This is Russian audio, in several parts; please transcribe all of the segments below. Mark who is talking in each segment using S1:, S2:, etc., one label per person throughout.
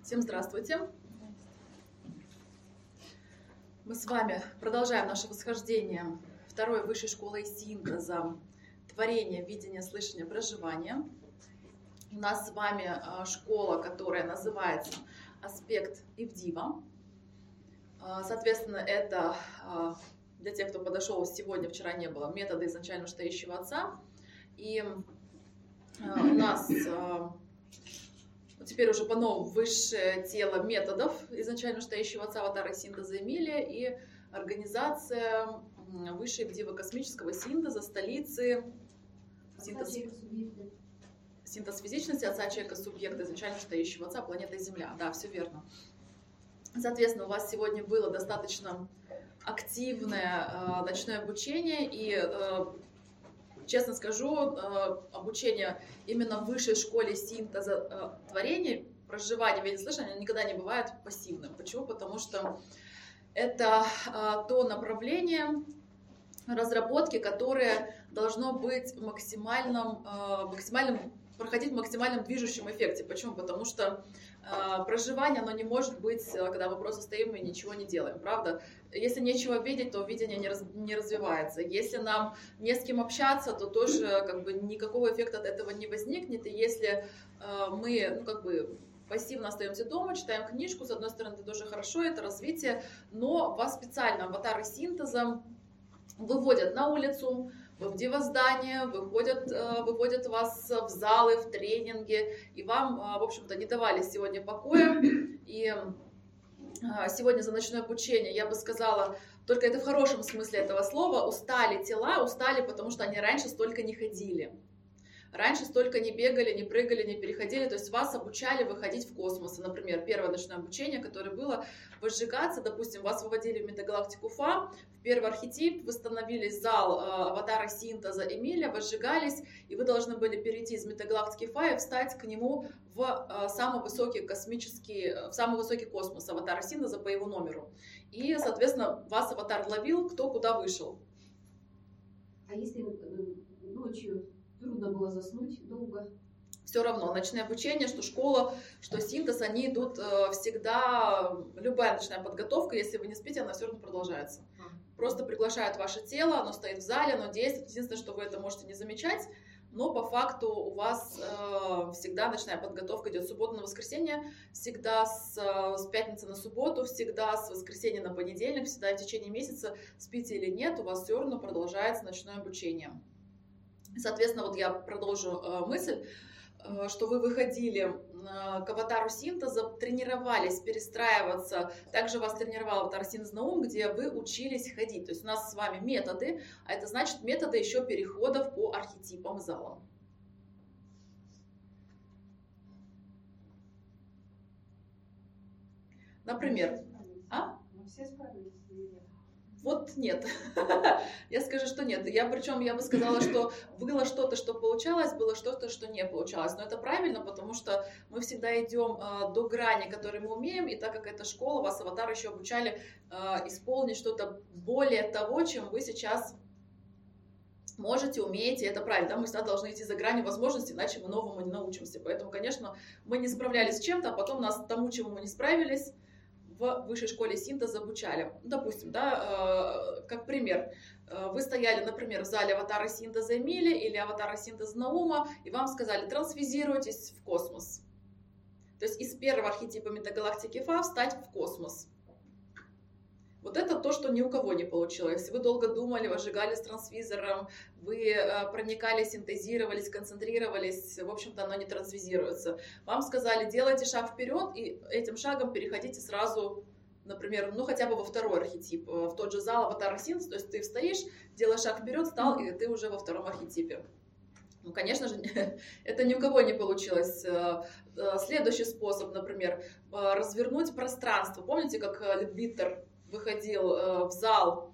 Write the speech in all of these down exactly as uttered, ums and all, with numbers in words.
S1: Всем здравствуйте! Мы с вами продолжаем наше восхождение второй высшей школы синтеза творения, видения, слышания, проживания. У нас с вами школа, которая называется «Аспект Ивдива». Соответственно, это для тех, кто подошел сегодня, вчера не было, методы изначально стоящего отца. И у нас теперь уже по-новому высшее тело методов изначально стоящего отца, аватара синтеза Эмилия и организация высшей Ивдива космического синтеза, столицы, синтез, синтез физичности отца человека субъекта изначально стоящего отца, планеты Земля. Да, все верно. Соответственно, у вас сегодня было достаточно активное э, ночное обучение, и э, честно скажу, э, обучение именно в высшей школе синтеза э, творения, проживания, видения, слышания никогда не бывает пассивным. Почему? Потому что это э, то направление разработки, которое должно быть в максимальном, э, максимальном, проходить в максимальном движущем эффекте. Почему? Потому что э, проживание, оно не может быть, когда мы просто стоим и ничего не делаем, правда? Если нечего видеть, то видение не, раз, не развивается. Если нам не с кем общаться, то тоже как бы никакого эффекта от этого не возникнет. И если э, мы, ну, как бы пассивно остаемся дома, читаем книжку, с одной стороны, это тоже хорошо, это развитие, но вас специально аватары синтеза выводят на улицу, в Ивдива-здание, выводят, выводят вас в залы, в тренинги, и вам, в общем-то, не давали сегодня покоя. И сегодня за ночное обучение, я бы сказала, только это в хорошем смысле этого слова, устали тела, устали, потому что они раньше столько не ходили. Раньше столько не бегали, не прыгали, не переходили, то есть вас обучали выходить в космос. Например, первое ночное обучение, которое было возжигаться, допустим, вас выводили в метагалактику Фа, в первый архетип, вы становились в зал э, аватара синтеза Эмилия, возжигались, и вы должны были перейти из метагалактики Фа и встать к нему в э, самый высокий космический, в самый высокий космос аватара синтеза по его номеру. И, соответственно, вас аватар ловил, кто куда вышел.
S2: А если ночью трудно было заснуть долго?
S1: Все равно, ночное обучение, что школа, что синтез, они идут э, всегда, любая ночная подготовка, если вы не спите, она все равно продолжается. А. Просто приглашают ваше тело, оно стоит в зале, оно действует, единственное, что вы это можете не замечать, но по факту у вас э, всегда ночная подготовка идет с субботы на воскресенье, всегда с, э, с пятницы на субботу, всегда с воскресенья на понедельник, всегда в течение месяца, спите или нет, у вас все равно продолжается ночное обучение. Соответственно, вот я продолжу э, мысль, э, что вы выходили э, к аватару синтеза, тренировались перестраиваться. Также вас тренировал аватар синтез на ум, где вы учились ходить. То есть у нас с вами методы, а это значит методы еще переходов по архетипам залам. Например, а?
S2: Мы все справились.
S1: Вот нет. Я скажу, что нет. Я причем я бы сказала, что было что-то, что получалось, было что-то, что не получалось. Но это правильно, потому что мы всегда идем э, до грани, которую мы умеем, и так как эта школа, вас аватары еще обучали э, исполнить что-то более того, чем вы сейчас можете, умеете, это правильно. Да? Мы всегда должны идти за гранью возможностей, иначе мы новому не научимся. Поэтому, конечно, мы не справлялись с чем-то, а потом нас тому, чему мы не справились, в высшей школе синтеза обучали. Допустим, да, э, как пример, э, вы стояли, например, в зале аватара синтеза Эмилия или аватара синтеза Наума, и вам сказали, трансфизируйтесь в космос. То есть из первого архетипа метагалактики Фа встать в космос. Вот это то, что ни у кого не получилось. Если вы долго думали, возжигали с трансфизором, вы э, проникали, синтезировались, концентрировались, в общем-то, оно не трансфизируется. Вам сказали, делайте шаг вперед, и этим шагом переходите сразу, например, ну хотя бы во второй архетип, в тот же зал аватар синтез, то есть ты встоишь, делаешь шаг вперед, встал, и ты уже во втором архетипе. Ну, конечно же, это ни у кого не получилось. Следующий способ, например, развернуть пространство. Помните, как Литбиттер выходил э, в зал,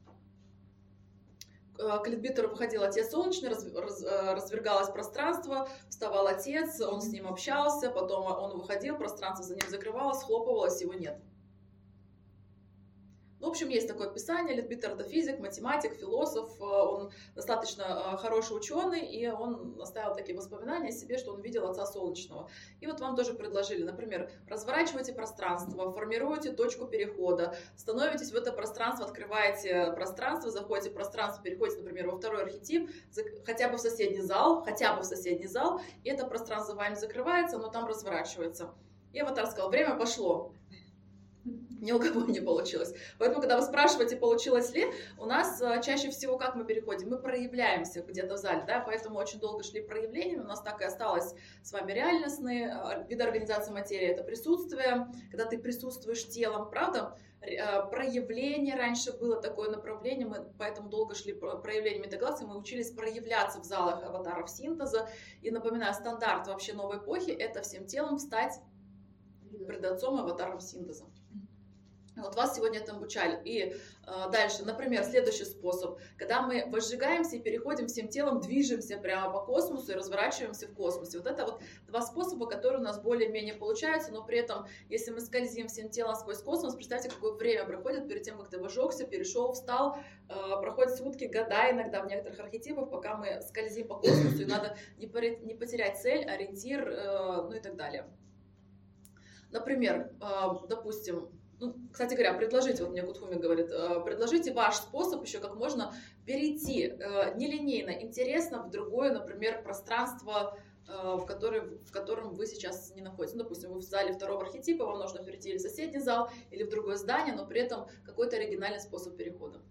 S1: к Литбиттеру выходил отец солнечный, раз, раз, развергалось пространство, вставал отец, он с ним общался, потом он выходил, пространство за ним закрывалось, схлопывалось, его нет. Ну, в общем, есть такое описание. Литбитер — это физик, математик, философ. Он достаточно хороший ученый, и он оставил такие воспоминания о себе, что он видел Отца Солнечного. И вот вам тоже предложили, например, разворачивайте пространство, формируете точку перехода, становитесь в это пространство, открываете пространство, заходите в пространство, переходите, например, во второй архетип, хотя бы в соседний зал, хотя бы в соседний зал, и это пространство вами закрывается, но там разворачивается. И аватар сказал: время пошло. Ни у кого не получилось. Поэтому, когда вы спрашиваете, получилось ли, у нас чаще всего как мы переходим? Мы проявляемся где-то в зале, да, поэтому очень долго шли проявлениями. У нас так и осталось с вами реальностные виды организации материи. Это присутствие, когда ты присутствуешь телом, правда? Проявление раньше было такое направление, мы поэтому долго шли проявлением метакласса, мы учились проявляться в залах аватаров синтеза. И напоминаю, стандарт вообще новой эпохи — это всем телом встать пред отцом аватаром синтеза. Вот вас сегодня это обучали. И э, дальше, например, следующий способ. Когда мы возжигаемся и переходим всем телом, движемся прямо по космосу и разворачиваемся в космосе. Вот это вот два способа, которые у нас более-менее получаются, но при этом, если мы скользим всем телом сквозь космос, представьте, какое время проходит перед тем, как ты возжегся, перешел, встал. Э, проходят сутки, года иногда в некоторых архетипах, пока мы скользим по космосу, и надо не, поре- не потерять цель, ориентир, э, ну и так далее. Например, э, допустим, ну, кстати говоря, предложите, вот мне Кутхуми говорит, предложите ваш способ еще как можно перейти э, нелинейно, интересно в другое, например, пространство, э, в, которое, в котором вы сейчас не находитесь. Ну, допустим, вы в зале второго архетипа, вам нужно перейти или в соседний зал, или в другое здание, но при этом какой-то оригинальный способ перехода.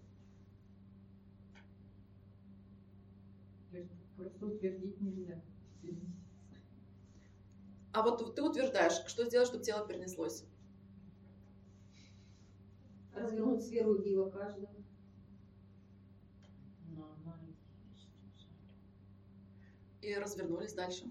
S3: Просто утвердить нельзя.
S1: А вот ты утверждаешь, что сделать, чтобы тело перенеслось?
S2: Развернуть сферу дива каждого.
S1: И развернулись дальше.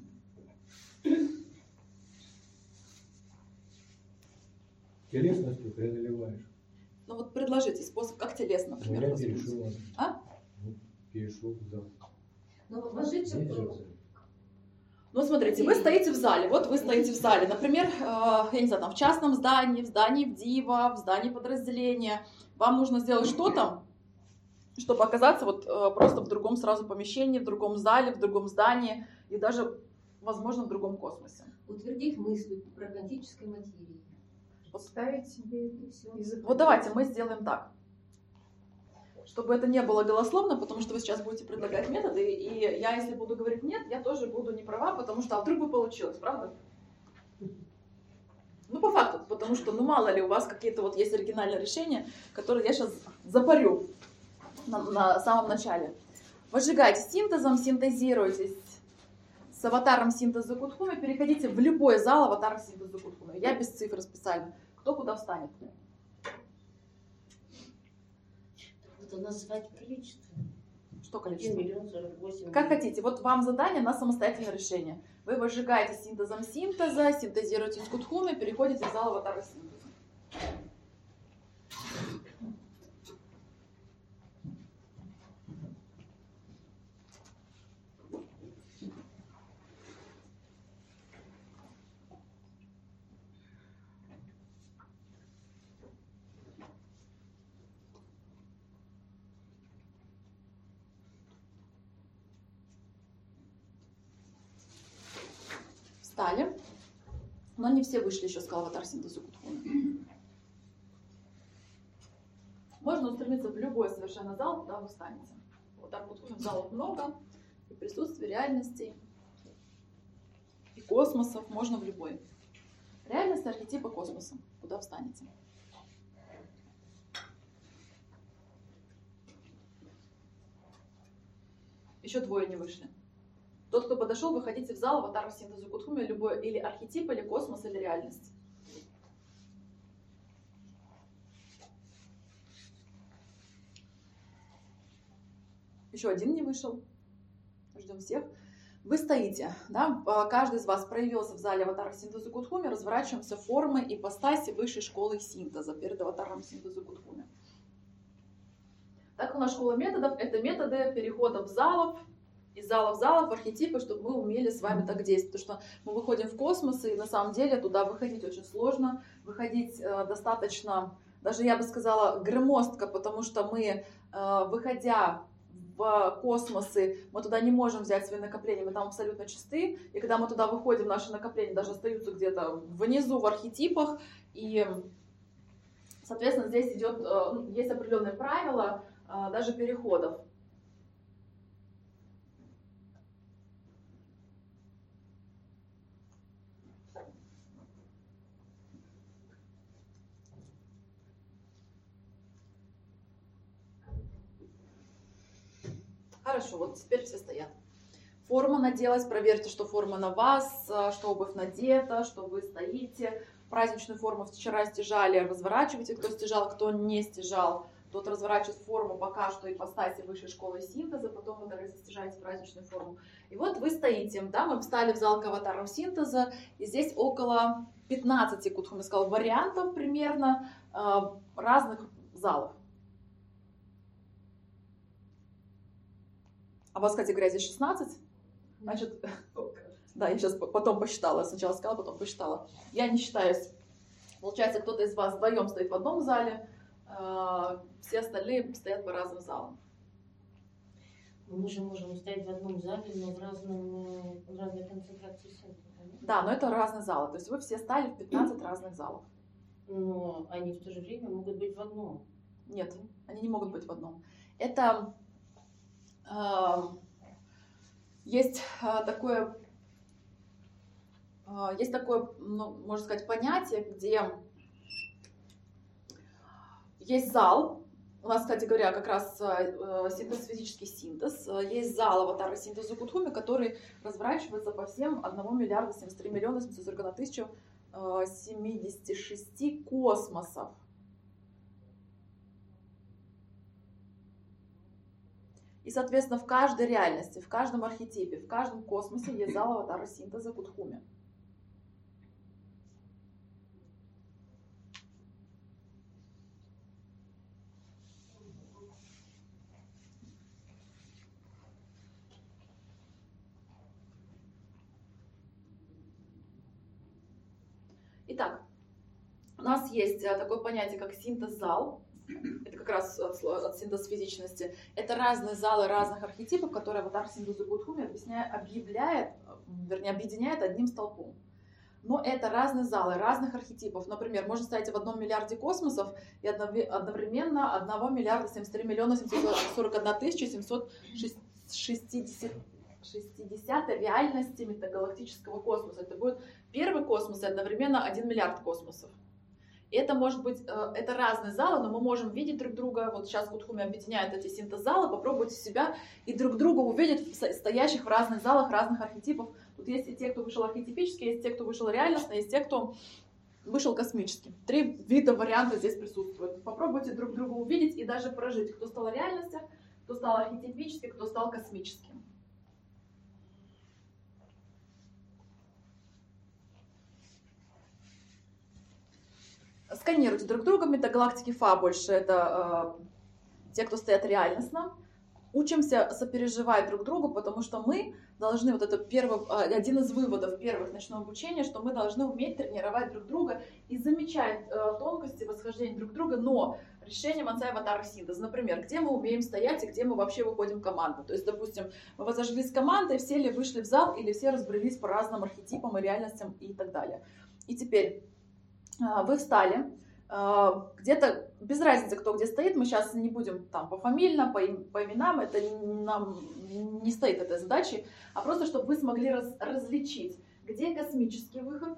S4: Телесностью преодолеваешь.
S1: Ну вот предложите способ, как телесно, например,
S4: Я
S1: развернуться.
S4: перешел.
S1: А?
S4: Вот, перешел в зал.
S2: Но вошедший
S1: Ну, смотрите, вы стоите в зале, вот вы стоите в зале, например, э, я не знаю, там, в частном здании, в здании в Дива, в здании подразделения. Вам нужно сделать что-то, чтобы оказаться вот э, просто в другом сразу помещении, в другом зале, в другом здании и даже, возможно, в другом космосе.
S2: утвердить мысли про квантической материи.
S3: Ставить себе
S2: И все.
S1: Вот давайте мы сделаем так, чтобы это не было голословно, потому что вы сейчас будете предлагать методы, и я, если буду говорить нет, я тоже буду не права, потому что а вдруг бы получилось, правда? Ну, по факту, потому что, ну, мало ли, у вас какие-то вот есть оригинальные решения, которые я сейчас запарю на, на самом начале. Возжигайте синтезом, синтезируйтесь с аватаром синтеза Кутхуми, переходите в любой зал аватара синтеза Кутхуми. Я без цифр специально. Кто куда встанет?
S5: Это назвать количество.
S1: Что
S5: один
S1: количество?
S5: миллион сорок восемь.
S1: Как хотите. Вот вам задание на самостоятельное решение. Вы возжигаете синтезом синтеза, синтезируете с Кутхуми, переходите в зал аватара синтеза. Встали, но не все вышли еще с аватар синтеза Кутхуми. Можно устремиться в любой совершенно зал, куда вы встанете. Аватар Кутхуми залов много, и присутствие реальностей, и космосов, можно в любой. Реальность архетипа космоса, куда встанете. Еще двое не вышли. Тот, кто подошел, выходите в зал аватара синтеза Кутхуми, любой или архетип, или космос, или реальность. Еще один не вышел. Ждем всех. Вы стоите, да? Каждый из вас проявился в зале аватара синтеза Кутхуми, разворачиваемся формы ипостаси высшей школы синтеза перед аватаром синтеза Кутхуми. Так у нас школа методов — это методы перехода в залов, из зала в зал, в архетипы, чтобы мы умели с вами так действовать. Потому что мы выходим в космос, и на самом деле туда выходить очень сложно. Выходить э, достаточно даже я бы сказала громоздко, потому что мы, выходя в космосы, мы туда не можем взять свои накопления, мы там абсолютно чисты, и когда мы туда выходим, наши накопления даже остаются где-то внизу в архетипах, и, соответственно, здесь идет, есть определенные правила даже переходов. Хорошо, вот теперь все стоят. Форма наделась, проверьте, что форма на вас, что обувь надета, что вы стоите. Праздничную форму вчера стяжали, разворачивайте, кто стяжал, кто не стяжал. Тот разворачивает форму пока что ипостаси высшей школы синтеза, потом вы дорогие стяжаете праздничную форму. И вот вы стоите, да, мы встали в зал к аватарам синтеза, и здесь около пятнадцати, Кутхуми сказал, вариантов примерно разных залов. А у вас, кстати говоря, здесь шестнадцать? Значит, да, я сейчас потом посчитала. Сначала сказала, потом посчитала. Я не считаюсь. Получается, кто-то из вас вдвоем стоит в одном зале, все остальные стоят по разным залам.
S5: Мы же можем стоять в одном зале, но в, разном, в разной концентрации синтеза.
S1: Да, но это разные залы. То есть вы все стали в пятнадцать разных залов.
S5: Но они в то же время могут быть в одном.
S1: Нет, они не могут быть в одном. Это... Есть такое, есть такое, ну, можно сказать, понятие, где есть зал. У нас, кстати говоря, как раз синтез, физический синтез. Есть зал аватара синтеза Кутхуми, который разворачивается по всем одному миллиарду семьдесят три миллиона семьсот сорок одна тысяча семьдесят шесть космосов. И, соответственно, в каждой реальности, в каждом архетипе, в каждом космосе есть зал аватара синтеза Кутхуми. Итак, у нас есть такое понятие, как синтез-зал. Это как раз от, от синтез физичности. Это разные залы разных архетипов, которые аватар синтеза Кутхуми объявляет, вернее, объединяет одним столпом. Но это разные залы разных архетипов. Например, можно стоять в одном миллиарде космосов и одновременно одного миллиарда семьдесят три миллиона семьсот сорок одна тысяча семьсот шестьдесят реальности метагалактического космоса. Это будет первый космос и одновременно один миллиард космосов. Это может быть, это разные залы, но мы можем видеть друг друга. Вот сейчас Кутхуми объединяет эти синтез-залы, попробуйте себя и друг друга увидеть, стоящих в разных залах, разных архетипов. Тут есть и те, кто вышел архетипически, есть те, кто вышел реальностно, есть те, кто вышел космически. Три вида варианта здесь присутствуют. Попробуйте друг друга увидеть и даже прожить, кто стал реальностью, кто стал архетипически, кто стал космическим. Сканируйте друг друга. Метагалактики Фа больше это э, те, кто стоят реальностно. Учимся сопереживать друг другу, потому что мы должны, вот это первый, один из выводов первых ночного обучения, что мы должны уметь тренировать друг друга и замечать э, тонкости восхождения друг друга, но решением отца и аватара синтеза. Например, где мы умеем стоять и где мы вообще выходим в команду. То есть, допустим, мы возожглись командой, все ли вышли в зал или все разбрелись по разным архетипам и реальностям и так далее. И теперь вы встали, где-то, без разницы, кто где стоит, мы сейчас не будем там пофамильно, по, им, по именам, это нам не стоит этой задачи, а просто, чтобы вы смогли раз, различить, где космический выход.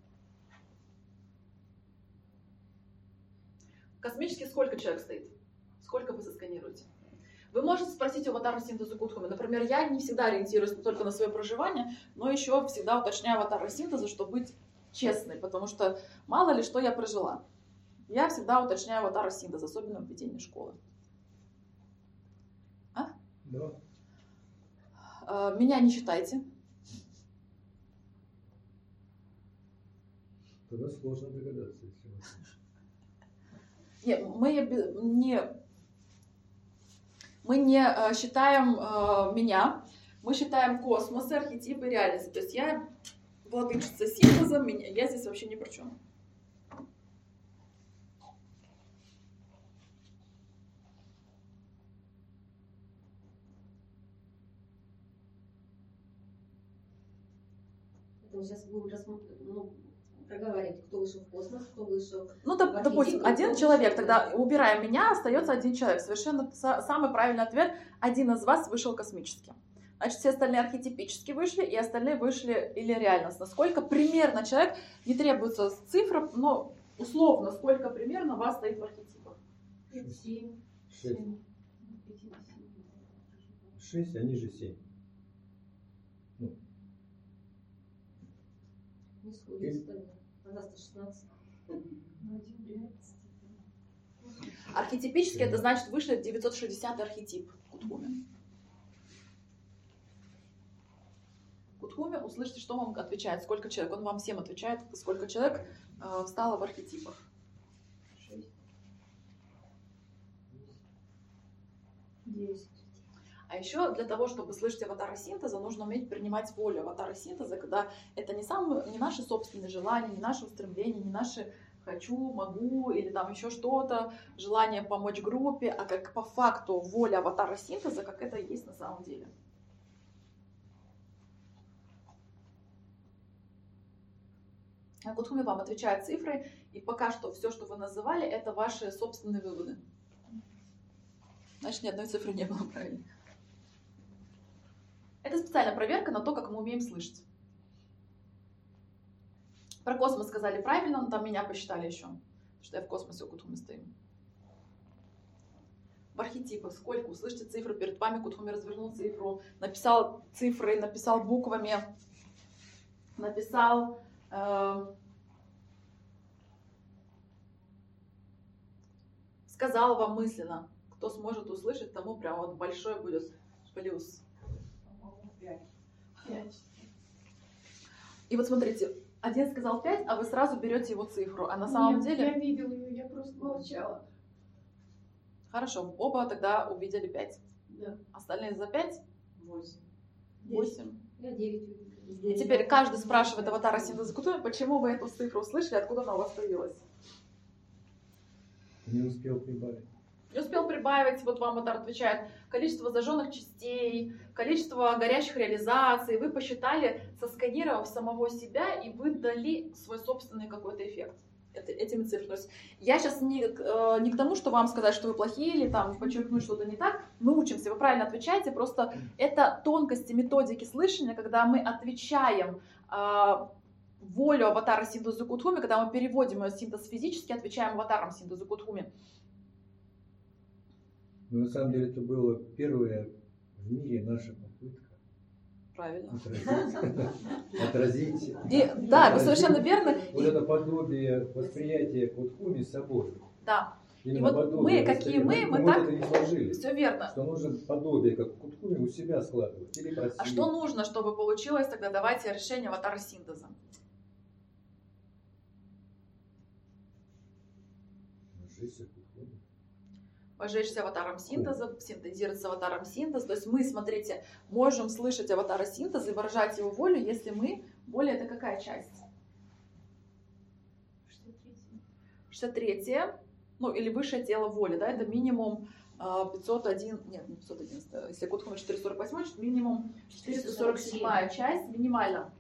S1: Космический сколько человек стоит? Сколько вы сосканируете? Вы можете спросить у аватара синтеза Кутхуми. Например, я не всегда ориентируюсь только на свое проживание, но еще всегда уточняю аватара синтеза, чтобы быть честной, потому что мало ли что я прожила. Я всегда уточняю аватара синтеза, особенно в ведении школы. А?
S4: Да.
S1: Меня не считайте.
S4: Тогда сложно догадаться, если вы...
S1: Нет, мы не, мы не считаем э, меня, мы считаем космос, архетипы, реальности. То есть я владычица синтеза, меня, я здесь вообще ни при чем.
S2: мы сейчас будем рассмотреть, ну, проговаривать, кто вышел в космос, кто вышел.
S1: Ну, доп-
S2: в
S1: допустим,
S2: архетипы,
S1: один
S2: кто
S1: человек,
S2: вышел-
S1: тогда убираем меня, остается один человек. Совершенно са- самый правильный ответ. Один из вас вышел космически. Значит, все остальные архетипически вышли, и остальные вышли или реальностно. Сколько примерно человек, не требуется цифра, но условно, сколько примерно вас стоит в архетипах?
S2: Семь.
S4: Шесть. Шесть, они же семь. Ну,
S2: Не сходится тогда. А нас-то шестнадцать.
S1: Архетипически это значит вышли девятьсот шестидесятый архетип Кутхуме. Кутхуме, услышите, что вам отвечает, сколько человек. Он вам всем отвечает, сколько человек э, встало в архетипах.
S3: Десять.
S1: А еще для того, чтобы слышать аватара синтеза, нужно уметь принимать волю аватара синтеза, когда это не, сам, не наши собственные желания, не наши устремления, не наши хочу, могу или там еще что-то, желание помочь группе, а как по факту воля аватара синтеза, как это и есть на самом деле. Кутхуме вам отвечает цифрой, и пока что все, что вы называли, это ваши собственные выводы. Значит, ни одной цифры не было правильно. Это специальная проверка на то, как мы умеем слышать. Про космос сказали правильно, но там меня посчитали еще, что я в космосе у Кутхуме стою. В архетипах сколько? Услышите цифру перед вами, Кутхуме развернул цифру, написал цифры, написал буквами, написал... Э, сказал вам мысленно. Кто сможет услышать, тому прям вот большой будет плюс. И вот смотрите, один сказал пять, а вы сразу берете его цифру, а на самом
S3: Нет,
S1: деле...
S3: я видела ее, я просто молчала.
S1: Хорошо, оба тогда увидели пять.
S3: Да.
S1: Остальные за пять?
S3: Восемь.
S1: восемь.
S2: Я девять увидела.
S1: И теперь каждый спрашивает аватара синтеза Кутхуме, почему вы эту цифру услышали, откуда она у вас появилась.
S4: не успел прибавить.
S1: Не успел прибавить, вот вам аватар отвечает, количество зажженных частей, количество горящих реализаций. Вы посчитали, сосканировав самого себя, и вы дали свой собственный какой-то эффект это, этими цифрами. То есть я сейчас не, э, не к тому, что вам сказать, что вы плохие, или там подчеркнуть что-то не так. Мы учимся, вы правильно отвечаете, просто это тонкости методики слышания, когда мы отвечаем э, волю аватара синтезу Кутхуме, когда мы переводим ее синтез физически, отвечаем аватаром синтезу Кутхуме.
S4: Но на самом деле это была первая в мире наша попытка
S1: Правильно.
S4: отразить, отразить,
S1: И, да, вы
S4: отразить
S1: совершенно верно.
S4: вот это подобие восприятия Кутхуме собой.
S1: Да.
S4: Именно
S1: И вот
S4: подобие
S1: мы, какие
S4: восприятия.
S1: мы, мы
S4: вот
S1: так-
S4: это не сложили.
S1: Все верно.
S4: Что нужно подобие, как Кутхуме, у себя складывать. Или просить.
S1: А что нужно, чтобы получилось тогда? Давайте решение аватара синтеза.
S4: Жесть, Кутхуме.
S1: Пожечься аватаром синтеза, синтезировать с аватаром синтез. То есть мы, смотрите, можем слышать аватара синтеза и выражать его волю, если мы... Воля — это какая часть? шестьдесят третья, ну или высшее тело воли, да, это минимум э, пятьсот один, нет, не пятьсот один, если Кутхуме четыреста сорок восемь, минимум четыреста сорок семь часть, минимально.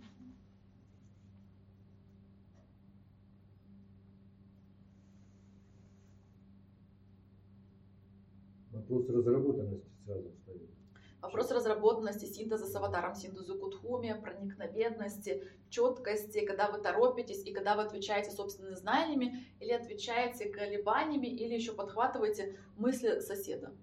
S4: Вопрос разработанности сразу встает.
S1: Вопрос разработанности синтеза с аватаром синтезу Кутхуме, проникновенности, четкости, когда вы торопитесь и когда вы отвечаете собственными знаниями или отвечаете колебаниями или еще подхватываете мысли соседа.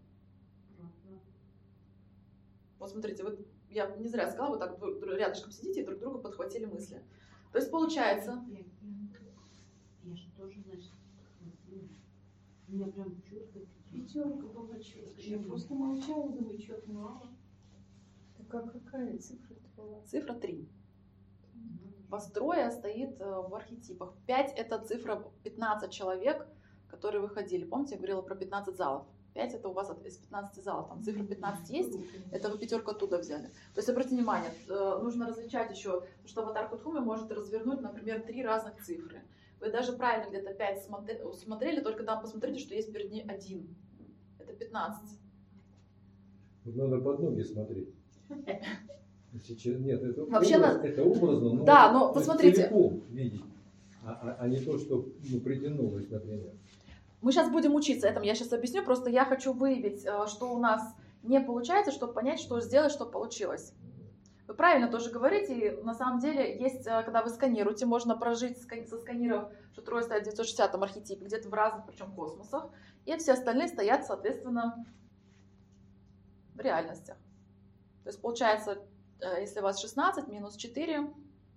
S1: Вот смотрите, вы, я не зря сказала, вы так друг- рядышком сидите и друг друга подхватили мысли. То есть получается,
S5: Я же тоже, значит, у меня прям четко.
S3: Пятерка была четко. Я просто молчала, думаю, что-то мало.
S2: Так а какая цифра-то была?
S1: цифра три. Вас трое стоит э, в архетипах. пять это цифра пятнадцать человек, которые выходили. Помните, я говорила про пятнадцать залов? пять это у вас от- из пятнадцати залов. Там цифра пятнадцать есть, это вы пятерку оттуда взяли. То есть обратите внимание, э, нужно различать еще, что аватар Кутхуме может развернуть, например, три разных цифры. Вы даже правильно где-то пять смотри- смотрели, только там посмотрите, что есть перед ней один. Это пятнадцать.
S4: Вот надо под ноги смотреть. Сейчас, нет, это,
S1: Вообще
S4: образ,
S1: на-
S4: это образно, но,
S1: Да, но
S4: то есть
S1: посмотрите.
S4: целиком видеть, а, а, а не то, что ну, притянулось, например.
S1: Мы сейчас будем учиться этому, я сейчас объясню, просто я хочу выявить, э, что у нас не получается, чтобы понять, что сделать, чтобы получилось. Вы правильно тоже говорите, и на самом деле есть, э, когда вы сканируете, можно прожить, ска- сосканировав, что трое стоят в девятьсот шестидесятом архетипе, где-то в разных, причем космосах, и все остальные стоят, соответственно, в реальностях. То есть получается, э, если у вас шестнадцать минус четыре,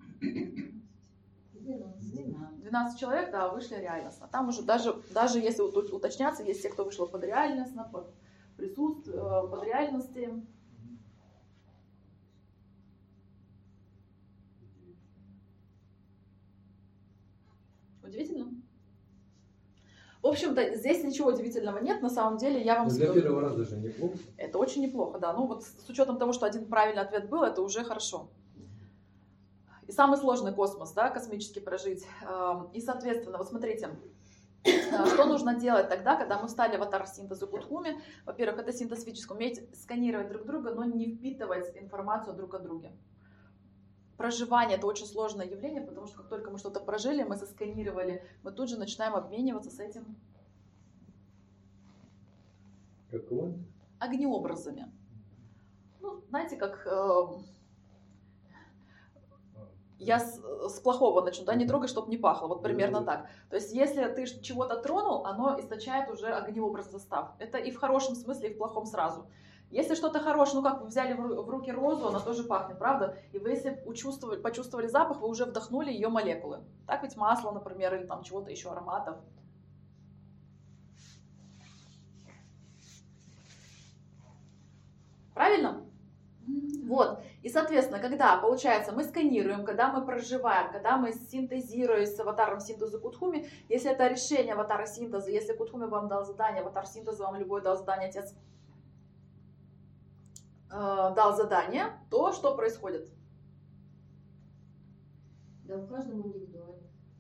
S1: двенадцать человек, да, вышли реальностно. Там уже даже, даже если ут- уточняться, есть те, кто вышел под реальностно, под присутствие, э, под реальности. Удивительно. В общем-то, здесь ничего удивительного нет, на самом деле, я вам
S4: Но для
S1: скажу.
S4: первого раза же неплохо.
S1: Это очень неплохо, да. Ну вот с учетом того, что один правильный ответ был, это уже хорошо. И самый сложный космос, да, космический прожить. Эм, И, соответственно, вот смотрите, э, что нужно делать тогда, когда мы встали в аватар синтеза Кутхуми. Во-первых, это синтез физический, уметь сканировать друг друга, но не впитывать информацию друг о друге. Проживание – это очень сложное явление, потому что как только мы что-то прожили, мы сосканировали, мы тут же начинаем обмениваться с этим
S4: Как квант?
S1: огнеобразами. Ну, знаете, как... э, Я с, с плохого начну, да, не трогай, чтобы не пахло, вот примерно так. То есть, если ты ш- чего-то тронул, оно источает уже огнеобразный состав. Это и в хорошем смысле, и в плохом сразу. Если что-то хорошее, ну как вы взяли в ру- в руки розу, она тоже пахнет, правда? И вы, если учувствовали, почувствовали запах, вы уже вдохнули ее молекулы. Так ведь масло, например, или там чего-то еще, ароматов. Правильно? Вот. И, соответственно, когда, получается, мы сканируем, когда мы проживаем, когда мы синтезируем с аватаром синтеза Кутхуми, если это решение аватара синтеза, если Кутхуми вам дал задание, аватар синтеза вам любой дал задание, отец э, дал задание, то что происходит?
S2: Да, у каждого индивидуально.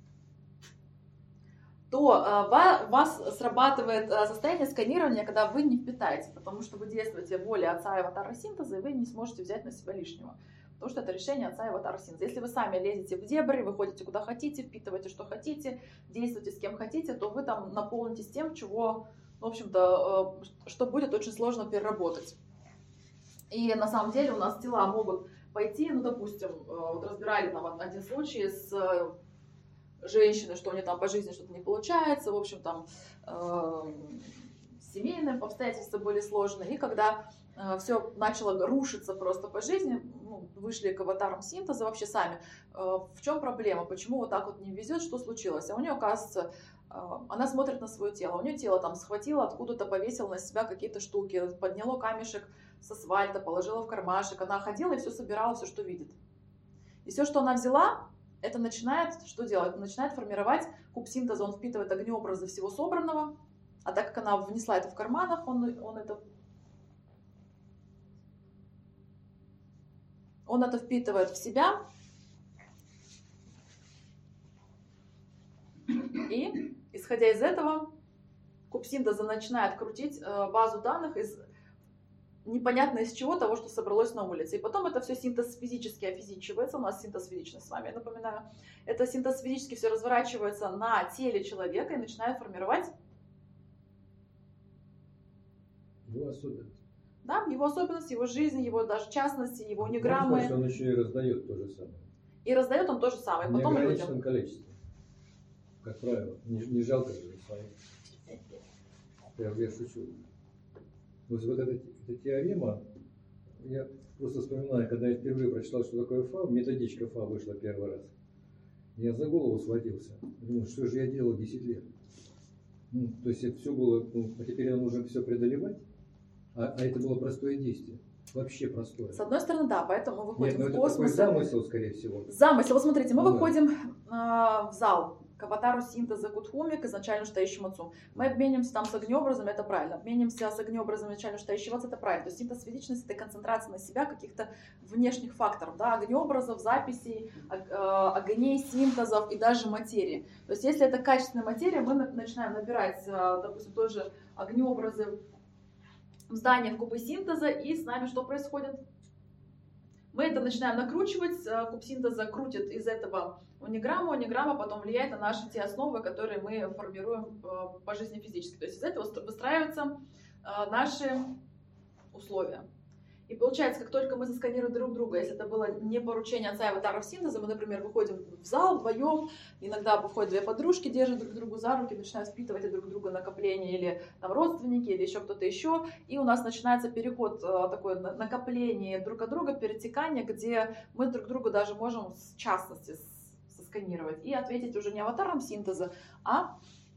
S1: То э, ва- у вас срабатывает э, состояние сканирования, когда вы не впитаете, потому что вы действуете волей отца и аватара синтеза, и вы не сможете взять на себя лишнего. Потому что это решение отца и аватара синтеза. Если вы сами лезете в дебри, вы ходите куда хотите, впитываете что хотите, действуете с кем хотите, то вы там наполнитесь тем, чего, в общем-то, э, что будет очень сложно переработать. И на самом деле у нас тела могут пойти, ну, допустим, э, вот разбирали там один случай с э, женщины, что у нее там по жизни что-то не получается, в общем, там э, семейные обстоятельства были сложные, и когда э, все начало рушиться просто по жизни, ну, вышли к аватарам синтеза вообще сами, э, в чем проблема, почему вот так вот не везет, что случилось, а у нее, оказывается, э, она смотрит на свое тело, у нее тело там схватило, откуда-то повесило на себя какие-то штуки, подняло камешек с асфальта, положила в кармашек, она ходила и все собирала, все, что видит. И все, что она взяла, это начинает, что делать? Начинает формировать куб синтеза, он впитывает огнеобразы всего собранного, а так как она внесла это в карманах, он, он, это, он это впитывает в себя, и, исходя из этого, куб синтеза начинает крутить базу данных из непонятно из чего, того, что собралось на улице. И потом это все синтез физически офизичивается. У нас синтез физичный с вами, я напоминаю. Это синтез физически все разворачивается на теле человека и начинает формировать
S4: Его особенность.
S1: да, его особенности, его жизнь, его даже частности, его униграммы.
S4: Можно сказать, что он еще и раздает то же самое.
S1: И раздает он то же самое.
S4: В
S1: Потом
S4: неограниченном
S1: людям.
S4: количестве. Как правило. Не, не жалко же своих. Я, я шучу. Вот, вот эта, эта теорема, я просто вспоминаю, когда я впервые прочитал, что такое ФА, методичка ФА вышла первый раз. Я за голову схватился. Думаю, что же я делал десять лет. Ну, то есть это все было, ну, а теперь нам нужно все преодолевать. А, а это было простое действие. Вообще простое.
S1: С одной стороны, да, поэтому мы выходим
S4: Нет, ну
S1: в
S4: это
S1: космос.
S4: такой замысел, скорее всего.
S1: Замысел. Вот смотрите, мы
S4: Ну да.
S1: выходим э, в зал к аватару синтеза Кутхуми, к изначально стоящему отцу. Мы обменимся там с огнеобразами, это правильно. Обменимся с огнеобразами изначально стоящего отца, это правильно. То есть синтез физичности — это концентрация на себя каких-то внешних факторов, да, огнеобразов, записей, ог- э, огней, синтезов и даже материи. То есть если это качественная материя, мы на- начинаем набирать, э, допустим, тоже огнеобразы в зданиях кубы синтеза, и с нами что происходит? Мы это начинаем накручивать, куб синтеза крутит из этого униграмма, униграмма потом влияет на наши те основы, которые мы формируем по жизни физически. То есть из этого выстраиваются наши условия. И получается, как только мы засканируем друг друга, если это было не поручение отца и аватаров синтеза, мы, например, выходим в зал вдвоем, иногда выходят две подружки, держат друг другу за руки, начинают впитывать друг друга накопления, или там родственники, или еще кто-то еще, и у нас начинается переход, такое накопление друг от друга, перетекание, где мы друг друга даже можем в частности сосканировать и ответить уже не аватаром синтеза, а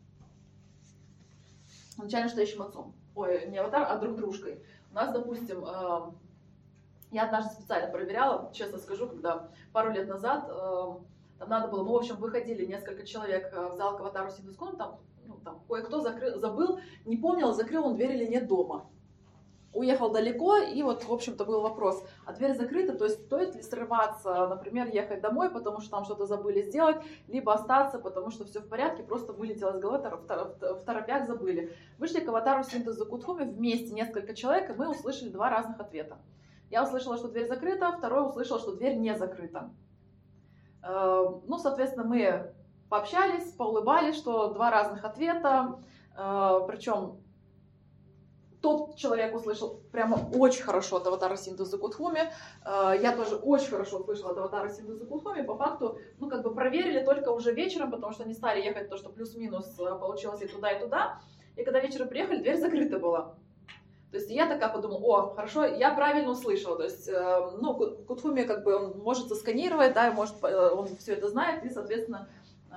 S1: начально стоящим отцом. Ой, не аватар, а друг дружкой. У нас, допустим, я однажды специально проверяла, честно скажу, когда пару лет назад там надо было, мы, в общем, выходили несколько человек в зал к аватару синтез, там, ну, там кое-кто закрыл, забыл, не помнил, закрыл он дверь или нет дома. Уехал далеко, и вот, в общем-то, был вопрос, а дверь закрыта, то есть стоит ли срываться, например, ехать домой, потому что там что-то забыли сделать, либо остаться, потому что все в порядке, просто вылетело из головы, в торопях забыли. Вышли к аватару синтеза Кудхуми вместе, несколько человек, и мы услышали два разных ответа. Я услышала, что дверь закрыта, второй услышал, что дверь не закрыта. Ну, соответственно, мы пообщались, поулыбались, что два разных ответа, причем тот человек услышал прямо очень хорошо от аватара синтеза Кудхуми, я тоже очень хорошо услышала от аватара синтеза Кудхуми, по факту, ну, как бы проверили только уже вечером, потому что не стали ехать, то, что плюс-минус получилось и туда, и туда, и когда вечером приехали, дверь закрыта была. То есть я такая подумала, о, хорошо, я правильно услышала, то есть, ну, Кудхуми как бы он может засканировать, да, и может, он все это знает, и, соответственно,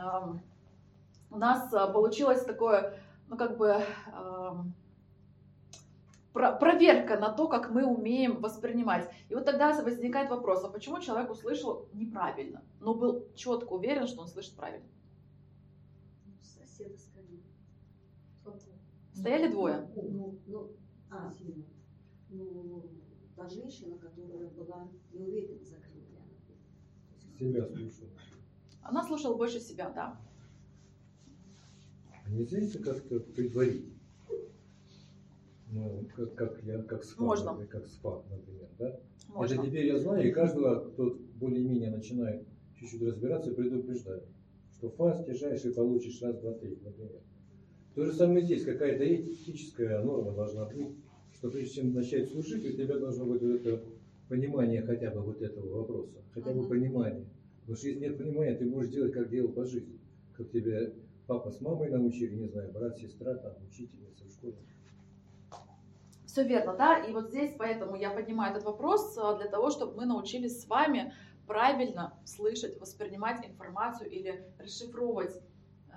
S1: у нас получилось такое, ну, как бы, проверка на то, как мы умеем воспринимать. И вот тогда возникает вопрос, а почему человек услышал неправильно, но был четко уверен, что он слышит правильно?
S2: Соседа скорее.
S1: Стояли двое?
S2: Ну, ну, а, ну, та женщина, которая была не уверена, закрыла ли она дверь.
S4: Себя слушала.
S1: Она слушала больше себя, да.
S4: Нельзя это как-то предварить? Ну, как, как я, как СФА,
S1: Можно.
S4: Как СФА, например, да?
S1: Можно.
S4: Это теперь я знаю, и каждого, кто более-менее начинает чуть-чуть разбираться, предупреждаю, что фаз стяжаешь и получишь раз, два, три, например. То же самое здесь, какая-то этическая норма должна быть, что прежде чем начать служить, у тебя должно быть вот это понимание хотя бы вот этого вопроса, хотя бы
S1: Uh-huh.
S4: понимание. Потому что если нет понимания, ты будешь делать, как делал по жизни, как тебя папа с мамой научили, не знаю, брат, сестра, там, учительница в школе.
S1: Все верно, да, и вот здесь поэтому я поднимаю этот вопрос для того, чтобы мы научились с вами правильно слышать, воспринимать информацию или расшифровывать э,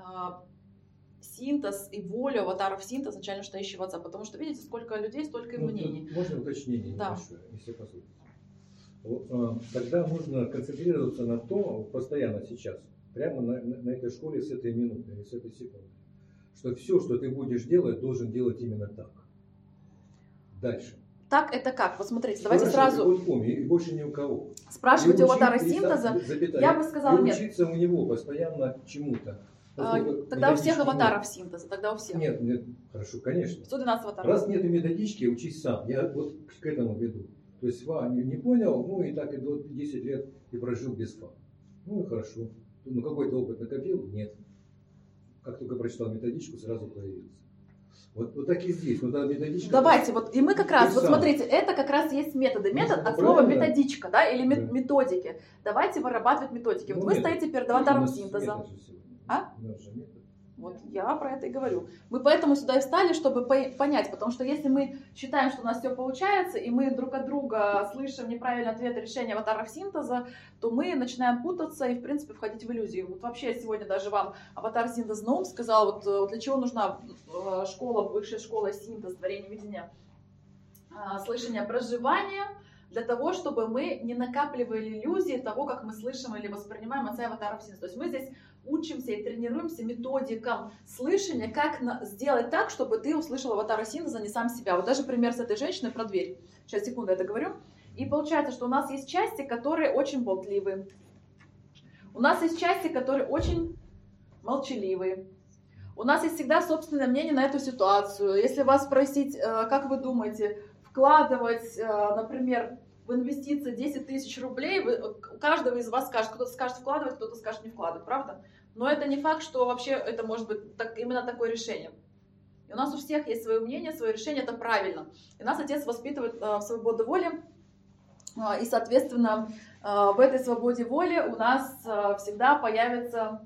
S1: синтез и волю аватаров синтеза, начально стоящего отца, потому что видите, сколько людей, столько и
S4: Ну,
S1: мнений.
S4: можно уточнение
S1: Да.
S4: небольшое, если позволите. Вот, а, тогда нужно концентрироваться на том, постоянно сейчас, прямо на, на, на этой школе с этой минуты или с этой секунды, что все, что ты будешь делать, должен делать именно так. Дальше.
S1: Так это как? Вот смотрите, давайте
S4: Спрашивать
S1: сразу
S4: вот он, и больше ни у кого.
S1: спрашивать
S4: И
S1: у аватара
S4: учить, и
S1: синтеза.
S4: сам, запятая,
S1: Я бы сказала
S4: и
S1: нет.
S4: учиться у него постоянно чему-то.
S1: А,
S4: Поскольку
S1: Тогда у всех
S4: методички
S1: аватаров синтеза, тогда у
S4: нет.
S1: всех.
S4: Нет, нет, хорошо, конечно.
S1: сто двенадцать аватаров.
S4: Раз нет методички, учись сам. Я вот к этому веду. То есть ФА не, не понял, ну и так и до десять лет и прожил без ФА. Ну и хорошо. Ну какой-то опыт накопил? Нет. Как только прочитал методичку, сразу появился. Вот, вот так и здесь. Ну, да, методичка.
S1: Давайте, вот и мы как раз, вот
S4: сам.
S1: смотрите, это как раз есть методы. Метод
S4: Ну,
S1: от слова
S4: правильно.
S1: методичка, да, или мет-
S4: Да.
S1: методики. Давайте вырабатывать методики. Вот
S4: Ну,
S1: вы
S4: метод.
S1: стоите перед
S4: У
S1: аватаром
S4: нас
S1: синтеза.
S4: метод же сегодня.
S1: А?
S4: У нас же метод.
S1: Вот я про это и говорю. Мы поэтому сюда и встали, чтобы по- понять, потому что если мы считаем, что у нас все получается, и мы друг от друга слышим неправильный ответ решения аватаров синтеза, то мы начинаем путаться и, в принципе, входить в иллюзии. Вот вообще сегодня даже вам аватар синтез Наум сказал, вот э, для чего нужна э, школа, высшая школа синтез, творение видения, э, слышание, проживание, для того, чтобы мы не накапливали иллюзии того, как мы слышим или воспринимаем отца аватаров синтеза. То есть мы здесь учимся и тренируемся методикам слышания, как на, сделать так, чтобы ты услышал аватара синтеза, не сам себя. Вот даже пример с этой женщиной про дверь. Сейчас, секунду, я это говорю. И получается, что у нас есть части, которые очень болтливые. У нас есть части, которые очень молчаливые. У нас есть всегда собственное мнение на эту ситуацию. Если вас спросить, как вы думаете, вкладывать, например, в инвестиции десять тысяч рублей, вы, у каждого из вас скажет, кто-то скажет вкладывать, кто-то скажет не вкладывать, правда? Но это не факт, что вообще это может быть так, именно такое решение. И у нас у всех есть свое мнение, свое решение, это правильно. И нас отец воспитывает э, в свободе воли, э, и, соответственно, э, в этой свободе воли у нас э, всегда появится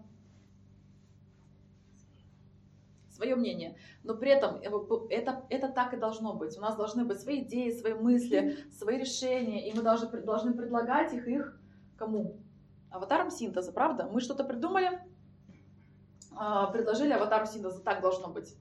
S1: свое мнение. Но при этом это, это так и должно быть. У нас должны быть свои идеи, свои мысли, свои решения, и мы должны, должны предлагать их, их кому? Аватарам синтеза, правда? Мы что-то придумали, э, предложили аватару синтеза, так должно быть.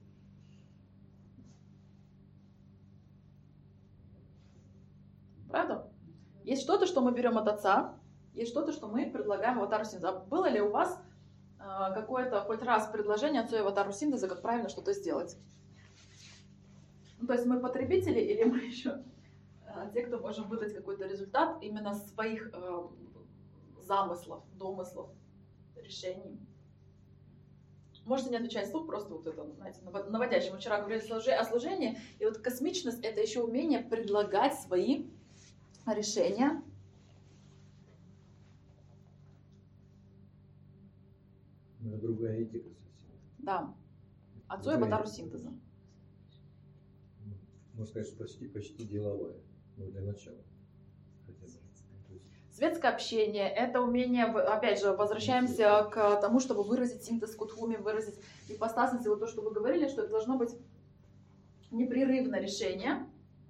S1: Правда? Есть что-то, что мы берем от отца, есть что-то, что мы предлагаем аватару синтеза. Было ли у вас э, какое-то хоть раз предложение отцу и аватару синтеза, как правильно что-то сделать? Ну, то есть мы потребители или мы еще э, те, кто можем выдать какой-то результат именно своих э, замыслов, домыслов, решений? Можете не отвечать вслух, просто вот это, знаете, наводящее. Мы вчера говорили о служении, и вот космичность — это еще умение предлагать свои решения.
S4: Это другая этика совсем.
S1: Да. Отцу и аватару синтеза.
S4: Можно сказать, что почти, почти деловая. Ну, для начала. Хотя бы.
S1: Светское общение — это умение, опять же, возвращаемся к тому, чтобы выразить синтез кудхуми, выразить ипостасность, и вот то, что вы говорили, что это должно быть непрерывное решение.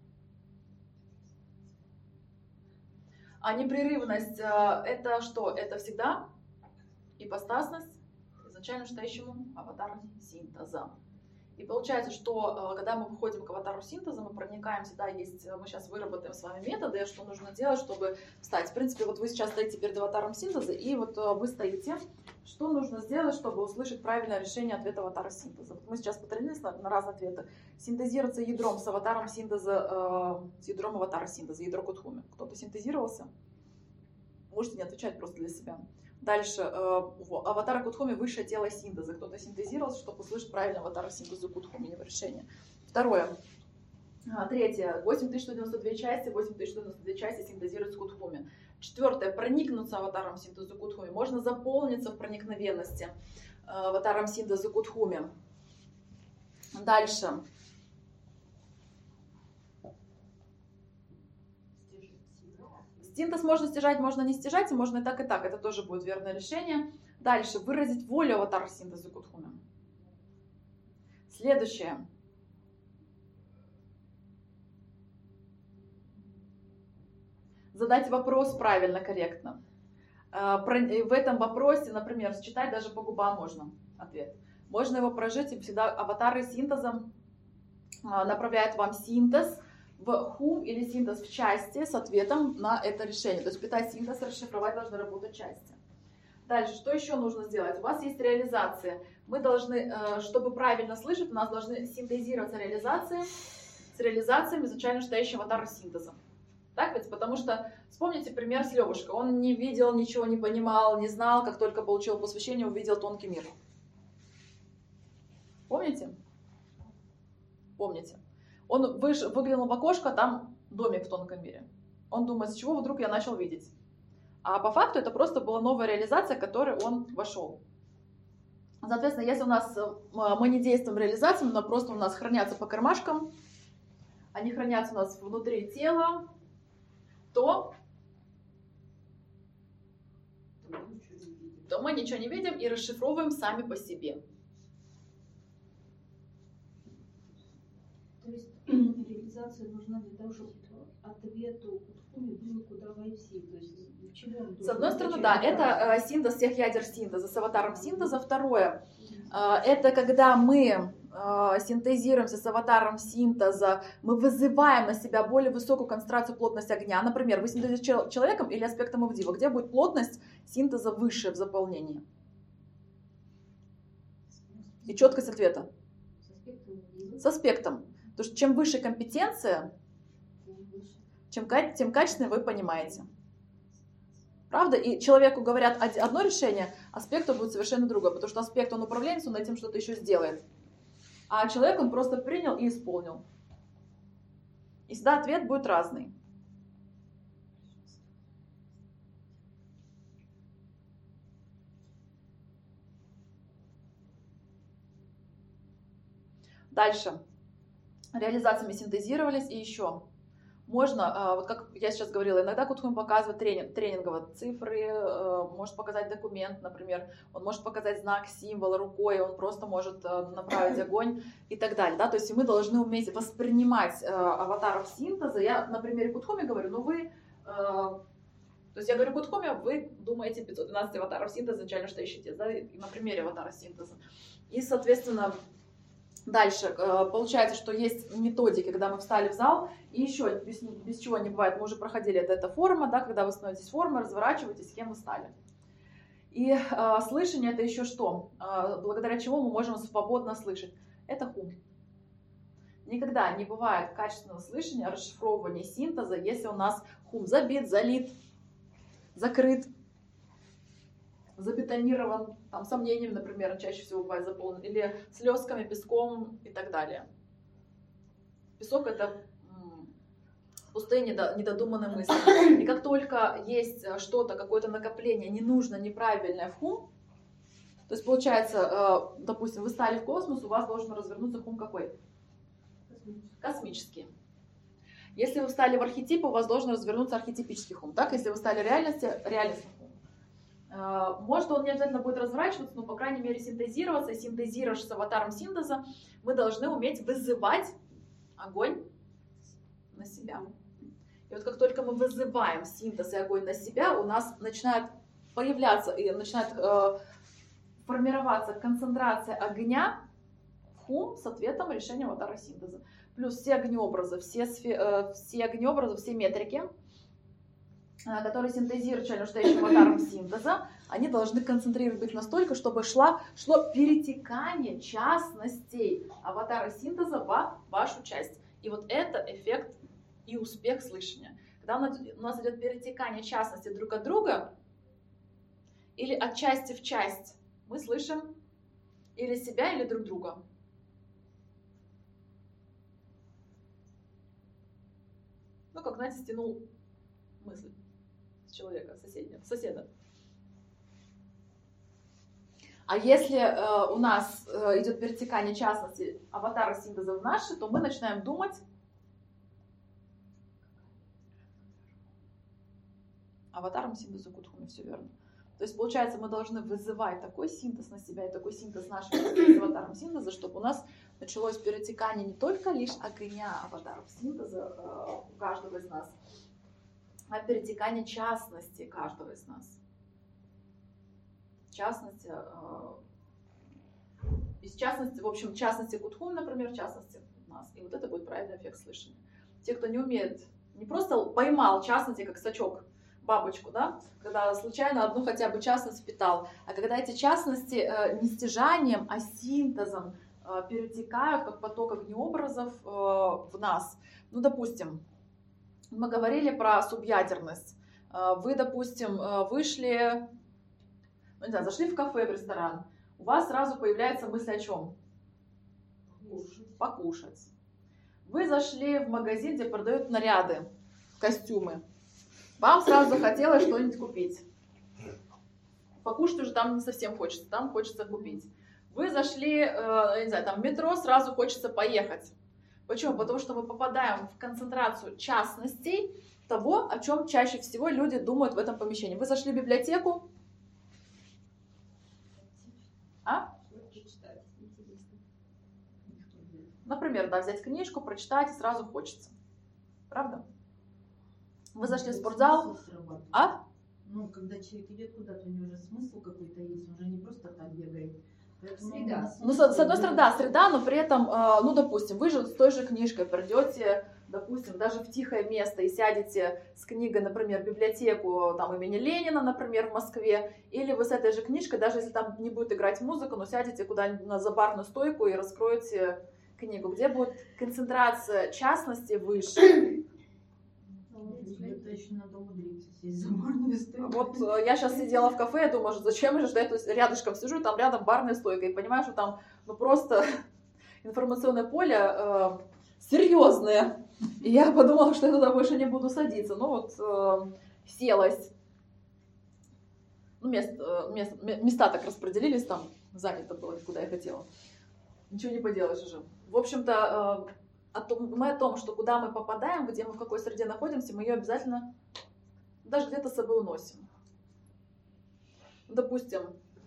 S1: А непрерывность — это что? Это всегда ипостасность изначально считающему аватару синтеза. И получается, что когда мы выходим к аватару синтеза, мы проникаемся, да, есть, мы сейчас выработаем с вами методы, что нужно делать, чтобы встать. В принципе, вот вы сейчас стоите перед аватаром синтеза, и вот вы стоите, что нужно сделать, чтобы услышать правильное решение ответа аватара синтеза. Вот мы сейчас потренировались на, на разные ответы. Синтезироваться ядром с аватаром синтеза, э, с ядром аватара синтеза, ядро кудхуми. Кто-то синтезировался? Можете не отвечать просто для себя. Дальше, э, аватара кудхуми — высшее тело синтеза. Кто-то синтезировался, чтобы услышать правильно аватара синтеза кудхуми, его решение. Второе. А, третье. восемь тысяч сто девяносто две части, восемь тысяч сто девяносто две части синтезируются кудхуми. Четвертое. Проникнуться аватаром синтеза кудхуми. Можно заполниться в проникновенности э, аватаром синтеза кудхуми. Дальше. Синтез можно стяжать, можно не стяжать, и можно и так, и так. Это тоже будет верное решение. Дальше. Выразить волю аватара синтеза кудхуми. Следующее. Задать вопрос правильно, корректно. В этом вопросе, например, считать даже по губам можно ответ. Можно его прожить, и всегда аватары синтеза направляют вам синтез в хум или синтез в части с ответом на это решение. То есть питать синтез, расшифровать должны работать части. Дальше, что еще нужно сделать? У вас есть реализация. Мы должны, чтобы правильно слышать, у нас должны синтезироваться реализации с реализацией изначально считающего аватара синтеза. Так ведь? Потому что, вспомните пример с Левушкой. Он не видел, ничего не понимал, не знал, как только получил посвящение, увидел тонкий мир. Помните? Помните. Он выш... выглянул в окошко, там домик в тонком мире. Он думает, с чего вдруг я начал видеть? А по факту это просто была новая реализация, в которой он вошел. Соответственно, если у нас мы не действуем в реализации, но просто у нас хранятся по кармашкам, они хранятся у нас внутри тела, то, то мы ничего не видим и расшифровываем сами по себе.
S3: То есть реализация нужна для того, чтобы ответу было куда войти. То есть, чего он
S1: С одной стороны, да, это э, синтез всех ядер синтеза с аватаром синтеза. Второе, э, это когда мы э, синтезируемся с аватаром синтеза, мы вызываем на себя более высокую концентрацию плотности огня. Например, вы синтезируете человеком или аспектом Ивдива, где будет плотность синтеза выше в заполнении. И четкость ответа. С аспектом. Потому что чем выше компетенция, чем, тем качественнее вы понимаете. Правда? И человеку говорят одно решение, аспекту будет совершенно другое. Потому что аспект, он управленец, он этим что-то еще сделает. А человек, он просто принял и исполнил. И всегда ответ будет разный. Дальше. Реализациями синтезировались и еще. Можно, вот как я сейчас говорила, иногда Кутхуми показывает тренинг, тренинговые цифры, может показать документ, например, он может показать знак, символ рукой, он просто может направить огонь и так далее. Да? То есть мы должны уметь воспринимать аватаров синтеза. Я на примере Кутхуми говорю, ну вы, то есть я говорю Кутхуми, вы думаете пятьсот двенадцать аватаров синтеза, изначально что ищете, да? И на примере аватара синтеза. И, соответственно, дальше получается, что есть методики, когда мы встали в зал, и еще без, без чего не бывает, мы уже проходили это, это форма, да, когда вы становитесь формой, разворачиваетесь, с кем вы стали. И э, слышание это еще что? Э, благодаря чему мы можем свободно слышать? Это хум. Никогда не бывает качественного слышания, расшифровывания синтеза, если у нас хум забит, залит, закрыт, забетонирован, там, сомнениями, например, чаще всего бывает заполнен, или слезками, песком и так далее. Песок — это пустые недодуманные мысли. И как только есть что-то, какое-то накопление, не нужно, неправильное в хум, то есть получается, допустим, вы стали в космос, у вас должен развернуться хум какой? Космический. Если вы встали в архетип, у вас должен развернуться архетипический хум. Так, если вы стали в реальности, реальностный хум. Может, он не обязательно будет разворачиваться, но, по крайней мере, синтезироваться. И синтезируешь с аватаром синтеза, мы должны уметь вызывать огонь на себя. И вот как только мы вызываем синтез и огонь на себя, у нас начинает появляться и начинает э, формироваться концентрация огня в хум с ответом решения аватара синтеза. Плюс все огнеобразы, все, э, все огнеобразы, все метрики, которые синтезируют членоштающим аватаром синтеза, они должны концентрировать быть настолько, чтобы шла, шло перетекание частностей аватара синтеза в вашу часть. И вот это эффект и успех слышания. Когда у нас идет перетекание частностей друг от друга, или от части в часть, мы слышим или себя, или друг друга. Ну, как, знаете, стянул мысль человека, соседнего, соседа. А если э, у нас э, идет перетекание частности аватара синтеза в наши, то мы начинаем думать аватаром синтеза Кутхуми, все верно. То есть, получается, мы должны вызывать такой синтез на себя и такой синтез нашего с аватаром синтеза, чтобы у нас началось перетекание не только лишь огня аватаров синтеза э, у каждого из нас, а перетекание частности каждого из нас. В частности, э, из частности, в общем, в частности Кутхуми, например, в частности нас. И вот это будет правильный эффект слышания. Те, кто не умеет, не просто поймал частности, как сачок, бабочку, да, когда случайно одну хотя бы частность впитал, а когда эти частности э, не стяжанием, а синтезом э, перетекают, как поток огнеобразов э, в нас. Ну, допустим, мы говорили про субъядерность. Э, вы, допустим, э, вышли, ну, не знаю, зашли в кафе, в ресторан, у вас сразу появляется мысль о чем? Покушать. Покушать. Вы зашли в магазин, где продают наряды, костюмы. Вам сразу захотелось что-нибудь купить. Покушать уже там не совсем хочется, там хочется купить. Вы зашли, э, не знаю, там в метро, сразу хочется поехать. Почему? Потому что мы попадаем в концентрацию частностей того, о чем чаще всего люди думают в этом помещении. Вы зашли в библиотеку. А? Например, да, взять книжку, прочитать, и сразу хочется. Правда? Вы зашли в спортзал. А?
S6: Ну, когда человек идет куда-то, у него уже смысл какой-то есть, он же не просто так бегает.
S2: Среда.
S1: Ну, с, с одной стороны, да, среда, но при этом, э, ну, допустим, вы же с той же книжкой придете, допустим, даже в тихое место и сядете с книгой, например, в библиотеку там, имени Ленина, например, в Москве, или вы с этой же книжкой, даже если там не будет играть музыка, но сядете куда-нибудь на забарную стойку и раскроете книгу, где будет концентрация частности выше.
S6: Это еще надо умудриться сесть за барную стойку.
S1: Вот я сейчас сидела в кафе, я думаю, зачем же, что я тут рядышком сижу, там рядом барная стойка, и понимаю, что там ну, просто информационное поле э, серьезное. И я подумала, что я туда больше не буду садиться. Ну вот э, селась. Ну, мест, мест, места так распределились, там занято было, куда я хотела. Ничего не поделаешь уже. В общем-то, о том, мы о том, что куда мы попадаем, где мы в какой среде находимся, мы ее обязательно даже где-то с собой уносим. Допустим,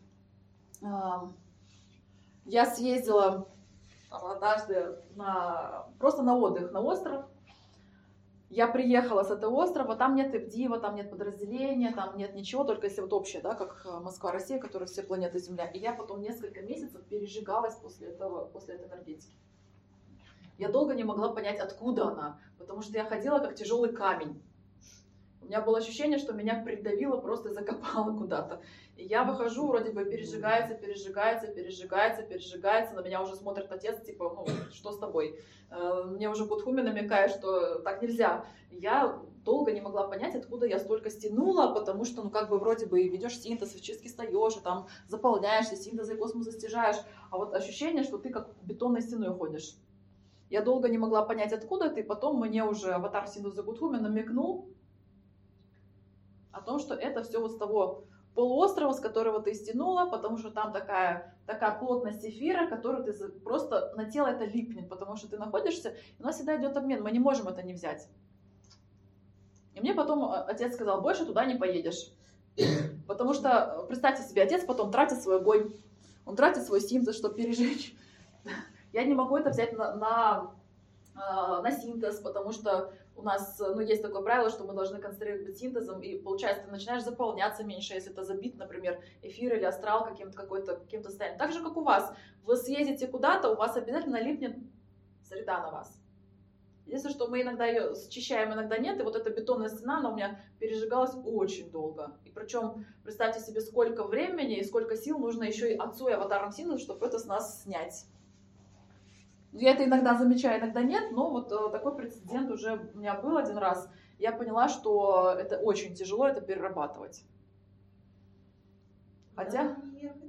S1: я съездила однажды на, просто на отдых на остров. Я приехала с этого острова, там нет ИПДИВа, там нет подразделения, там нет ничего, только если вот общее, да, как Москва, Россия, которая все планеты Земля. И я потом несколько месяцев пережигалась после этого, после этой энергетики. Я долго не могла понять, откуда она, потому что я ходила как тяжелый камень. У меня было ощущение, что меня придавило, просто закопало куда-то. И я выхожу, вроде бы пережигается, пережигается, пережигается, пережигается. На меня уже смотрит отец, типа, ну, что с тобой? Мне уже Будхуми намекает, что так нельзя. Я долго не могла понять, откуда я столько стянула, потому что, ну, как бы, вроде бы, ведешь синтез, в чистке встаешь, и там заполняешься, синтезы и космос застижаешь. А вот ощущение, что ты как бетонной стеной ходишь. Я долго не могла понять, откуда это, и потом мне уже аватар Синдза Будхуми намекнул о том, что это все вот с того полуострова, с которого ты стянула, потому что там такая, такая плотность эфира, которую ты просто на тело это липнет, потому что ты находишься, и у нас всегда идет обмен, мы не можем это не взять. И мне потом отец сказал, больше туда не поедешь. Потому что, представьте себе, отец потом тратит свой огонь, он тратит свой синтез, чтобы пережечь. Я не могу это взять на, на, на синтез, потому что у нас, ну, есть такое правило, что мы должны концентрировать синтезом, и получается, ты начинаешь заполняться меньше, если это забит, например, эфир или астрал каким-то какой-то каким-то состоянием. Так же, как у вас. Вы съездите куда-то, у вас обязательно липнет среда на вас. Единственное, что мы иногда ее счищаем, иногда нет, и вот эта бетонная стена, она у меня пережигалась очень долго. И причем, представьте себе, сколько времени и сколько сил нужно еще и отцу и аватарам синтеза, чтобы это с нас снять. Я это иногда замечаю, иногда нет, но вот э, такой прецедент уже у меня был один раз. Я поняла, что это очень тяжело это перерабатывать. Хотя,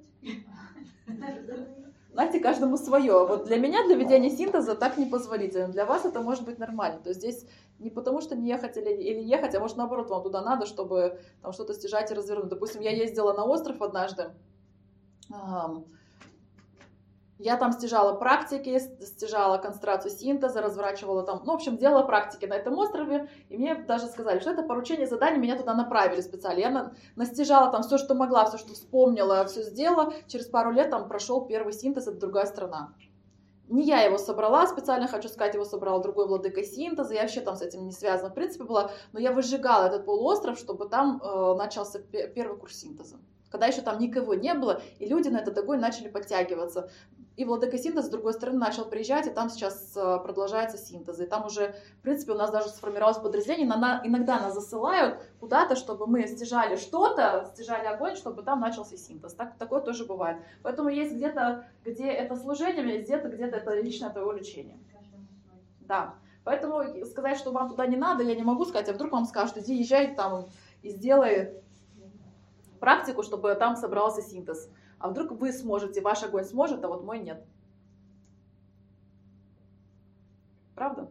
S1: знаете, каждому свое. Вот для меня, для ведения синтеза так непозволительно. Для вас это может быть нормально. То есть здесь не потому, что не ехать или, или ехать, а может наоборот, вам туда надо, чтобы там что-то стяжать и развернуть. Допустим, я ездила на остров однажды. Я там стяжала практики, стяжала концентрацию синтеза, разворачивала там, ну, в общем, делала практики на этом острове, и мне даже сказали, что это поручение задания, меня туда направили специально. Я на, настяжала там все, что могла, все, что вспомнила, все сделала. Через пару лет там прошел первый синтез, это другая страна. Не я его собрала, специально хочу сказать, его собрал другой владыка синтеза, я вообще там с этим не связана, в принципе, была, но я выжигала этот полуостров, чтобы там э, начался первый курс синтеза. Когда еще там никого не было, и люди на этот огонь начали подтягиваться. И владыка синтез, с другой стороны, начал приезжать, и там сейчас продолжается синтез. И там уже, в принципе, у нас даже сформировалось подразделение, иногда нас засылают куда-то, чтобы мы стяжали что-то, стяжали огонь, чтобы там начался синтез. Так, такое тоже бывает. Поэтому есть где-то, где это служение, есть где-то, где-то это личное твое лечение. Да. Поэтому сказать, что вам туда не надо, я не могу сказать, а вдруг вам скажут, иди, езжай там и сделай практику, чтобы там собрался синтез. А вдруг вы сможете, ваш огонь сможет, а вот мой нет. Правда?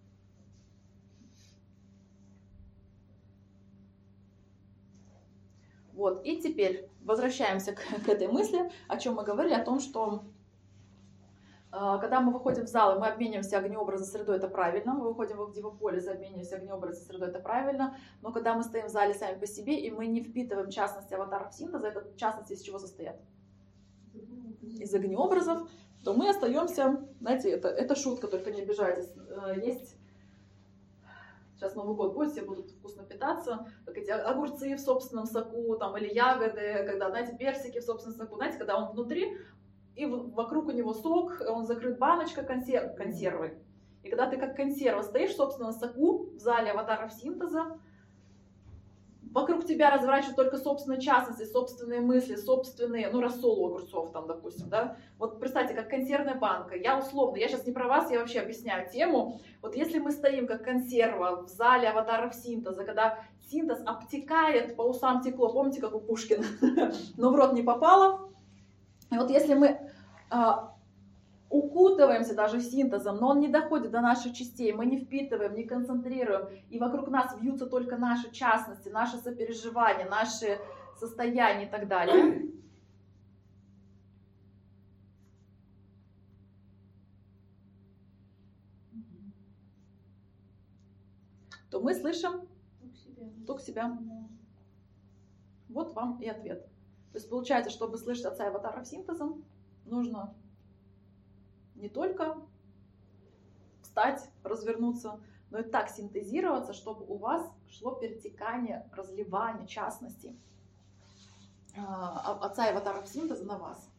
S1: Вот, и теперь возвращаемся к, к этой мысли, о чем мы говорили, о том, что когда мы выходим в зал, и мы обмениваемся огнеобразной средой, это правильно. Мы выходим в Дивополис, обмениваемся огнеобразной средой, это правильно. Но когда мы стоим в зале сами по себе, и мы не впитываем частности аватаров синтеза, это частности из чего состоят? Из огнеобразов, то мы остаемся, знаете, это, это шутка, только не обижайтесь. Есть, сейчас Новый год будет, все будут вкусно питаться, как эти огурцы в собственном соку, там, или ягоды, когда, знаете, персики в собственном соку, знаете, когда он внутри, и вокруг у него сок, он закрыт баночкой консерв, консервы. И когда ты как консерва стоишь в собственном соку, в зале аватаров синтеза, вокруг тебя разворачивают только собственные частности, собственные мысли, собственные, ну, рассол у огурцов там, допустим, да. Вот представьте, как консервная банка. Я условно, я сейчас не про вас, я вообще объясняю тему. Вот если мы стоим как консерва в зале аватаров синтеза, когда синтез обтекает, по усам текло, помните, как у Пушкина, но в рот не попало. И вот если мы а, укутываемся даже синтезом, но он не доходит до наших частей, мы не впитываем, не концентрируем, и вокруг нас вьются только наши частности, наши сопереживания, наши состояния и так далее, то мы слышим
S3: Ток себя.
S1: ток себя.
S3: Да.
S1: Вот вам и ответ. То есть получается, чтобы слышать отца и аватаров синтезом, нужно не только встать, развернуться, но и так синтезироваться, чтобы у вас шло перетекание, разливание частностей а, отца и аватаров синтеза на вас.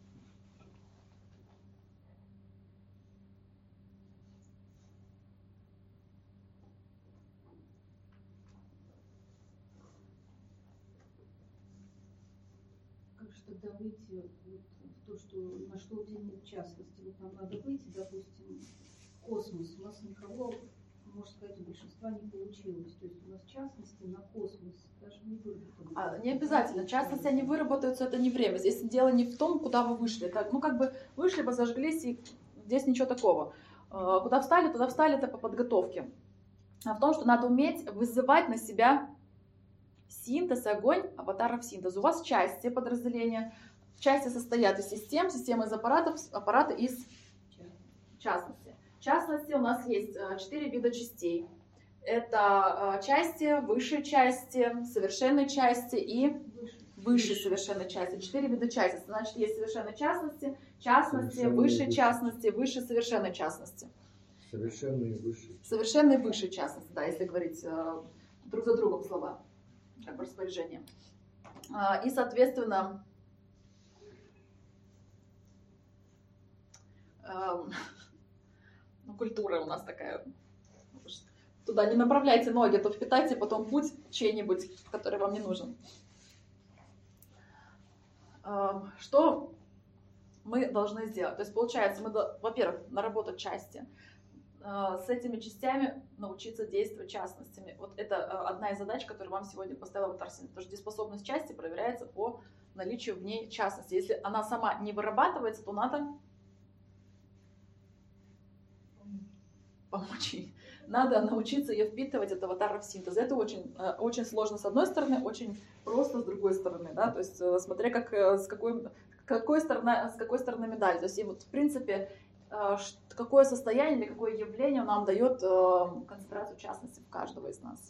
S3: Как же тогда выйти вот в то, что, на что у тебя нет частности? Вот нам надо выйти, допустим, в космос. У нас никого, можно сказать, у большинства не получилось. То есть у нас частности на космос даже не выработаны.
S1: А, не обязательно. Частности они выработаются, это не время. Здесь дело не в том, куда вы вышли. Это, ну, как бы вышли, вы зажглись, и здесь ничего такого. А, куда встали, туда встали, это по подготовке. А в том, что надо уметь вызывать на себя синтез, огонь аватаров синтеза. У вас части подразделения. Части состоят из систем, системы из аппаратов, аппараты из частности. В частности, у нас есть четыре вида частей. Это части, высшие части, совершенные части и высшие совершенные части. Четыре вида части. Значит, есть совершенные частности, частности, высшие частности, высшие совершенные частности.
S4: Совершенные высшие.
S1: Совершенные высшие частности, да, если говорить э, друг за другом слова, как бы распоряжение. А, и, соответственно, э, ну, культура у нас такая. Туда не направляйте ноги, а то впитайте потом путь чей-нибудь, который вам не нужен. Э, что мы должны сделать? То есть, получается, мы, во-первых, наработать части. С этими частями научиться действовать частностями. Вот это одна из задач, которую вам сегодня поставила аватар синтез. Потому что дееспособность части проверяется по наличию в ней частности. Если она сама не вырабатывается, то надо помочь ей. Надо научиться ее впитывать, это аватаров синтеза. Это очень, очень сложно с одной стороны, очень просто с другой стороны. Да? То есть смотря как, с, какой, какой стороны, с какой стороны медаль. То есть и вот в принципе какое состояние или какое явление нам дает э, концентрацию частности в каждого из нас.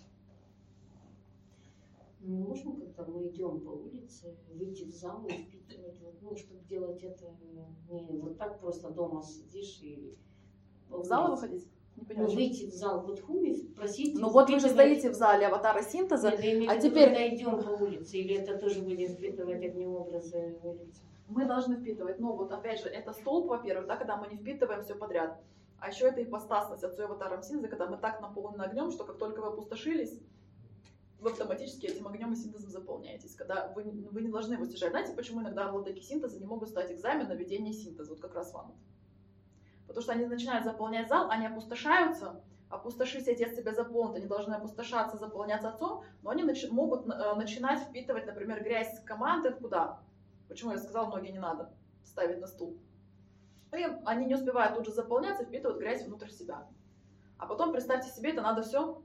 S5: Мы можем, когда мы идем по улице, выйти в зал и впитывать, вот, ну, чтобы делать это не вот так просто дома сидишь и...
S1: В зал выходить? Не понимаю.
S5: Ну, выйти в зал в Тхуми, просить...
S1: Ну вот вы же стоите в зале аватара синтеза,
S5: Нет,
S1: а
S5: виду,
S1: теперь...
S5: когда идем по улице, или это тоже будем впитывать огнеобразы улицы?
S1: Мы должны впитывать. Но вот опять же, это столб, во-первых, да, когда мы не впитываем все подряд. А еще это ипостасность отцу и аватаром синтеза, когда мы так наполнены огнем, что как только вы опустошились, вы автоматически этим огнем и синтезом заполняетесь. Когда вы, вы не должны его стяжать. Знаете, почему иногда владыки синтеза не могут сдать экзамен на ведение синтеза? Вот как раз вам. Потому что они начинают заполнять зал, они опустошаются. Опустошись, эти от себя заполнят, они должны опустошаться, заполняться отцом, но они начи- могут э, начинать впитывать, например, грязь команды куда? Почему я сказала, ноги не надо ставить на стул. И они не успевают тут же заполняться, впитывают грязь внутрь себя. А потом, представьте себе, это надо все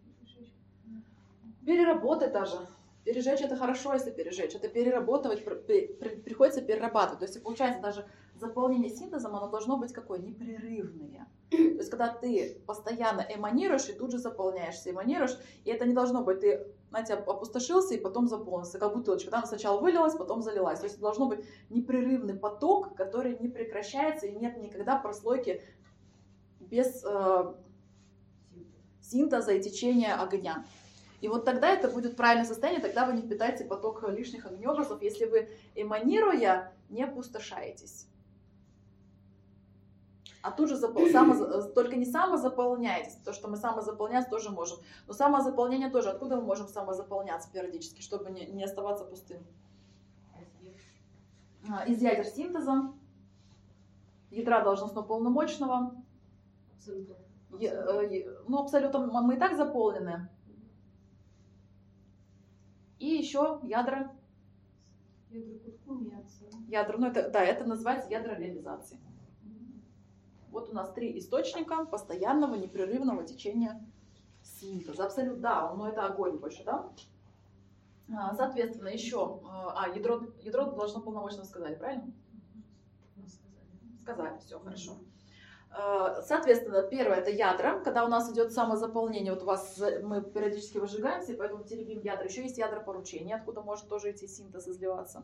S1: переработать даже. Пережечь это хорошо, если пережечь. Это переработать, приходится перерабатывать. То есть, получается, даже заполнение синтезом, оно должно быть какое? Непрерывное. То есть, когда ты постоянно эманируешь и тут же заполняешься, эманируешь, и это не должно быть, ты, знаете, опустошился и потом заполнился, как бутылочка. Там сначала вылилась, потом залилась. То есть, должно быть непрерывный поток, который не прекращается, и нет никогда прослойки без э, синтеза и течения огня. И вот тогда это будет правильное состояние, тогда вы не впитаете поток лишних огнеобразов, если вы, эманируя, не опустошаетесь. А тут же запол... само... только не самозаполняйтесь, то, что мы самозаполняться тоже можем. Но самозаполнение тоже, откуда мы можем самозаполняться периодически, чтобы не, не оставаться пустым? Из ядер синтеза, ядра должностно-полномочного.
S3: Абсолютно.
S1: Ну, абсолютно мы и так заполнены. И еще ядра.
S3: Ядра Куткуми, отца.
S1: Ядра, ну это, да, это называется ядра реализации. Вот у нас три источника постоянного непрерывного течения синтеза. Абсолютно, да, но это огонь больше, да? Соответственно, еще, а, ядро, ядро должно полномочно сказать, правильно? Сказали, все, хорошо. Соответственно, первое это ядра, когда у нас идет самозаполнение, вот у вас мы периодически выжигаемся, поэтому теребим ядра. Еще есть ядра поручения, откуда может тоже идти синтез изливаться.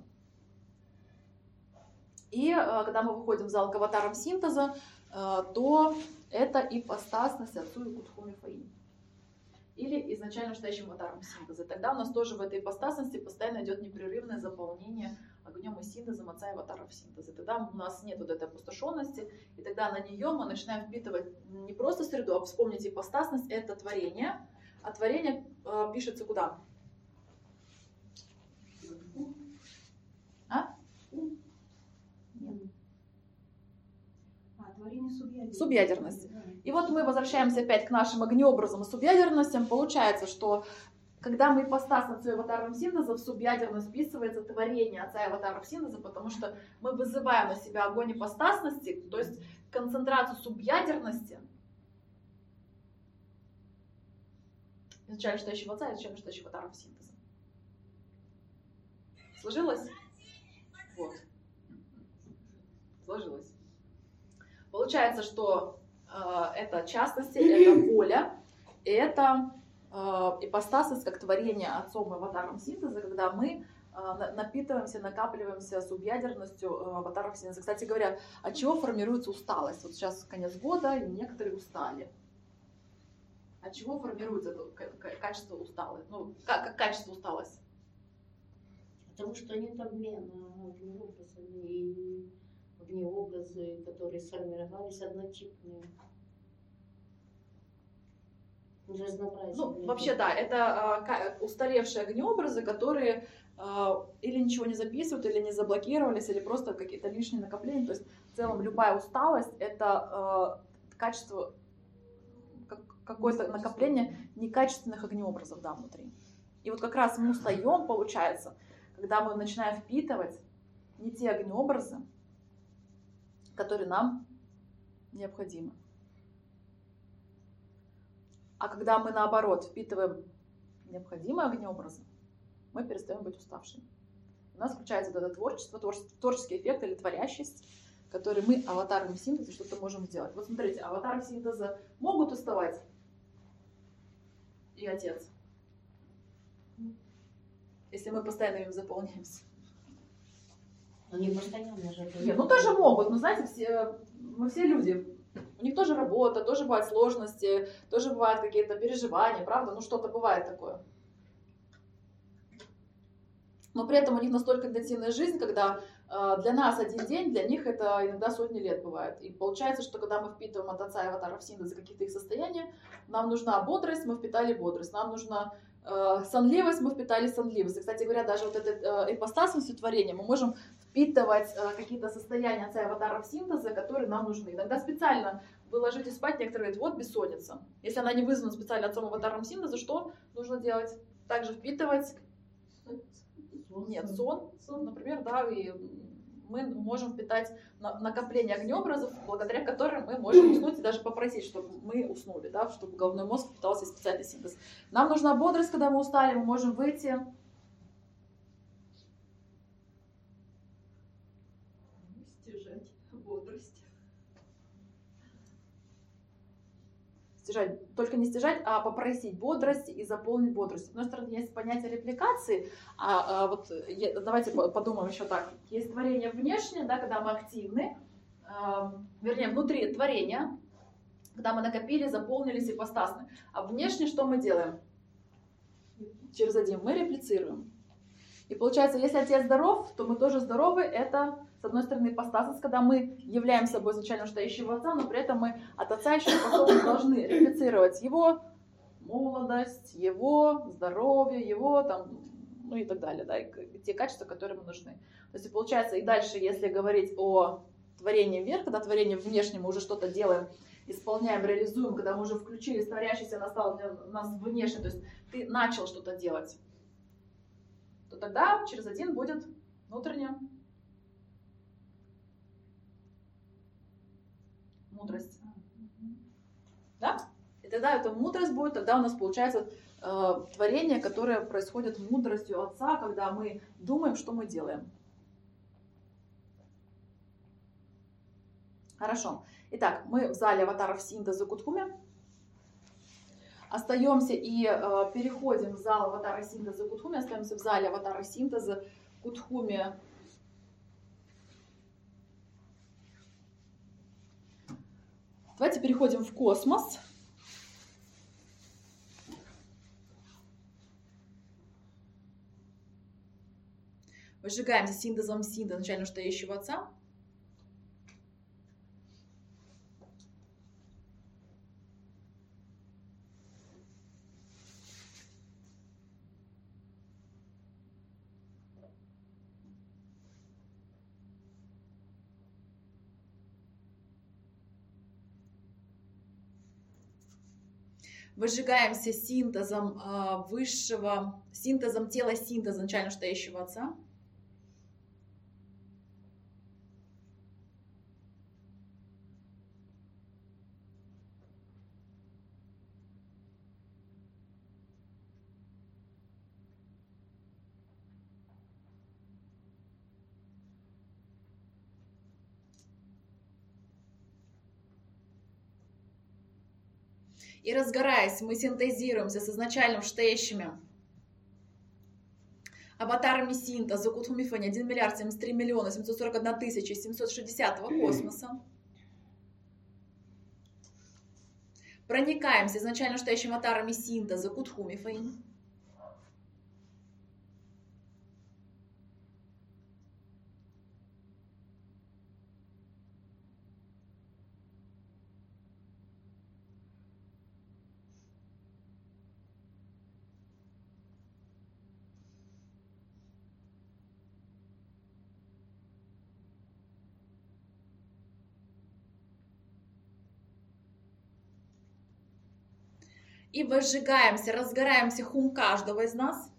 S1: И когда мы выходим в зал к аватарам синтеза, то это ипостасность Отцу и Кутху Мифаим. Или изначально настоящим аватаром синтеза. Тогда у нас тоже в этой ипостасности постоянно идет непрерывное заполнение огнем и синтезом Отца и аватаров синтеза. Тогда у нас нет вот этой опустошенности, и тогда на нее мы начинаем впитывать не просто среду, а вспомните, ипостасность — это творение, а творение э, пишется куда? А? Нет.
S3: А, творение субъядерности.
S1: Субъядерность.
S3: Да.
S1: И вот мы возвращаемся опять к нашим огнеобразам и субъядерностям. Получается, что когда мы ипостас Отцу и аватаром синтеза, в субъядерность вписывается творение Отца и аватаров синтеза, потому что мы вызываем на себя огонь ипостасности, то есть концентрацию субъядерности изначально настоящего Отца и изначально настоящего аватаров синтеза. Сложилось? Вот. Сложилось. Получается, что э, это частности, это воля, это э, ипостасность как творение Отцом и аватаром синтеза, когда мы э, напитываемся, накапливаемся субъядерностью э, аватаров синтеза. Кстати говоря, от чего формируется усталость? Вот сейчас конец года, и некоторые устали. От чего формируется это качество усталости? Ну, как, как качество усталости?
S5: Потому что нет обмена огнеобразами, и огнеобразы, которые сформировались, однотипные. Разнообразие.
S1: Ну, вообще, да, это э, устаревшие огнеобразы, которые э, или ничего не записывают, или не заблокировались, или просто какие-то лишние накопления. То есть, в целом, любая усталость — это э, качество, как, какое-то накопление некачественных огнеобразов, да, внутри. И вот как раз мы устаем, получается, когда мы начинаем впитывать не те огнеобразы, которые нам необходимы. А когда мы, наоборот, впитываем необходимые огнеобразы, мы перестаем быть уставшими. У нас включается вот это творчество, творческий эффект или творящесть, который мы аватаром синтеза что-то можем сделать. Вот смотрите, аватары синтеза могут уставать и Отец, если мы постоянно им заполняемся.
S5: Но не постоянно же.
S1: Нет, ну тоже могут, но знаете, все, мы все люди. У них тоже работа, тоже бывают сложности, тоже бывают какие-то переживания, правда? Ну что-то бывает такое. Но при этом у них настолько интенсивная жизнь, когда э, для нас один день, для них это иногда сотни лет бывает. И получается, что когда мы впитываем от Отца и аватаров синтеза какие-то их состояния, нам нужна бодрость, мы впитали бодрость, нам нужна э, сонливость, мы впитали сонливость. И, кстати говоря, даже вот это э, ипостасностью творения мы можем впитывать э, какие-то состояния Отца и аватаров синтеза, которые нам нужны. Иногда специально вы ложитесь спать, некоторые говорят, вот бессонница. Если она не вызвана специально Отцом и аватаром синтеза, что нужно делать? Также впитывать. Нет, сон, сон, например, да, и мы можем впитать накопление огнеобразов, благодаря которым мы можем уснуть и даже попросить, чтобы мы уснули, да, чтобы головной мозг питался специальный синтез. Нам нужна бодрость, когда мы устали, мы можем выйти.
S2: Стяжать бодрость.
S1: Стяжать, только не стяжать, а попросить бодрость и заполнить бодрость. С одной стороны, есть понятие репликации, а, а вот я, давайте подумаем еще так. Есть творение внешнее, да, когда мы активны, э, вернее, внутри творения, когда мы накопили, заполнились ипостасны. А внешне что мы делаем? Через один мы реплицируем. И получается, если Отец здоров, то мы тоже здоровы. Это, с одной стороны, ипостасность, когда мы являем собой изначально настоящего Отца, но при этом мы от Отца еще потом должны реплицировать его молодость, его здоровье, его там, ну и так далее, да, и те качества, которые нам нужны. То есть, получается, и дальше, если говорить о творении вверх, когда творение внешне мы уже что-то делаем, исполняем, реализуем, когда мы уже включили творящийся, настал для нас внешне, то есть ты начал что-то делать, то тогда через один будет внутренняя мудрость. Да? И тогда эта мудрость будет, тогда у нас получается э, творение, которое происходит мудростью Отца, когда мы думаем, что мы делаем. Хорошо. Итак, мы в зале аватаров синтеза Кутхуме. Остаемся и э, переходим в зал аватара синтеза Кутхуме. Остаемся в зале аватара синтеза Кутхуме. Давайте переходим в космос. Выжигаемся синтезом синтеза начально стоящего отца. Выжигаемся синтезом э, высшего, синтезом тела синтеза начально стоящего отца. И разгораясь, мы синтезируемся с изначальным стоящими аватарами синтеза Кутхумифани один миллиард семьдесят три миллиона семьсот сорок одна тысяча семьсот шестьдесят космоса. Проникаемся изначально стоящими аватарами синтеза Кутхумифани. И возжигаемся, разгораемся хум каждого из нас.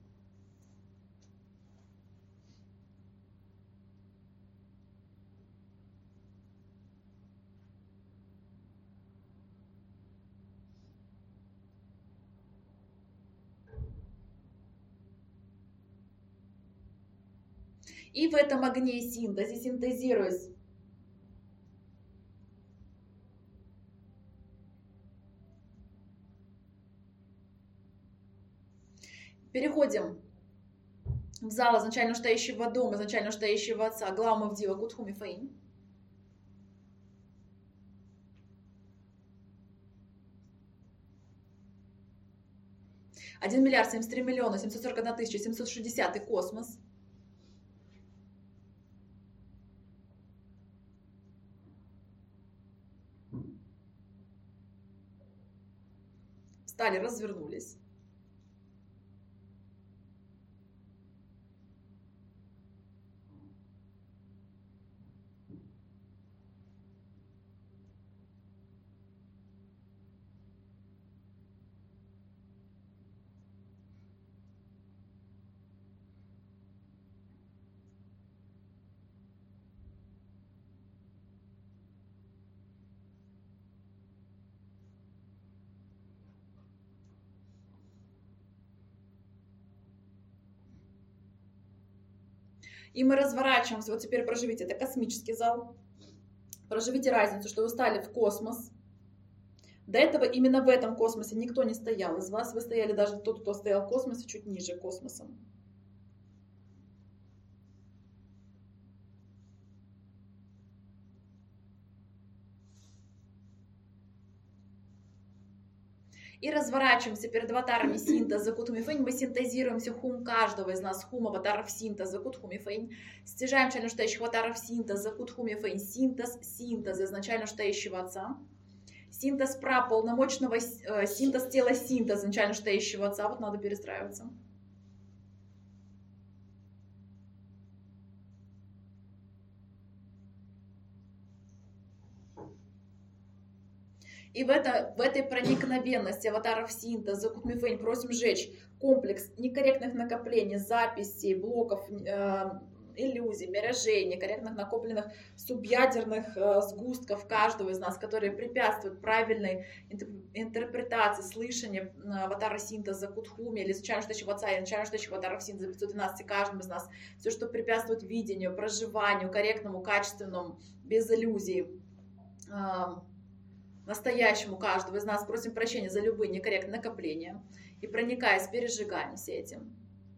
S1: И в этом огне синтезе, синтезируясь, переходим в зал изначально стоящего дома, изначально стоящего отца, Глаума Вдива Кутхуми Фаин. один миллиард семьдесят три миллиона семьсот сорок одна тысяча семьсот шестьдесят космос. Встали, развернулись. И мы разворачиваемся. Вот теперь проживите, это космический зал. Проживите разницу, что вы стали в космос. До этого именно в этом космосе никто не стоял из вас. Вы стояли даже тот, кто стоял в космосе, чуть ниже космосом. И разворачиваемся перед аватарами синтеза Кутхумифэнь. Мы синтезируемся хум каждого из нас, хум аватаров синтеза Кутхумифэнь. Стяжаем начально стоящих аватаров синтеза Кутхумифэнь. Синтез, синтез изначально стоящего отца. Синтез праполномочного, э, синтез тела синтеза изначально стоящего отца. Вот надо перестраиваться. И в, это, в этой проникновенности аватаров синтеза Кутхумифэнь просим сжечь комплекс некорректных накоплений, записей, блоков, э, иллюзий, миражей, некорректных накопленных субъядерных э, сгустков каждого из нас, которые препятствуют правильной интерпретации, слышанию э, аватара синтеза Кутхуми или изначально стоящего отца, или изначально стоящего аватаров синтеза пятьсот двенадцать каждым из нас. Все, что препятствует видению, проживанию, корректному, качественному, без иллюзий. настоящему каждого из нас, просим прощения за любые некорректные накопления и проникаясь, пережигаемся этим.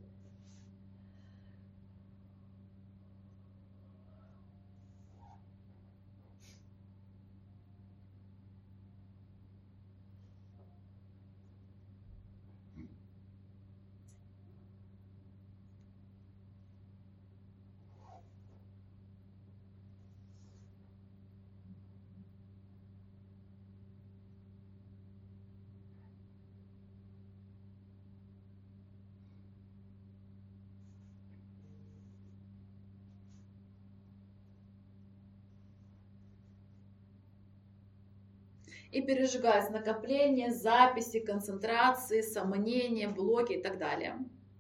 S1: И пережигаются накопления, записи, концентрации, сомнения, блоки и так далее.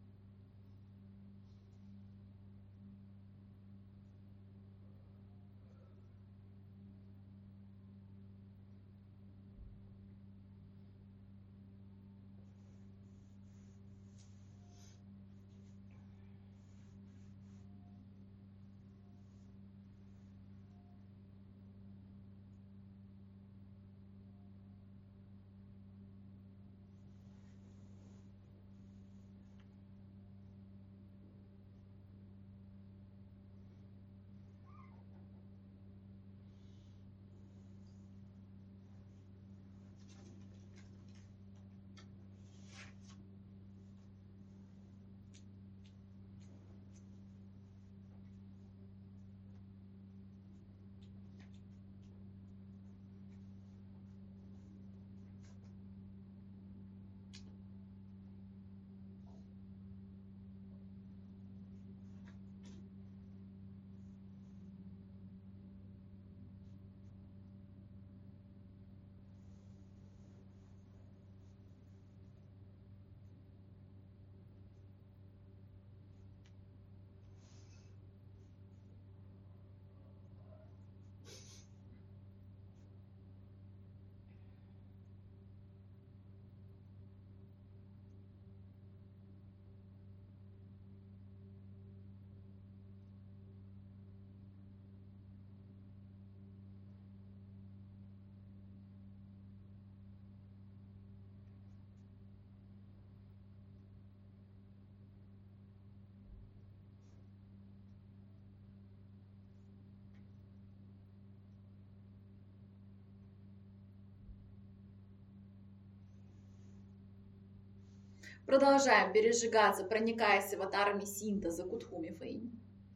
S1: Продолжаем пережигаться, проникаясь аватарами синтеза Кутхуми Фэйнь.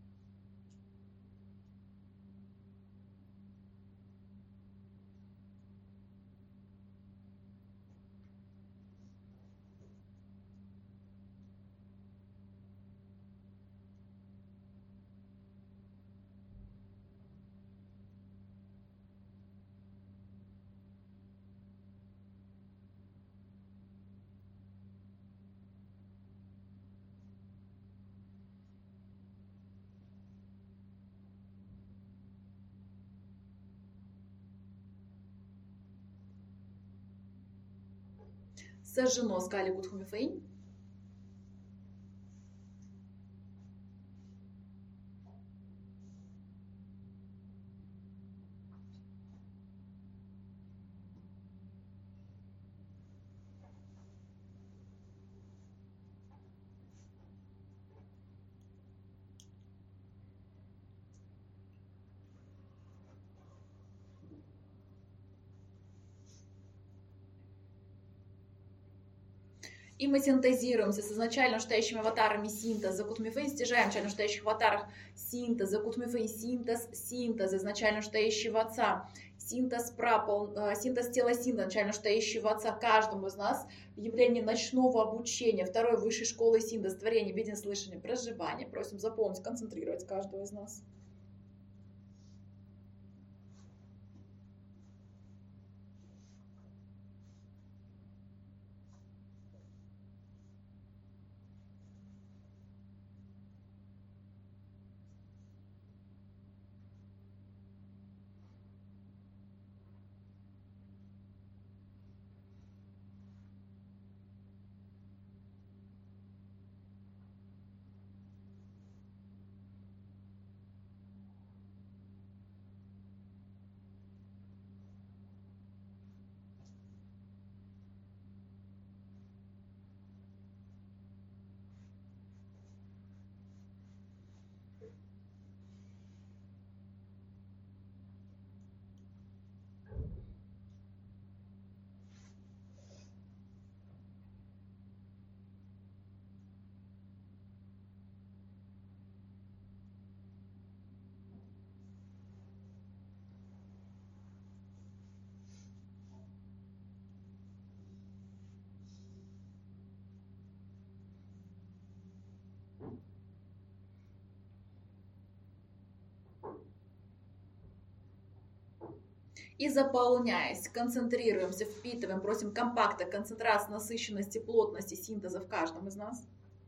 S1: Сожжено скали Кутхуми Фэйнь. И мы синтезируемся с изначально штающими аватарами синтеза Кутхуми Фэйнь, стяжаем начально штающих аватарах синтеза Кутхуми Фэйнь, синтез, синтез изначально штающего отца, синтез прапол, синтез тела синтеза, начально штающего отца каждому из нас, явление ночного обучения, второй высшей школы синтез, творение, видение, слышание, проживание. Просим запомнить, концентрировать каждого из нас. И заполняясь, концентрируемся, впитываем, просим компакта, концентрации, насыщенности, плотности, синтеза в каждом из нас.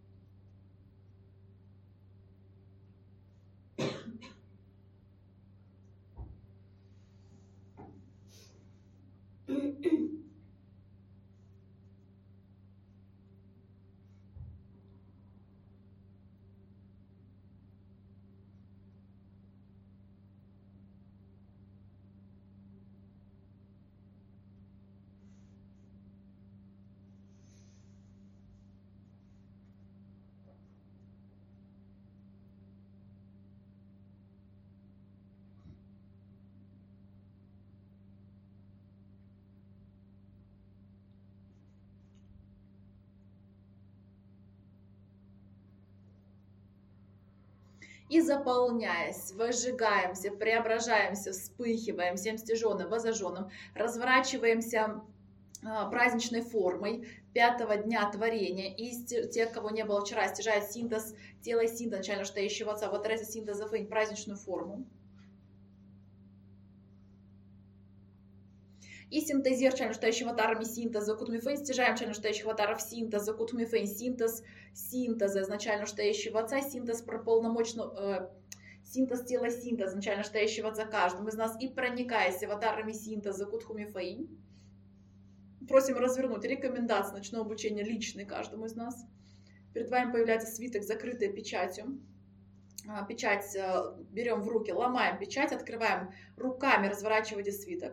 S1: И заполняясь, выжигаемся, преображаемся, вспыхиваем всем стяженным, возожженным, разворачиваемся а, праздничной формой пятого дня творения. И тех, кого не было вчера, стяжает синтез тела и синтез начально стоящего отца, вот это синтеза в праздничную форму. И синтезир чайно настоящего тарами синтеза кутмифейн, стяжаем чайно настоящего таров синтеза кутмифейн, синтез синтеза изначально настоящего отца, синтез про полномочную, э, синтез тела синтеза изначально настоящего отца каждым из нас и проникаясь аватарами синтеза кутхумифейн. Просим развернуть рекомендации ночного обучения личный каждому из нас. Перед вами появляется свиток, закрытый печатью. Печать берем в руки, ломаем печать, открываем руками, разворачивайте свиток.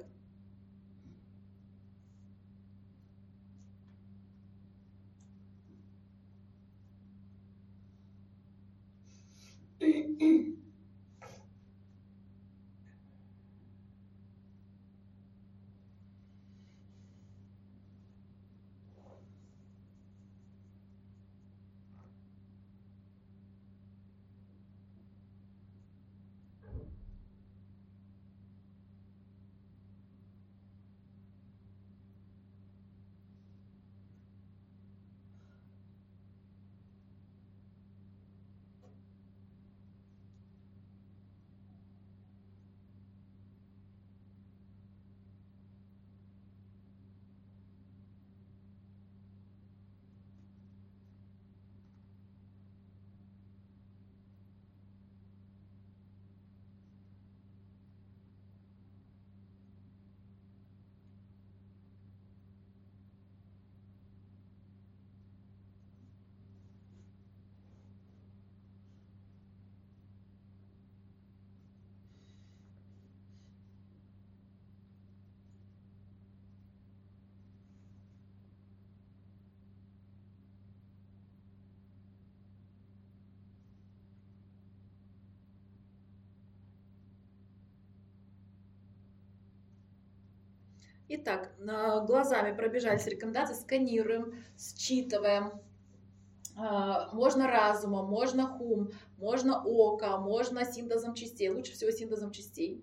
S1: Итак, глазами пробежались рекомендации, сканируем, считываем. Можно разумом, можно хум, можно око, можно синтезом частей. Лучше всего синтезом частей.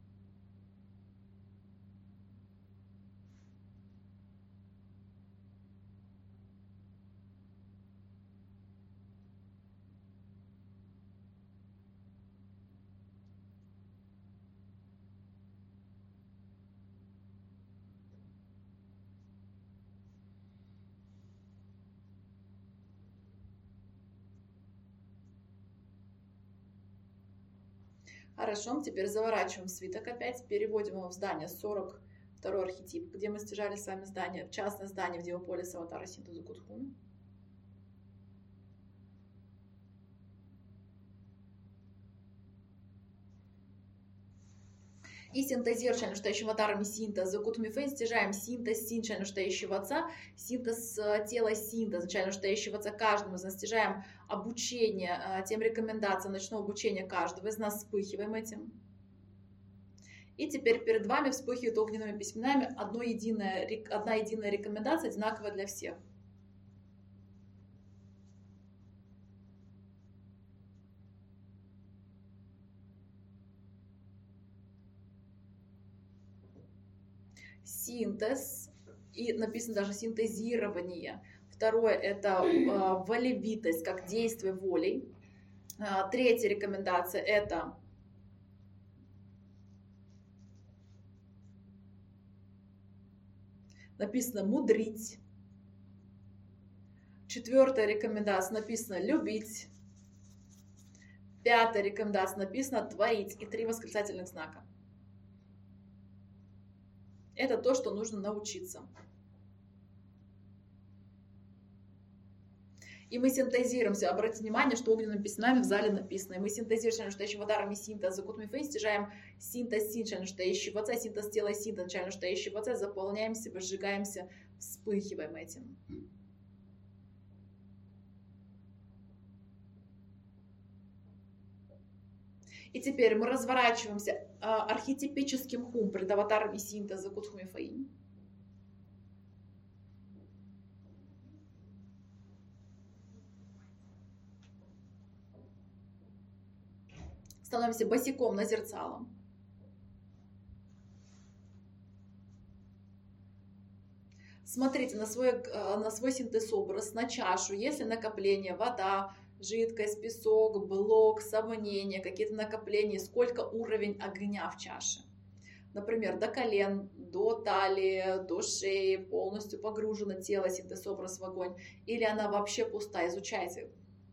S1: Хорошо, теперь заворачиваем свиток опять, переводим его в здание сорок второй архетип, где мы стяжали с вами здание, частное здание в Девополис аватара синтеза Кутхуми. И синтезир чайно настоящего аватарами синтеза Кутмифейн, стяжаем синтез син чайно настоящего отца, синтез тела синтеза чайно настоящего отца каждому из нас, стяжаем обучение, тем рекомендациям ночного обучения каждого из нас, вспыхиваем этим. И теперь перед вами вспыхивает огненными письменами одно единое, одна единая рекомендация, одинаковая для всех. Синтез, и написано даже синтезирование. Второе – это э, волевитость, как действие волей. Э, третья рекомендация – это написано мудрить. Четвертая рекомендация написано любить. Пятая рекомендация написано творить. И три восклицательных знака. Это то, что нужно научиться. И мы синтезируемся. Обратите внимание, что огненными письмами в зале написано. И мы синтезируем, что еще вадарами синтез, закутми фейс, стяжаем синтез синчан, что еще ваца, синтез тела синтез, начально, что еще ваца, заполняемся, выжигаемся, вспыхиваем этим. И теперь мы разворачиваемся архетипическим хум пред аватарами синтеза кутхуми фаин. Становимся босиком на зерцалом. Смотрите на свой, на свой синтез-образ, на чашу, если накопление, вода, жидкость, песок, блок, сомнения, какие-то накопления, сколько уровень огня в чаше. Например, до колен, до талии, до шеи, полностью погружено тело, синтез-образ в огонь, или она вообще пуста, изучайте.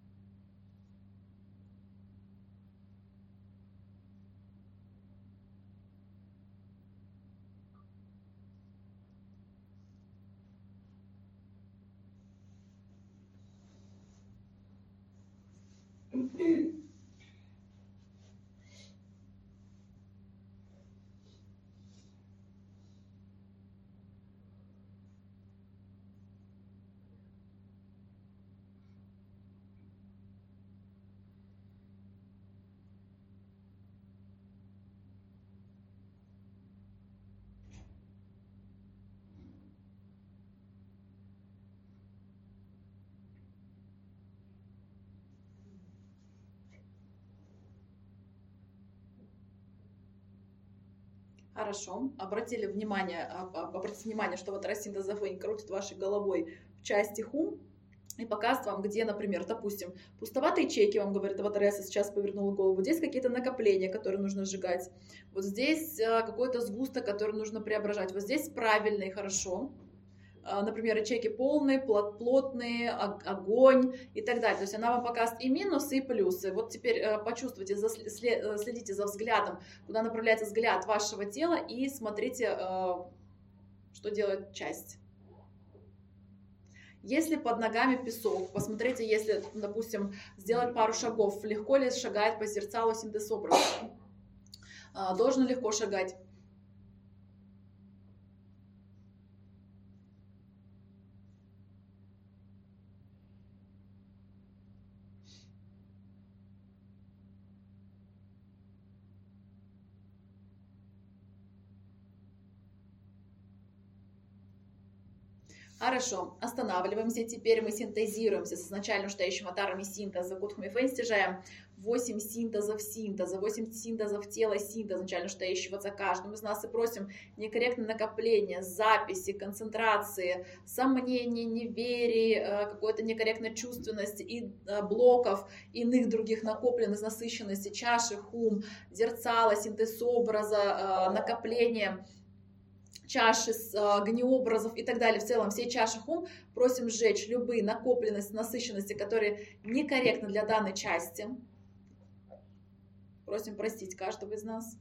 S1: Хорошо. Обратили внимание, обратите внимание, что вот рассинтез фейн крутит вашей головой в части хум и показывает вам, где, например, допустим, пустоватые ячейки, вам говорит, аватаресса сейчас повернула голову, здесь какие-то накопления, которые нужно сжигать, вот здесь какой-то сгусток, который нужно преображать, вот здесь правильный, хорошо. Например, ячейки полные, плотные, огонь и так далее. То есть она вам показывает и минусы, и плюсы. Вот теперь почувствуйте, следите за взглядом, куда направляется взгляд вашего тела, и смотрите, что делает часть. Если под ногами песок, посмотрите, если, допустим, сделать пару шагов, легко ли шагает по зерцалу синтез-образ? Должен легко шагать. Хорошо, останавливаемся. Теперь мы синтезируемся с изначально стоящим аватарами синтеза. Кутхуми фейн стяжаем восемь синтезов синтеза, восемь синтезов тела синтеза, изначально стоящего за каждым из нас. И просим некорректное накопление, записи, концентрации, сомнений, неверий, какой-то некорректной чувственности и блоков, иных других накопленных насыщенности, чаши, хум, зерцала, синтез-образа, накопление чаши, огнеобразов и так далее, в целом все чаши хум, просим сжечь любые накопленности, насыщенности, которые некорректны для данной части. Просим простить каждого из нас.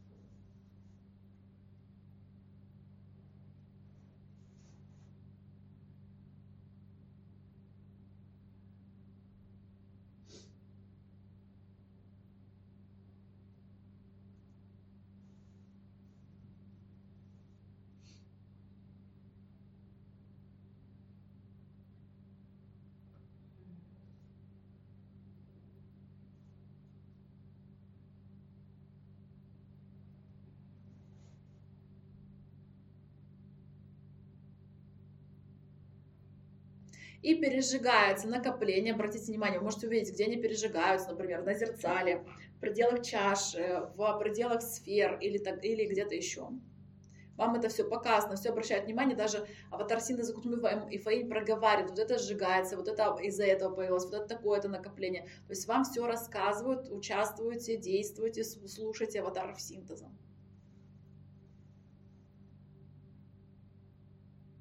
S1: И пережигается накопление, обратите внимание, вы можете увидеть, где они пережигаются, например, на зерцале, в пределах чаши, в пределах сфер или, так, или где-то еще. Вам это все показано, все обращает внимание, даже аватар синтеза Кутхуми и Фаин проговаривает, вот это сжигается, вот это из-за этого появилось, вот это такое-то накопление. То есть вам все рассказывают, участвуете, действуете, слушайте аватаров синтеза.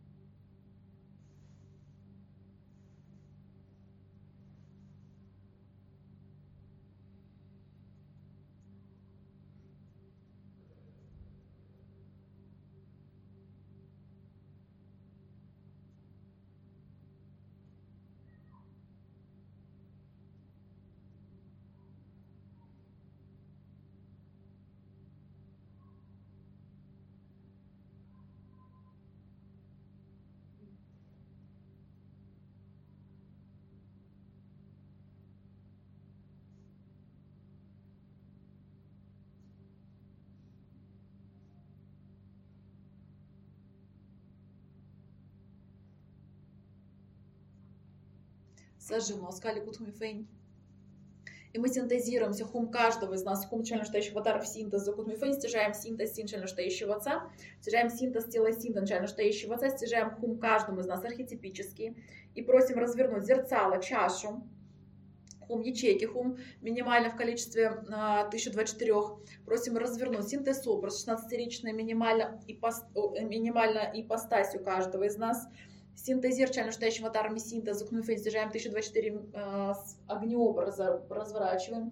S1: сожжено. Скали кутхуми фейн. И мы синтезируемся хум каждого из нас, хум члена настоящего ватара в синтез за кутхуми фейн, стяжаем синтез син члена настоящего отца, стяжаем синтез тела синтез члена настоящего отца, стяжаем хум каждому из нас архетипически и просим развернуть зерцало, чашу, хум ячейки, хум минимально в количестве а, тысяча двадцать четыре. Просим развернуть синтез образ, шестнадцатиричная минимально, ипост... минимально ипостась у каждого из нас. Синтезир члена настоящего ватарами синтез, закнуфейн, стяжаем тысяча двадцать четыре э, огнеобраза, разворачиваем.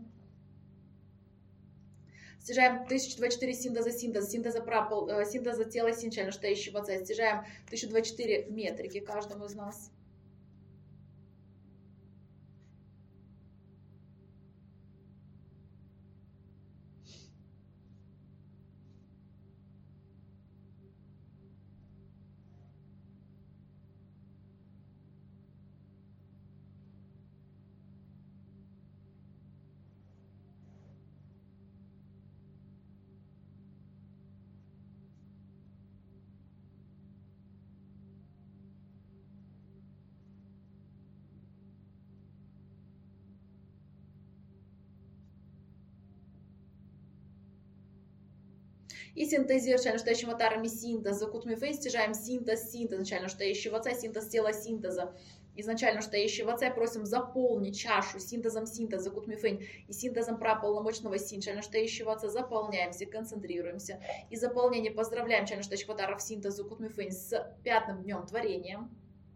S1: Стяжаем тысяча двадцать четыре синтеза синтеза, синтеза, прапол, э, синтеза тела син члена настоящего отца. Стяжаем тысяча двадцать четыре метрики каждому из нас. И синтезир члена настоящего ватарами синтез, за кутми фейс, стяжаем синтез, синтез начально настоящего отца, синтез тела синтеза. Изначально настоящего отца просим заполнить чашу синтезом синтеза, кутмифейн и синтезом праполномочного син, начально настоящего отца, заполняемся, концентрируемся. И заполнение поздравляем начально настоящего ватаров синтеза, кутмифейн с пятым днем творения.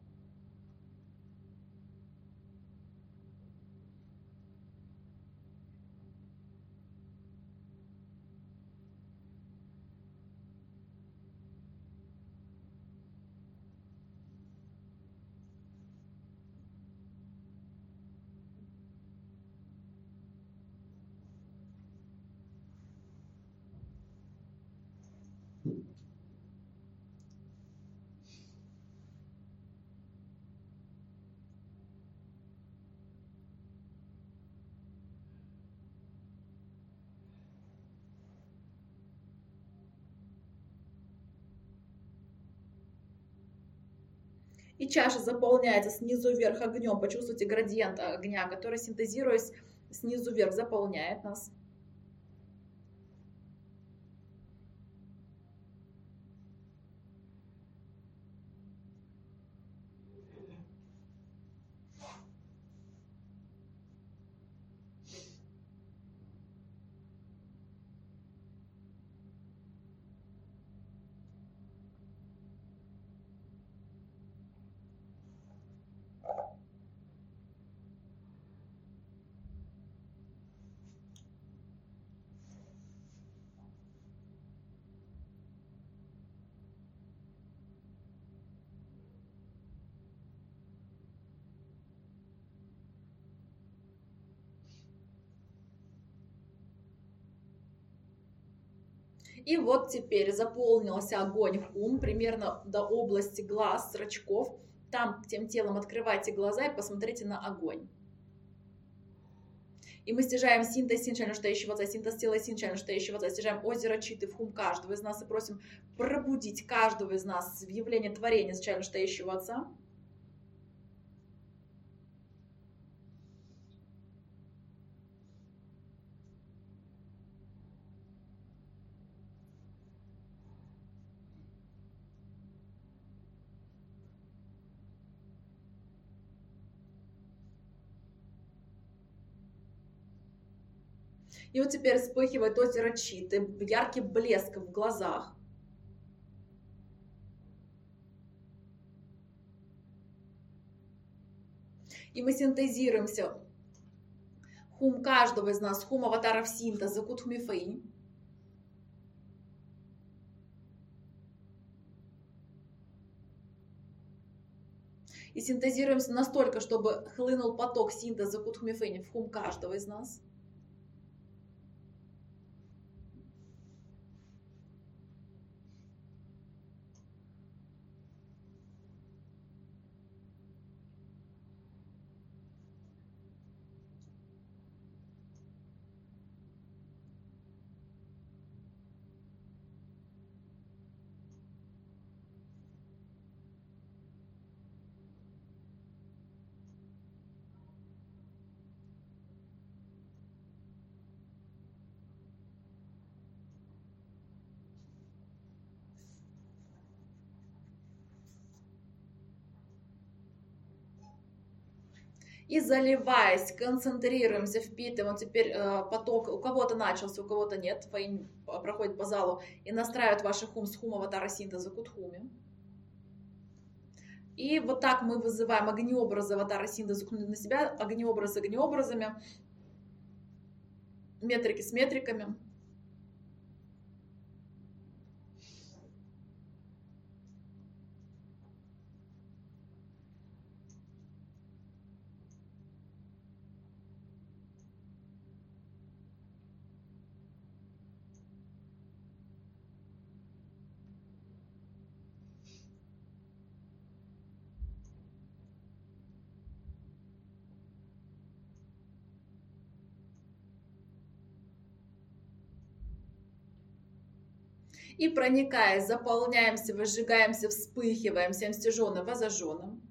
S1: И чаша заполняется снизу вверх огнем. Почувствуйте градиент огня, который, синтезируясь снизу вверх, заполняет нас. И вот теперь заполнился огонь хум примерно до области глаз, зрачков. Там тем телом открывайте глаза и посмотрите на огонь. И мы стяжаем синтез син члена настоящего отца, синтез тела син члена настоящего отца, стяжаем озеро читы в хум каждого из нас и просим пробудить каждого из нас в явление творения с члена настоящего отца. И вот теперь вспыхивает озеро читы, яркий блеск в глазах. И мы синтезируемся. Хум каждого из нас, хум аватаров синтеза, кутхумифей. И синтезируемся настолько, чтобы хлынул поток синтеза кутхумифей в хум каждого из нас. И заливаясь, концентрируемся, впитываем. Вот теперь э, поток у кого-то начался, у кого-то нет. Фаин проходит по залу и настраивает ваш хум с хум аватара синтеза кутхуми. И вот так мы вызываем огнеобразы аватара синтеза на себя, огнеобразы огнеобразами, метрики с метриками. И проникая, заполняемся, выжигаемся, вспыхиваем всем стяженным, возожженным.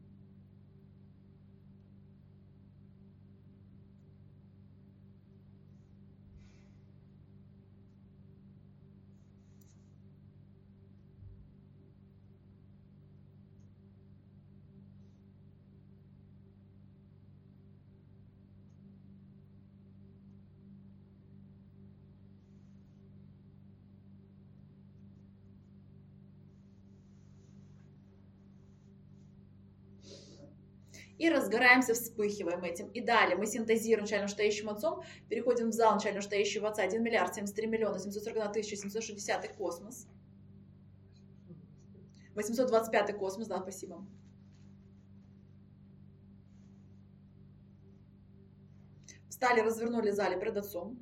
S1: И разгораемся, вспыхиваем этим. И далее мы синтезируем начальным штающим отцом, переходим в зал начального штающего отца один миллиард семьдесят три миллиона семьсот сорок одна тысяча семьсот шестьдесят космос. восемьсот двадцать пятый космос, да, спасибо. Встали, развернули зале перед отцом.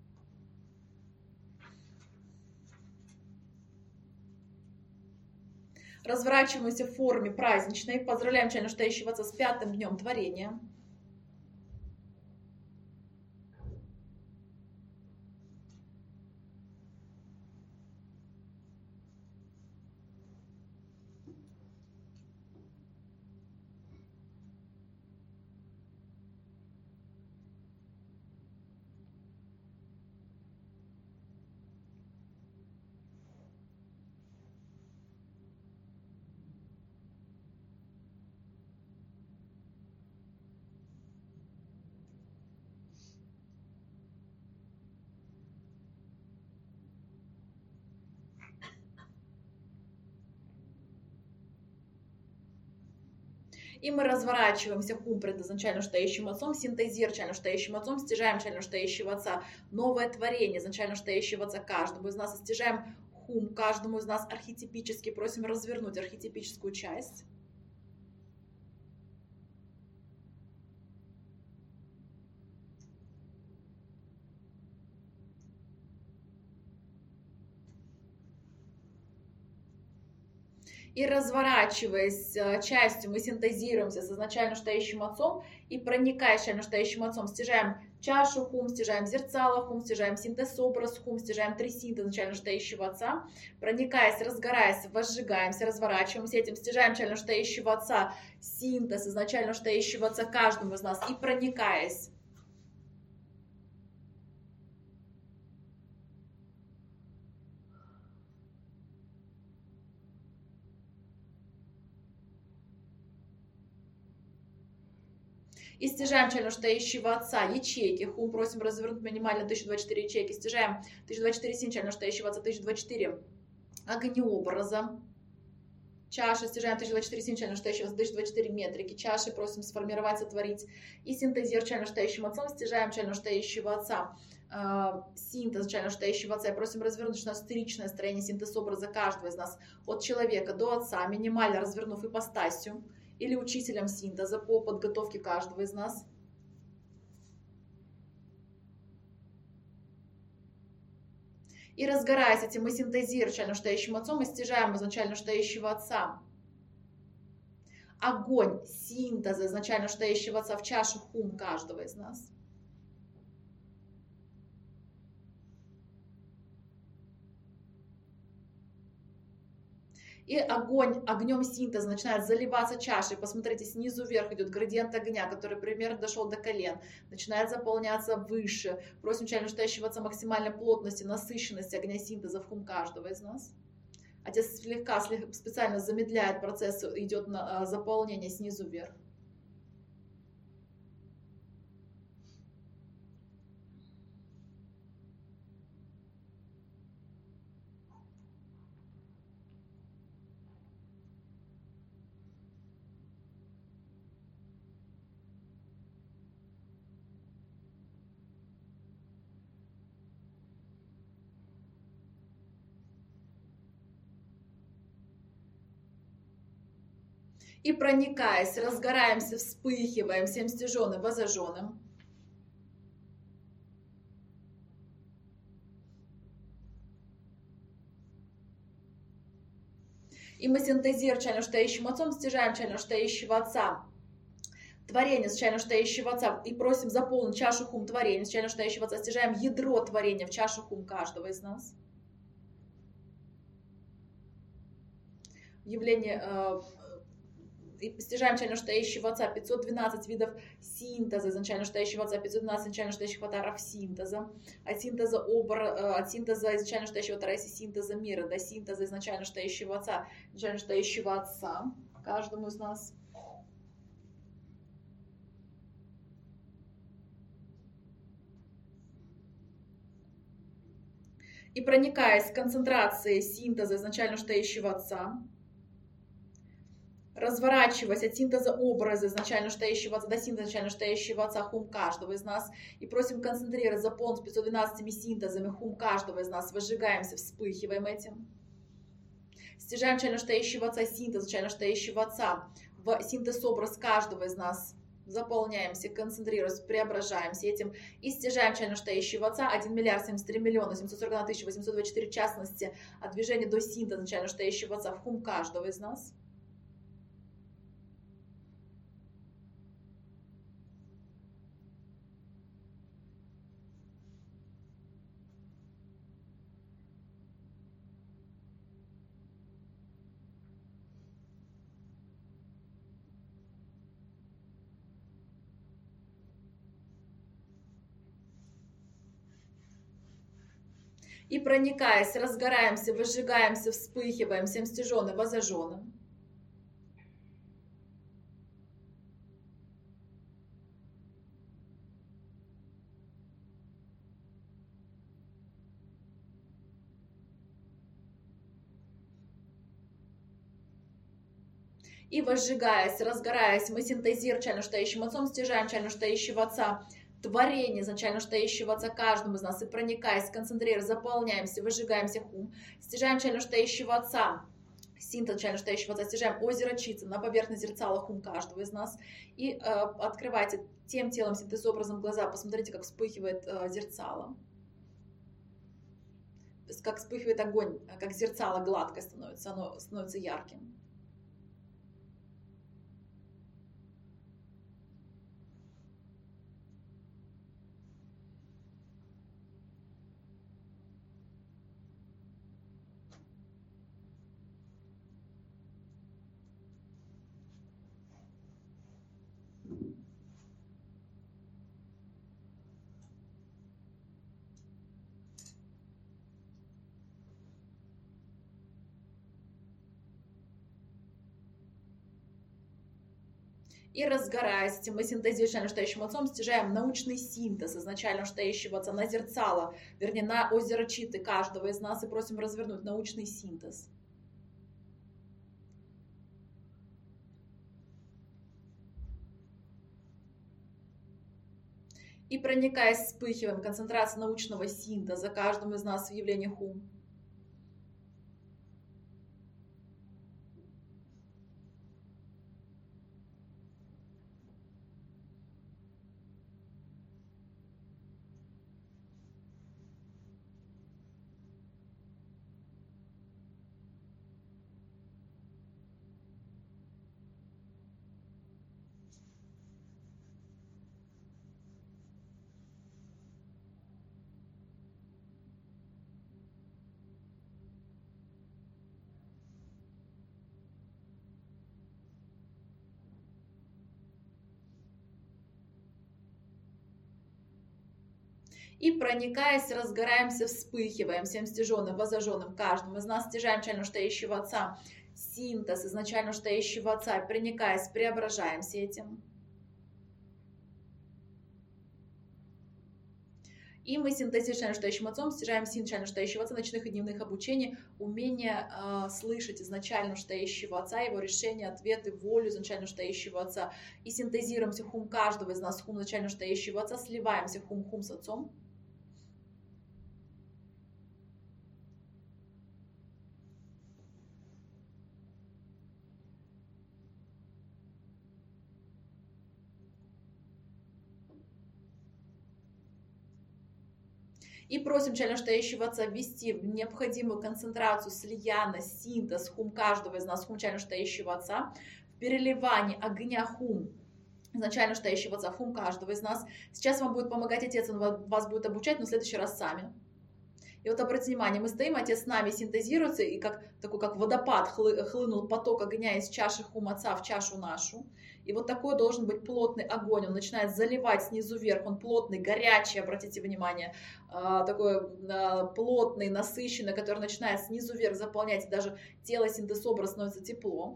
S1: Разворачиваемся в форме праздничной. Поздравляем начального штающего отца с пятым днем творения. И мы разворачиваемся хум предозначально штающим отцом, синтезир начально штающим отцом, стяжаем начально штающего отца, новое творение изначально штающего отца каждому из нас, стяжаем хум каждому из нас архетипически, просим развернуть архетипическую часть. И разворачиваясь частью, мы синтезируемся с изначально штающим отцом и проникая изначально штающим отцом, стяжаем чашу хум, стяжаем зерцало хум, стяжаем синтез образ хум, стяжаем три синтеза изначально штающего отца, проникаясь, разгораясь, возжигаемся, разворачиваемся этим, стяжаем изначально штающего отца, синтез изначально штающего отца каждому из нас и проникаясь. И стяжаем начально штающего отца ячейки. Хум просим развернуть минимально тысяча двадцать четыре ячейки. Стяжаем тысяча двадцать четыре син начально штающего отца, тысяча двадцать четыре огнеобраза. Чаши стяжаем тысяча двадцать четыре син начально штающего отца, тысяча двадцать четыре метрики. Чаши просим сформировать, сотворить. И синтезир начально штающим отцом. Стяжаем начально штающего отца. Синтез начально штающего отца. И просим развернуть у нас вторичное строение, синтез образа каждого из нас. От человека до отца. Минимально развернув ипостасью. Или учителем синтеза по подготовке каждого из нас. И разгораясь этим, мы синтезируем начально штающим отцом и стяжаем изначально штающего отца. Огонь синтеза изначально штающего отца в чашу хум каждого из нас. И огонь, огнем синтеза начинает заливаться чашей. Посмотрите, снизу вверх идет градиент огня, который примерно дошел до колен. Начинает заполняться выше. Просим начально штающего отца максимальной плотности, насыщенности огня синтеза в хум каждого из нас. Отец слегка, слегка специально замедляет процесс, идет на заполнение снизу вверх. И проникаясь, разгораемся, вспыхиваем всем стяженным, возожженным. И мы синтезируем чайно штающим отцом, стяжаем чайно штающего отца, творение с чайно штающего отца, и просим заполнить чашу хум творения с чайно штающего отца, стяжаем ядро творения в чашу хум каждого из нас. Явление, э, и стяжаем чайно штающего отца пятьсот двенадцать видов синтеза, изначально штающего отца пятьсот двенадцать изначально штающих отаров синтеза, от синтеза обра, от синтеза изначально штающего отара, синтеза мира, до синтеза изначально штающего отца, изначально штающего отца, каждому из нас. И проникаясь концентрацией синтеза изначально штающего отца, разворачиваясь от синтеза образа изначально штающего отца до синтеза изначально штающего отца хум каждого из нас, и просим концентрировать, заполнить пятьсот двенадцатью синтезами хум каждого из нас, возжигаемся, вспыхиваем этим. Стяжаем изначально штающего отца синтез изначально штающего отца в синтез образ каждого из нас, заполняемся, концентрируемся, преображаемся этим и стяжаем чайно штающего отца один миллиард семьдесят три миллиона семьсот сорок одна тысяча восемьсот двадцать четыре частности от движения до синтеза чайно штающего отца в хум каждого из нас. И проникаясь, разгораемся, возжигаемся, вспыхиваем всем стяженным, возожженным. И возжигаясь, разгораясь, мы синтезируем чайно штающим отцом, стяжаем чайно штающего отца, творение изначально штающего отца каждому из нас, и проникаясь, концентрируясь, заполняемся, выжигаемся хум, стяжаем чайно штающего отца, синтез чайно штающего отца, стяжаем озеро чица на поверхность зерцала хум каждого из нас, и э, открывайте тем телом, синтез образом глаза, посмотрите, как вспыхивает э, зерцало, как вспыхивает огонь, как зерцало гладкое становится, оно становится ярким. И разгораясь этим, мы синтезируем штающим отцом, стяжаем научный синтез изначально штающего отца на зерцало, вернее, на озеро читы каждого из нас, и просим развернуть научный синтез. И проникаясь, вспыхиваем концентрация научного синтеза каждому из нас в явлении хум. И проникаясь, разгораемся, вспыхиваем всем стяженным, возожженным каждым из нас, стяжаем чайно штающего отца, синтез изначально штающего отца, проникаясь, преображаемся этим. И мы синтезируем штающим отцом, стяжаем син чайно штающего отца, ночных и дневных обучений, умение э, слышать изначально штающего отца, его решения, ответы, волю изначально штающего отца. И синтезируемся хум каждого из нас, хум изначально штающего отца, сливаемся хум-хум с отцом. И просим чайно-штающего отца ввести в необходимую концентрацию слияна, синтез, хум каждого из нас, хум чайно-штающего отца, в переливании огня хум, изначально штающего отца, хум каждого из нас. Сейчас вам будет помогать отец, он вас будет обучать, но в следующий раз сами. И вот обратите внимание, мы стоим, отец с нами синтезируется, и как такой как водопад хлы, хлынул поток огня из чаши хум отца в чашу нашу. И вот такой должен быть плотный огонь, он начинает заливать снизу вверх, он плотный, горячий, обратите внимание, такой плотный, насыщенный, который начинает снизу вверх заполнять, и даже тело синтезобра становится тепло.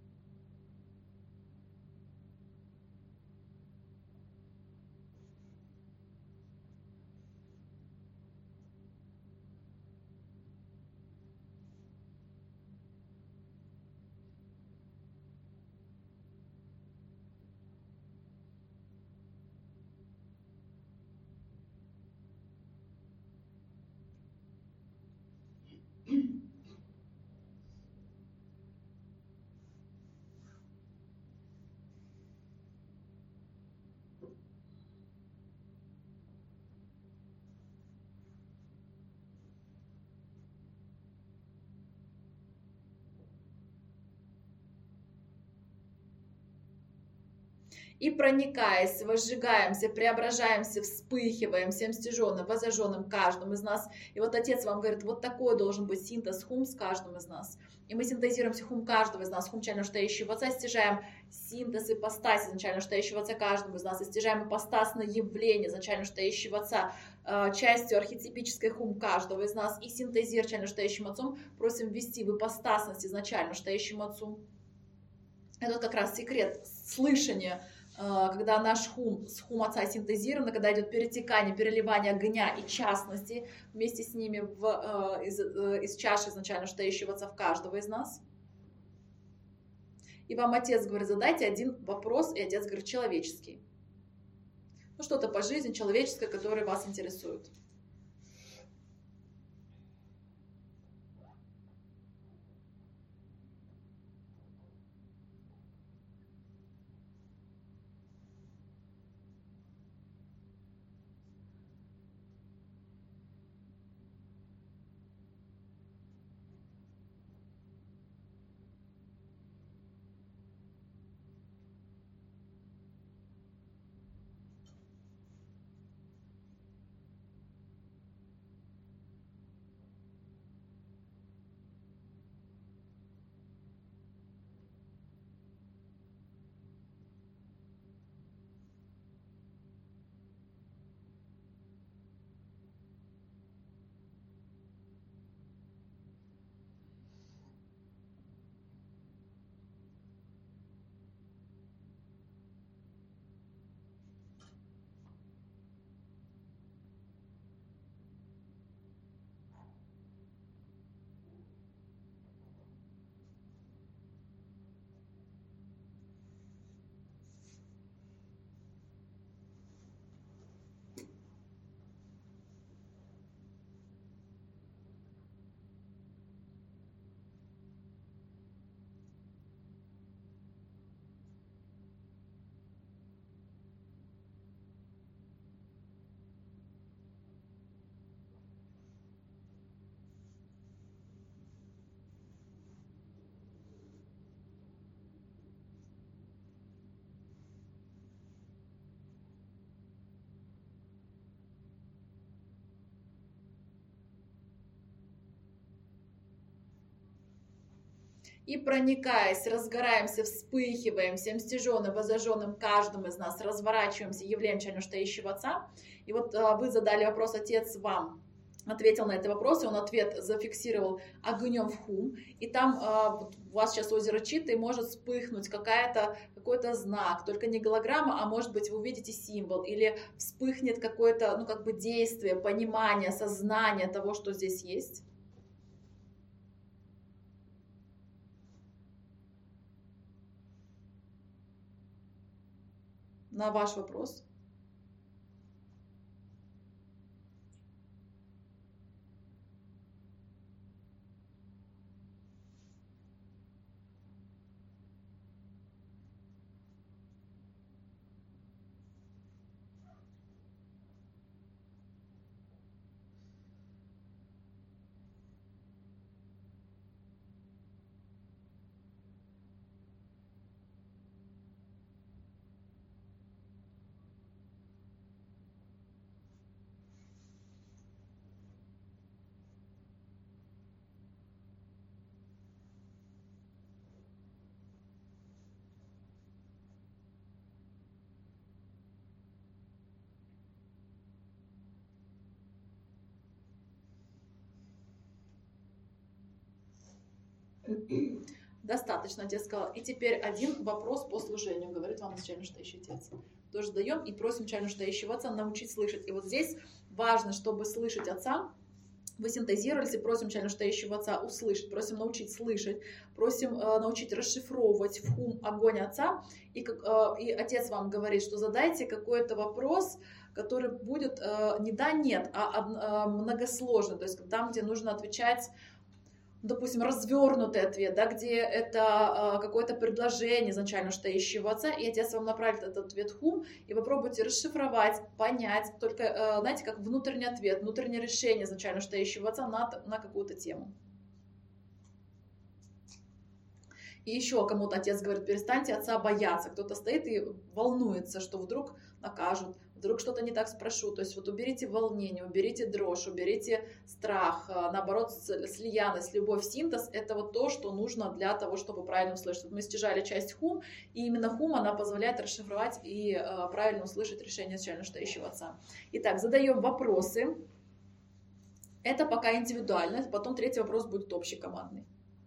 S1: И проникаясь, возжигаемся, преображаемся, вспыхиваем всем стяженным, возожженным каждым из нас. И вот Отец вам говорит, вот такой должен быть синтез хум с каждым из нас. И мы синтезируемся хум каждого из нас, хум чайно-штающего отца, стяжаем синтез ипостаси изначально-штающего отца каждому из нас, и стяжаем ипостасное явление изначально-штающего отца, частью архетипической хум каждого из нас, и синтезир чайно-штающим отцом просим ввести в ипостасность изначально-штающему отцу. Это вот как раз секрет слышания, когда наш хум с хум отца синтезирован, когда идет перетекание, переливание огня и частности вместе с ними в, из, из чаши изначально штающего отца в каждого из нас. И вам отец говорит, задайте один вопрос, и отец говорит, человеческий. Ну, что-то по жизни человеческое, которое вас интересует. И проникаясь, разгораемся, вспыхиваем всем стяженным, возожженным каждым из нас, разворачиваемся, являем чайно-штающего отца. И вот а, вы задали вопрос, отец вам ответил на этот вопрос, и он ответ зафиксировал огнем в хум. И там а, вот у вас сейчас озеро Читы, может вспыхнуть какая-то, какой-то знак, только не голограмма, а может быть вы увидите символ, или вспыхнет какое-то, ну как бы действие, понимание, сознание того, что здесь есть. На ваш вопрос. Достаточно, отец сказал. И теперь один вопрос по служению, говорит вам начальник настоящий отец. Тоже даем и просим начальник настоящего отца научить слышать. И вот здесь важно, чтобы слышать отца. Вы синтезировались и просим начальник настоящего отца услышать, просим научить слышать, просим э, научить расшифровывать в хум огонь отца. И, э, и отец вам говорит, что задайте какой-то вопрос, который будет э, не да, нет, а э, многосложный. То есть там, где нужно отвечать, допустим, развернутый ответ, да, где это э, какое-то предложение изначально стоящего отца, и отец вам направит этот ответ хум, и вы попробуйте расшифровать, понять, только, э, знаете, как внутренний ответ, внутреннее решение изначально стоящего отца на, на какую-то тему. И еще кому-то отец говорит, перестаньте отца бояться. Кто-то стоит и волнуется, что вдруг накажут, вдруг что-то не так спрошу. То есть вот уберите волнение, уберите дрожь, уберите страх. Наоборот, слиянность, любовь, синтез — это вот то, что нужно для того, чтобы правильно услышать. Мы стяжали часть хум, и именно хум, она позволяет расшифровать и э, правильно услышать решение начально стоящего отца. Итак, задаем вопросы. Это пока индивидуально, потом третий вопрос будет общекомандный.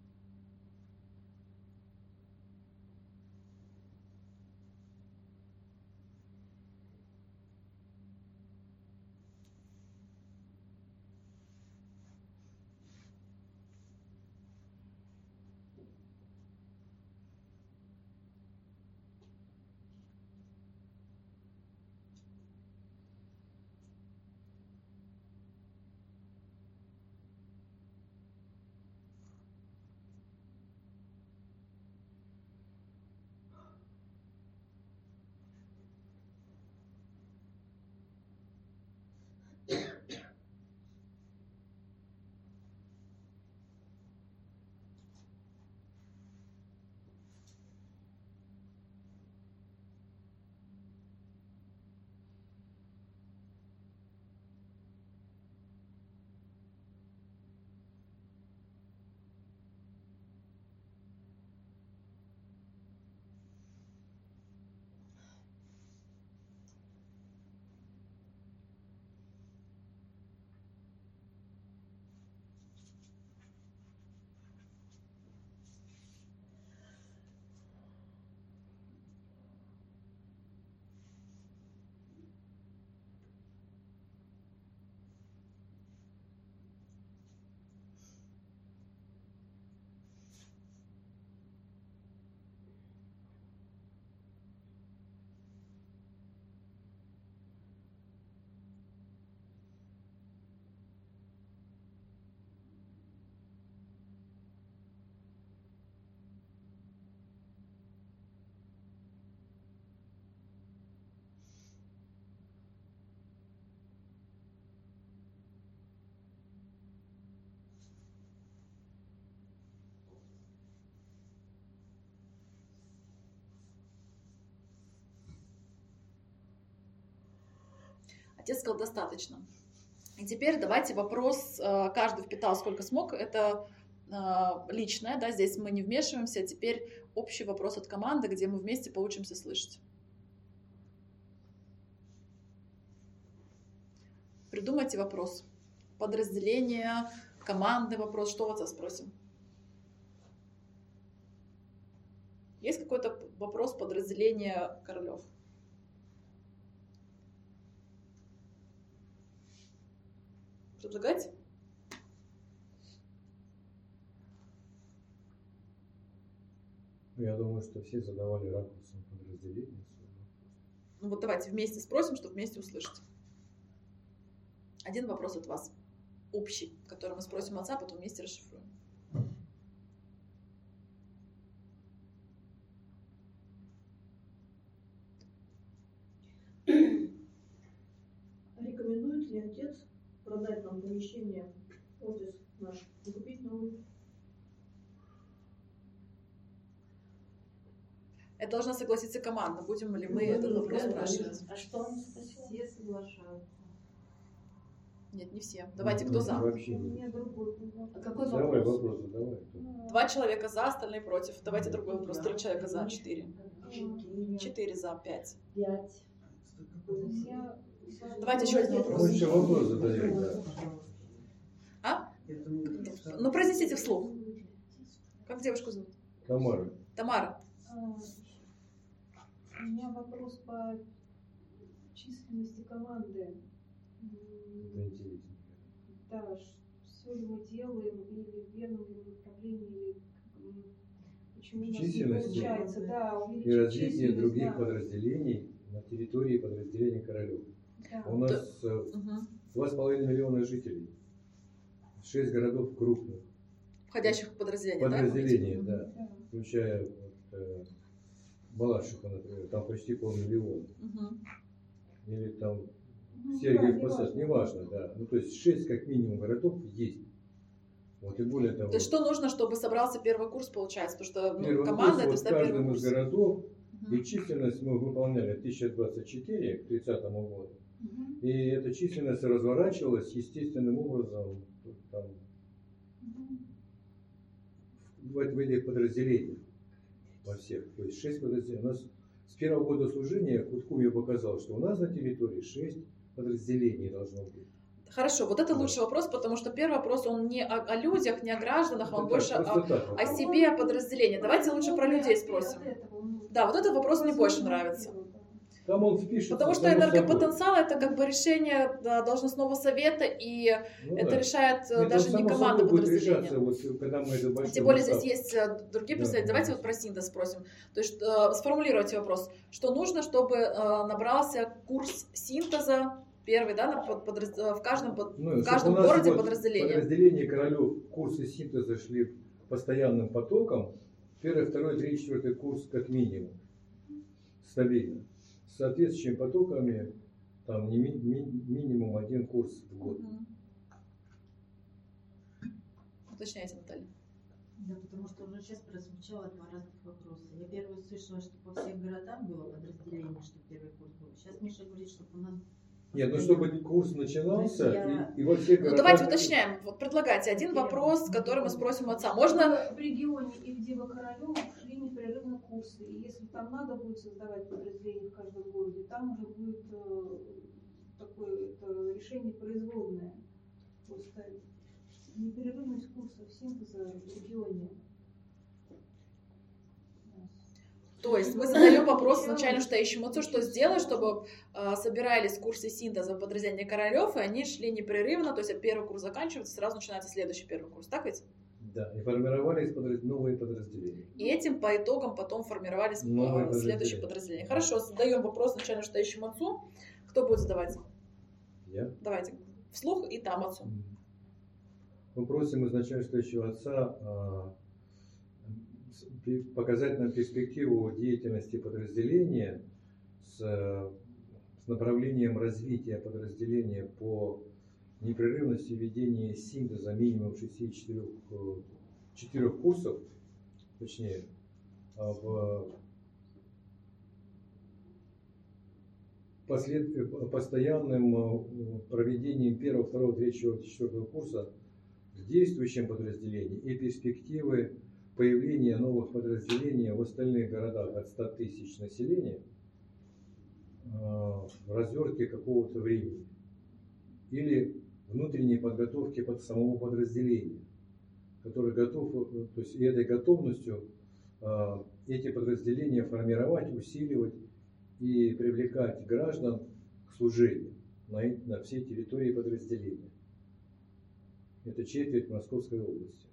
S1: Отец сказал, достаточно. И теперь давайте вопрос, каждый впитал сколько смог, это личное, да, здесь мы не вмешиваемся, теперь общий вопрос от команды, где мы вместе поучимся слышать. Придумайте вопрос. Подразделение, командный вопрос, что у отца спросим? Есть какой-то вопрос подразделения Королев? Предлагать?
S4: Я думаю, что все задавали ракурсом подразделения.
S1: Ну вот давайте вместе спросим, чтобы вместе услышать. Один вопрос от вас, общий, который мы спросим отца, потом вместе расшифруем.
S7: Рекомендует ли отец продать нам помещение, офис наш, и купить новый?
S1: Это должна согласиться команда. Будем ли мы
S7: Ну,
S1: этот
S7: ну,
S1: вопрос
S7: да,
S1: спрашивать?
S5: А что он спросил?
S6: Все соглашаются.
S1: Нет, не все. Давайте,
S4: Ну,
S1: кто за?
S4: Вообще
S3: У
S4: нет.
S3: меня другой вопрос.
S5: А какой
S4: Давай
S5: вопрос?
S4: вопрос задавай.
S1: Два человека за, остальные против. Давайте другой вопрос. Три человека за, четыре.
S2: Четыре,
S1: Четыре за, пять.
S2: пять.
S3: Я-
S1: Давайте еще один вопрос.
S4: Больше вопрос задаем, да.
S1: А? Ну, произнесите вслух. Как девушку зовут?
S4: Тамара.
S1: Тамара.
S3: А, У меня вопрос по численности команды. М,
S4: Это интересно.
S3: Да, все ли мы делаем, или в верном ли направлении, или м, почему у нас не
S4: Численности
S3: получается, да,
S4: И
S3: увеличить
S4: развитие
S3: численность,
S4: других
S3: да,
S4: подразделений на территории подразделения Королев.
S3: да.
S4: У нас э,
S1: Мгм.
S4: два с половиной миллиона жителей, шесть городов крупных,
S1: Входящих в подразделение,
S4: подразделений,
S1: да?
S4: да,
S3: Да.
S4: включая вот, э, Балашиха, например, там почти полмиллиона,
S1: Мгм.
S4: или там
S3: Ну,
S4: Сергиев
S3: да,
S4: Посад,
S3: неважно.
S4: неважно, да. Ну, то есть шесть как минимум городов есть. Вот и более того,
S1: То есть что нужно, чтобы собрался первый курс, получается? Потому что ну,
S4: первый
S1: команда
S4: курс
S1: это
S4: вот в
S1: всегда первый
S4: каждом
S1: курс.
S4: из городов,
S1: Мгм.
S4: и численность мы выполняли тысяча двадцать четыре к тридцатому году.
S3: Мгм.
S4: И эта численность разворачивалась естественным образом там,
S3: Мгм.
S4: в, в этих подразделениях во всех. То есть шесть подразделений. У нас с первого года служения Куткум я показал, что у нас на территории шесть подразделений должно быть.
S1: Хорошо, вот это
S4: Да.
S1: лучший вопрос, потому что первый вопрос, он не о, о людях, не о гражданах,
S4: Это
S1: он
S4: так,
S1: больше
S4: просто
S1: о,
S4: так вот.
S1: о себе, о подразделении. Давайте лучше про людей
S3: От
S1: спросим.
S3: этого, ну,
S1: Да, вот этот вопрос мне больше
S3: возможно,
S1: нравится.
S3: дело, да.
S4: Там он впишется.
S1: Потому что
S4: само собой.
S1: энергопотенциал это как бы решение да, должностного совета, и
S4: Ну
S1: это
S4: да.
S1: решает э,
S4: Нет,
S1: даже
S4: он
S1: не
S4: само
S1: команда
S4: собой будет
S1: подразделения.
S4: решаться, вот, когда мы это большой
S1: Тем более
S4: масштаб.
S1: здесь есть э, другие
S4: Да,
S1: представители.
S4: да.
S1: Давайте вот про синтез спросим. То есть э, сформулируйте вопрос. Что нужно, чтобы э, набрался курс синтеза первый, да, на под- подраз- э, в каждом, под-
S4: Ну,
S1: в
S4: чтоб
S1: каждом
S4: у нас
S1: городе
S4: вот
S1: подразделение?
S4: Подразделение Королев курсы синтеза шли постоянным потоком. Первый, второй, третий, четвертый курс как минимум. Стабильно. С соответствующими потоками там не ми- ми- минимум один курс в год.
S1: Мгм. Уточняйте, Наталья.
S6: Да, потому что уже сейчас прозвучало два разных вопроса. Я первый услышала, что по всем городам было подразделение, что первый курс был. Сейчас Миша говорит, что у нас...
S4: Нет, ну чтобы курс начинался
S6: То есть я-
S4: и, и во всех
S1: Ну
S4: городах...
S1: давайте уточняем. Вот предлагайте один вопрос, который мы спросим у отца. Можно?
S3: В регионе и в Диво-Королёв шли непрерывно курсы. И если там надо будет создавать подразделение в каждом городе, там уже будет э, такое это решение производное. Просто непрерывность курсов синтеза в регионе.
S1: То есть мы задаем вопрос изначально штающему отцу, что сделать, чтобы э, собирались курсы синтеза в подразделении Королев, и они шли непрерывно, то есть первый курс заканчивается, сразу начинается следующий первый курс, так ведь?
S4: Да, и формировались подраз- новые подразделения.
S1: И этим по итогам потом формировались э,
S4: Новые
S1: следующие подразделения.
S4: подразделения.
S1: Хорошо, задаем вопрос начально штающему отцу. Кто будет задавать?
S4: Я?
S1: Давайте вслух и там отцу.
S4: Мы просим изначально стоящего отца а, с- пе- показать нам перспективу деятельности подразделения с, э, с направлением развития подразделения по непрерывности ведения синтеза минимум шестидесяти четырёх курсов, точнее, а, в послед... э, постоянным э, проведением первого, второго, третьего, четвертого курса в действующем подразделении и перспективы появления новых подразделений в остальных городах от ста тысяч населения э, в развертке какого-то времени или внутренней подготовки под самого подразделения, который готов, э, то есть и этой готовностью э, эти подразделения формировать, усиливать и привлекать граждан к служению на, на всей территории подразделения. Это четверть Московской области.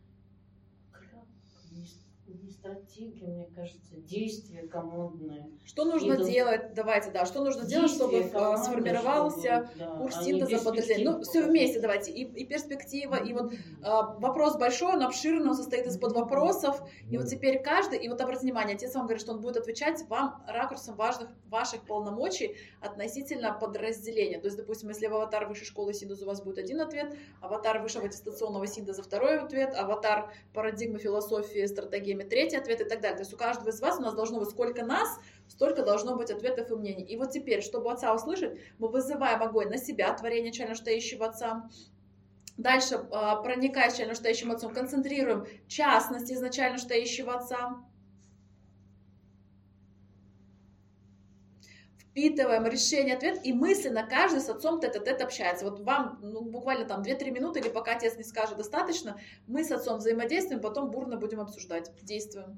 S5: Не стратегия, мне кажется, действия командные.
S1: Что нужно
S5: И
S1: делать? Давайте, да, что нужно делать, чтобы
S5: Действия
S1: э,
S5: команды,
S1: сформировался
S5: чтобы, да,
S1: курс
S5: а не
S1: синтеза подразделения? Ну,
S5: перспективу
S1: все
S5: показать.
S1: вместе давайте. И, и перспектива, и вот э, вопрос большой, он обширный, он состоит из подвопросов. И вот теперь каждый, и вот обратите внимание, отец вам говорит, что он будет отвечать вам ракурсом важных ваших полномочий относительно подразделения. То есть, допустим, если в аватар высшей школы синтеза у вас будет один ответ, аватар высшего аттестационного синтеза второй ответ, аватар парадигмы философии, стратегиями третий ответ и так далее. То есть у каждого из вас у нас должно быть сколько нас, столько должно быть ответов и мнений. И вот теперь, чтобы отца услышать, мы вызываем огонь на себя, творение чайно штающего отца. Дальше, проникая с чайно штающим отцом, концентрируем частности изначально штающего отца. впитываем решение, ответ, и мысленно каждый с отцом тет-а-тет общается. Вот вам ну, буквально там две-три минуты, или пока отец не скажет достаточно, мы с отцом взаимодействуем, потом бурно будем обсуждать. Действуем.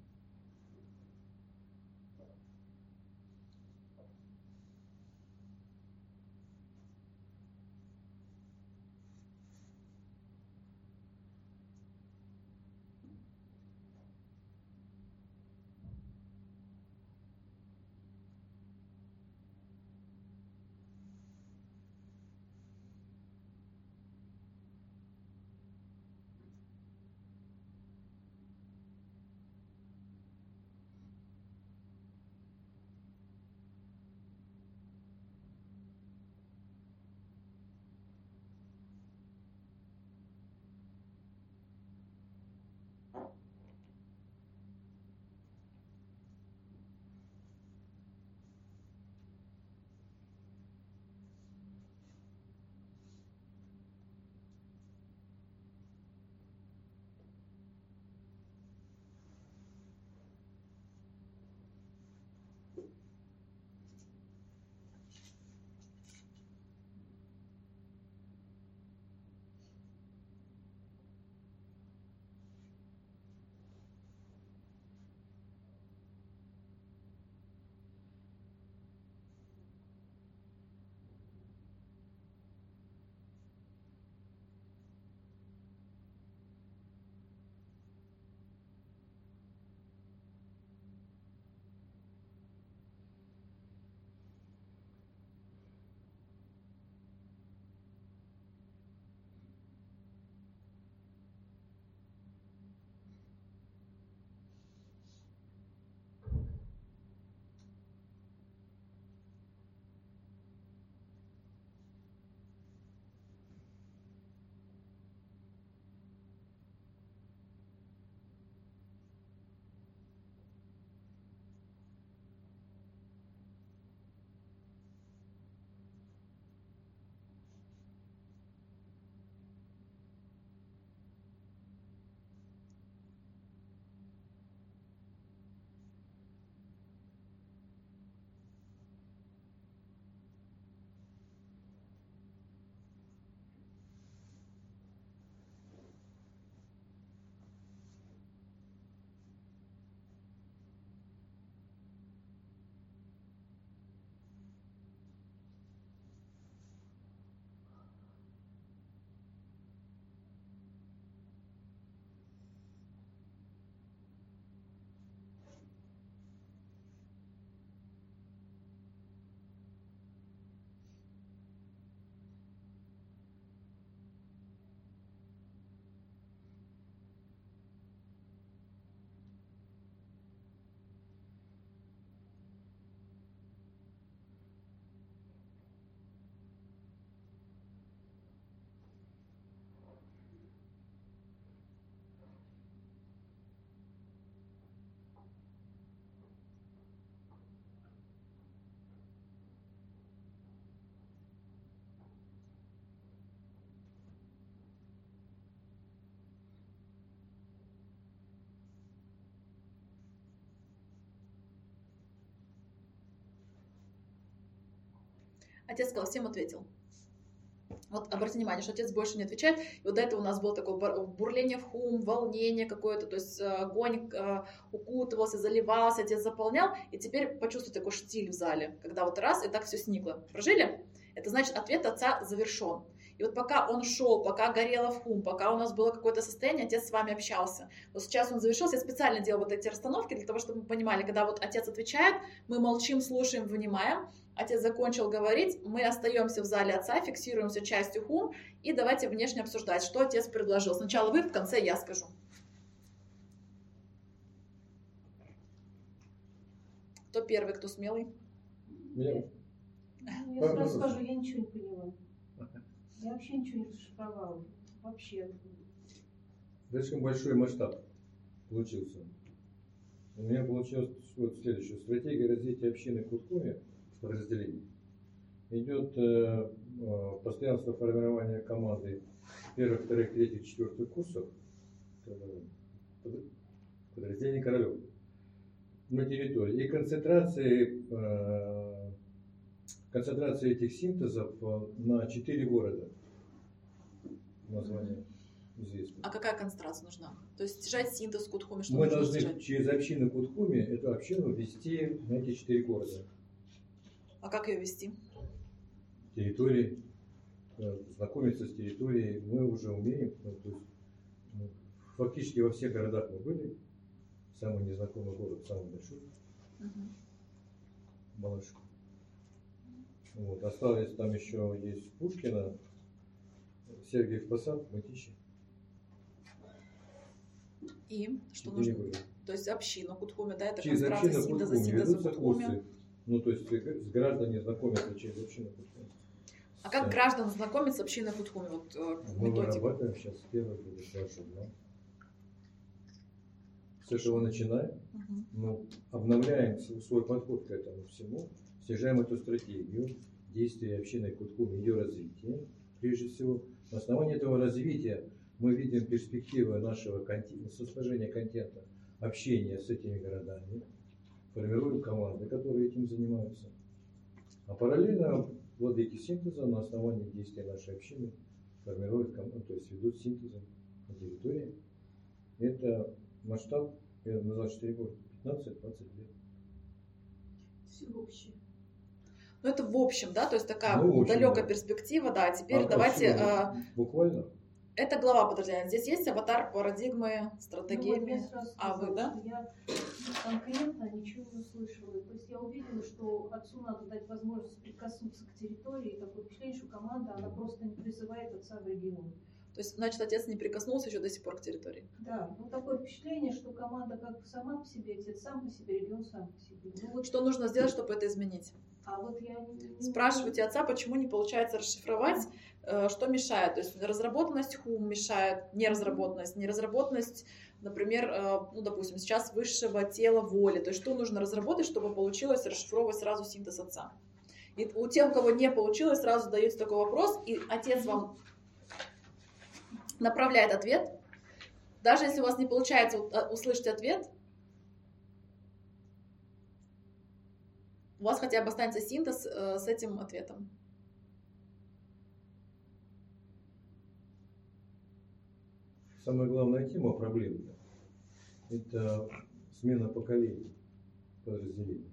S1: Отец сказал, всем ответил. Вот обратите внимание, что отец больше не отвечает. И вот до этого у нас было такое бурление в хум, волнение какое-то, то есть огонь укутывался, заливался, отец заполнял. И теперь почувствуйте такой штиль в зале, когда вот раз, и так все сникло. Прожили? Это значит, ответ отца завершен. И вот пока он шел, пока горело в хум, пока у нас было какое-то состояние, отец с вами общался. Вот сейчас он завершился, я специально делал вот эти расстановки для того, чтобы мы понимали, когда вот отец отвечает, мы молчим, слушаем, внимаем. Отец закончил говорить, мы остаемся в зале отца, фиксируемся частью хум, и давайте внешне обсуждать, что отец предложил. Сначала вы, в конце я скажу. Кто первый, кто смелый?
S4: Я,
S3: Ну, я сразу скажу, я ничего не поняла. Я вообще ничего не расшифровала. Вообще.
S4: Слишком большой масштаб получился. У меня получилось вот следующее. Стратегия развития общины в Куркуме в подразделении идет э, э, постоянство формирования команды первых, вторых, третьих, четвертых курсов подразделений Королев на территории и концентрации э, концентрация этих синтезов э, на четыре города. Название известно.
S1: А какая концентрация нужна? То есть снижать синтез Кутхуми, что
S4: Мы
S1: нужно
S4: должны
S1: снижать?
S4: через общину Кутхуми эту общину ввести на эти четыре города.
S1: А как ее вести?
S4: Территории, э, знакомиться с территорией мы уже умеем. Ну, то есть, ну, фактически во всех городах мы были. Самый незнакомый город, самый большой,
S1: Мгм.
S4: Балашиха. Вот. Остались там еще есть Пушкина, Сергиев Посад, Мытищи.
S1: И что
S4: Четыре
S1: нужно?
S4: города.
S1: То есть общину Кутхуми, да, это
S4: Через
S1: концентрация
S4: общину
S1: синтеза,
S4: Кутхуми
S1: синтеза
S4: ведутся
S1: Кутхуми.
S4: курсы. Ну, то есть э, с граждане знакомятся через общину Кутхуми.
S1: А как
S4: Да.
S1: граждан знакомить с общиной Кутхуми? Вот э,
S4: Мы
S1: методика.
S4: вырабатываем сейчас первый будет ваш журнал. С этого начинаем.
S1: Мгм.
S4: Ну, обновляем с- свой подход к этому всему, снижаем эту стратегию действия общины Кутхуми, ее развития. Прежде всего, на основании этого развития мы видим перспективы нашего контента, сложения контента, общения с этими городами, формируем команды, которые этим занимаются. А параллельно владыки синтеза на основании действия нашей общины формируют команду, то есть ведут синтезом на территории. Это масштаб, я назвал четыре года, пятнадцать-двадцать лет.
S7: Все общее.
S1: Ну, это в общем, да, то есть такая
S4: Ну, в общем,
S1: далекая
S4: да.
S1: перспектива, да. Теперь
S4: А
S1: давайте,
S4: почему?
S1: э,
S4: Буквально.
S1: это глава подразделения. Здесь есть аватар парадигмы,
S3: Ну, вот я
S1: стратегиями.
S3: сразу
S1: А
S3: сказала,
S1: вы, да?
S3: что я конкретно ничего не услышала. То есть я увидела, что отцу надо дать возможность прикоснуться к территории. И такое впечатление, что команда, она просто не призывает отца в регион.
S1: То есть, значит, отец не прикоснулся еще до сих пор к территории.
S3: Да, ну такое впечатление, что команда как бы сама по себе, отец сам по себе, регион сам по себе. Ну, вот,
S1: Что нужно сделать, чтобы это изменить?
S3: а вот я не, не
S1: Спрашивайте отца, почему не получается расшифровать, э, что мешает. То есть разработанность хум мешает, неразработанность, неразработанность, например, э, ну, допустим, сейчас высшего тела воли. То есть что нужно разработать, чтобы получилось расшифровывать сразу синтез отца. И у тех, у кого не получилось, сразу дается такой вопрос, и отец вам направляет ответ. Даже если у вас не получается услышать ответ, у вас хотя бы останется синтез э, с этим ответом.
S4: Самая главная тема проблемная – это смена поколений подразделений.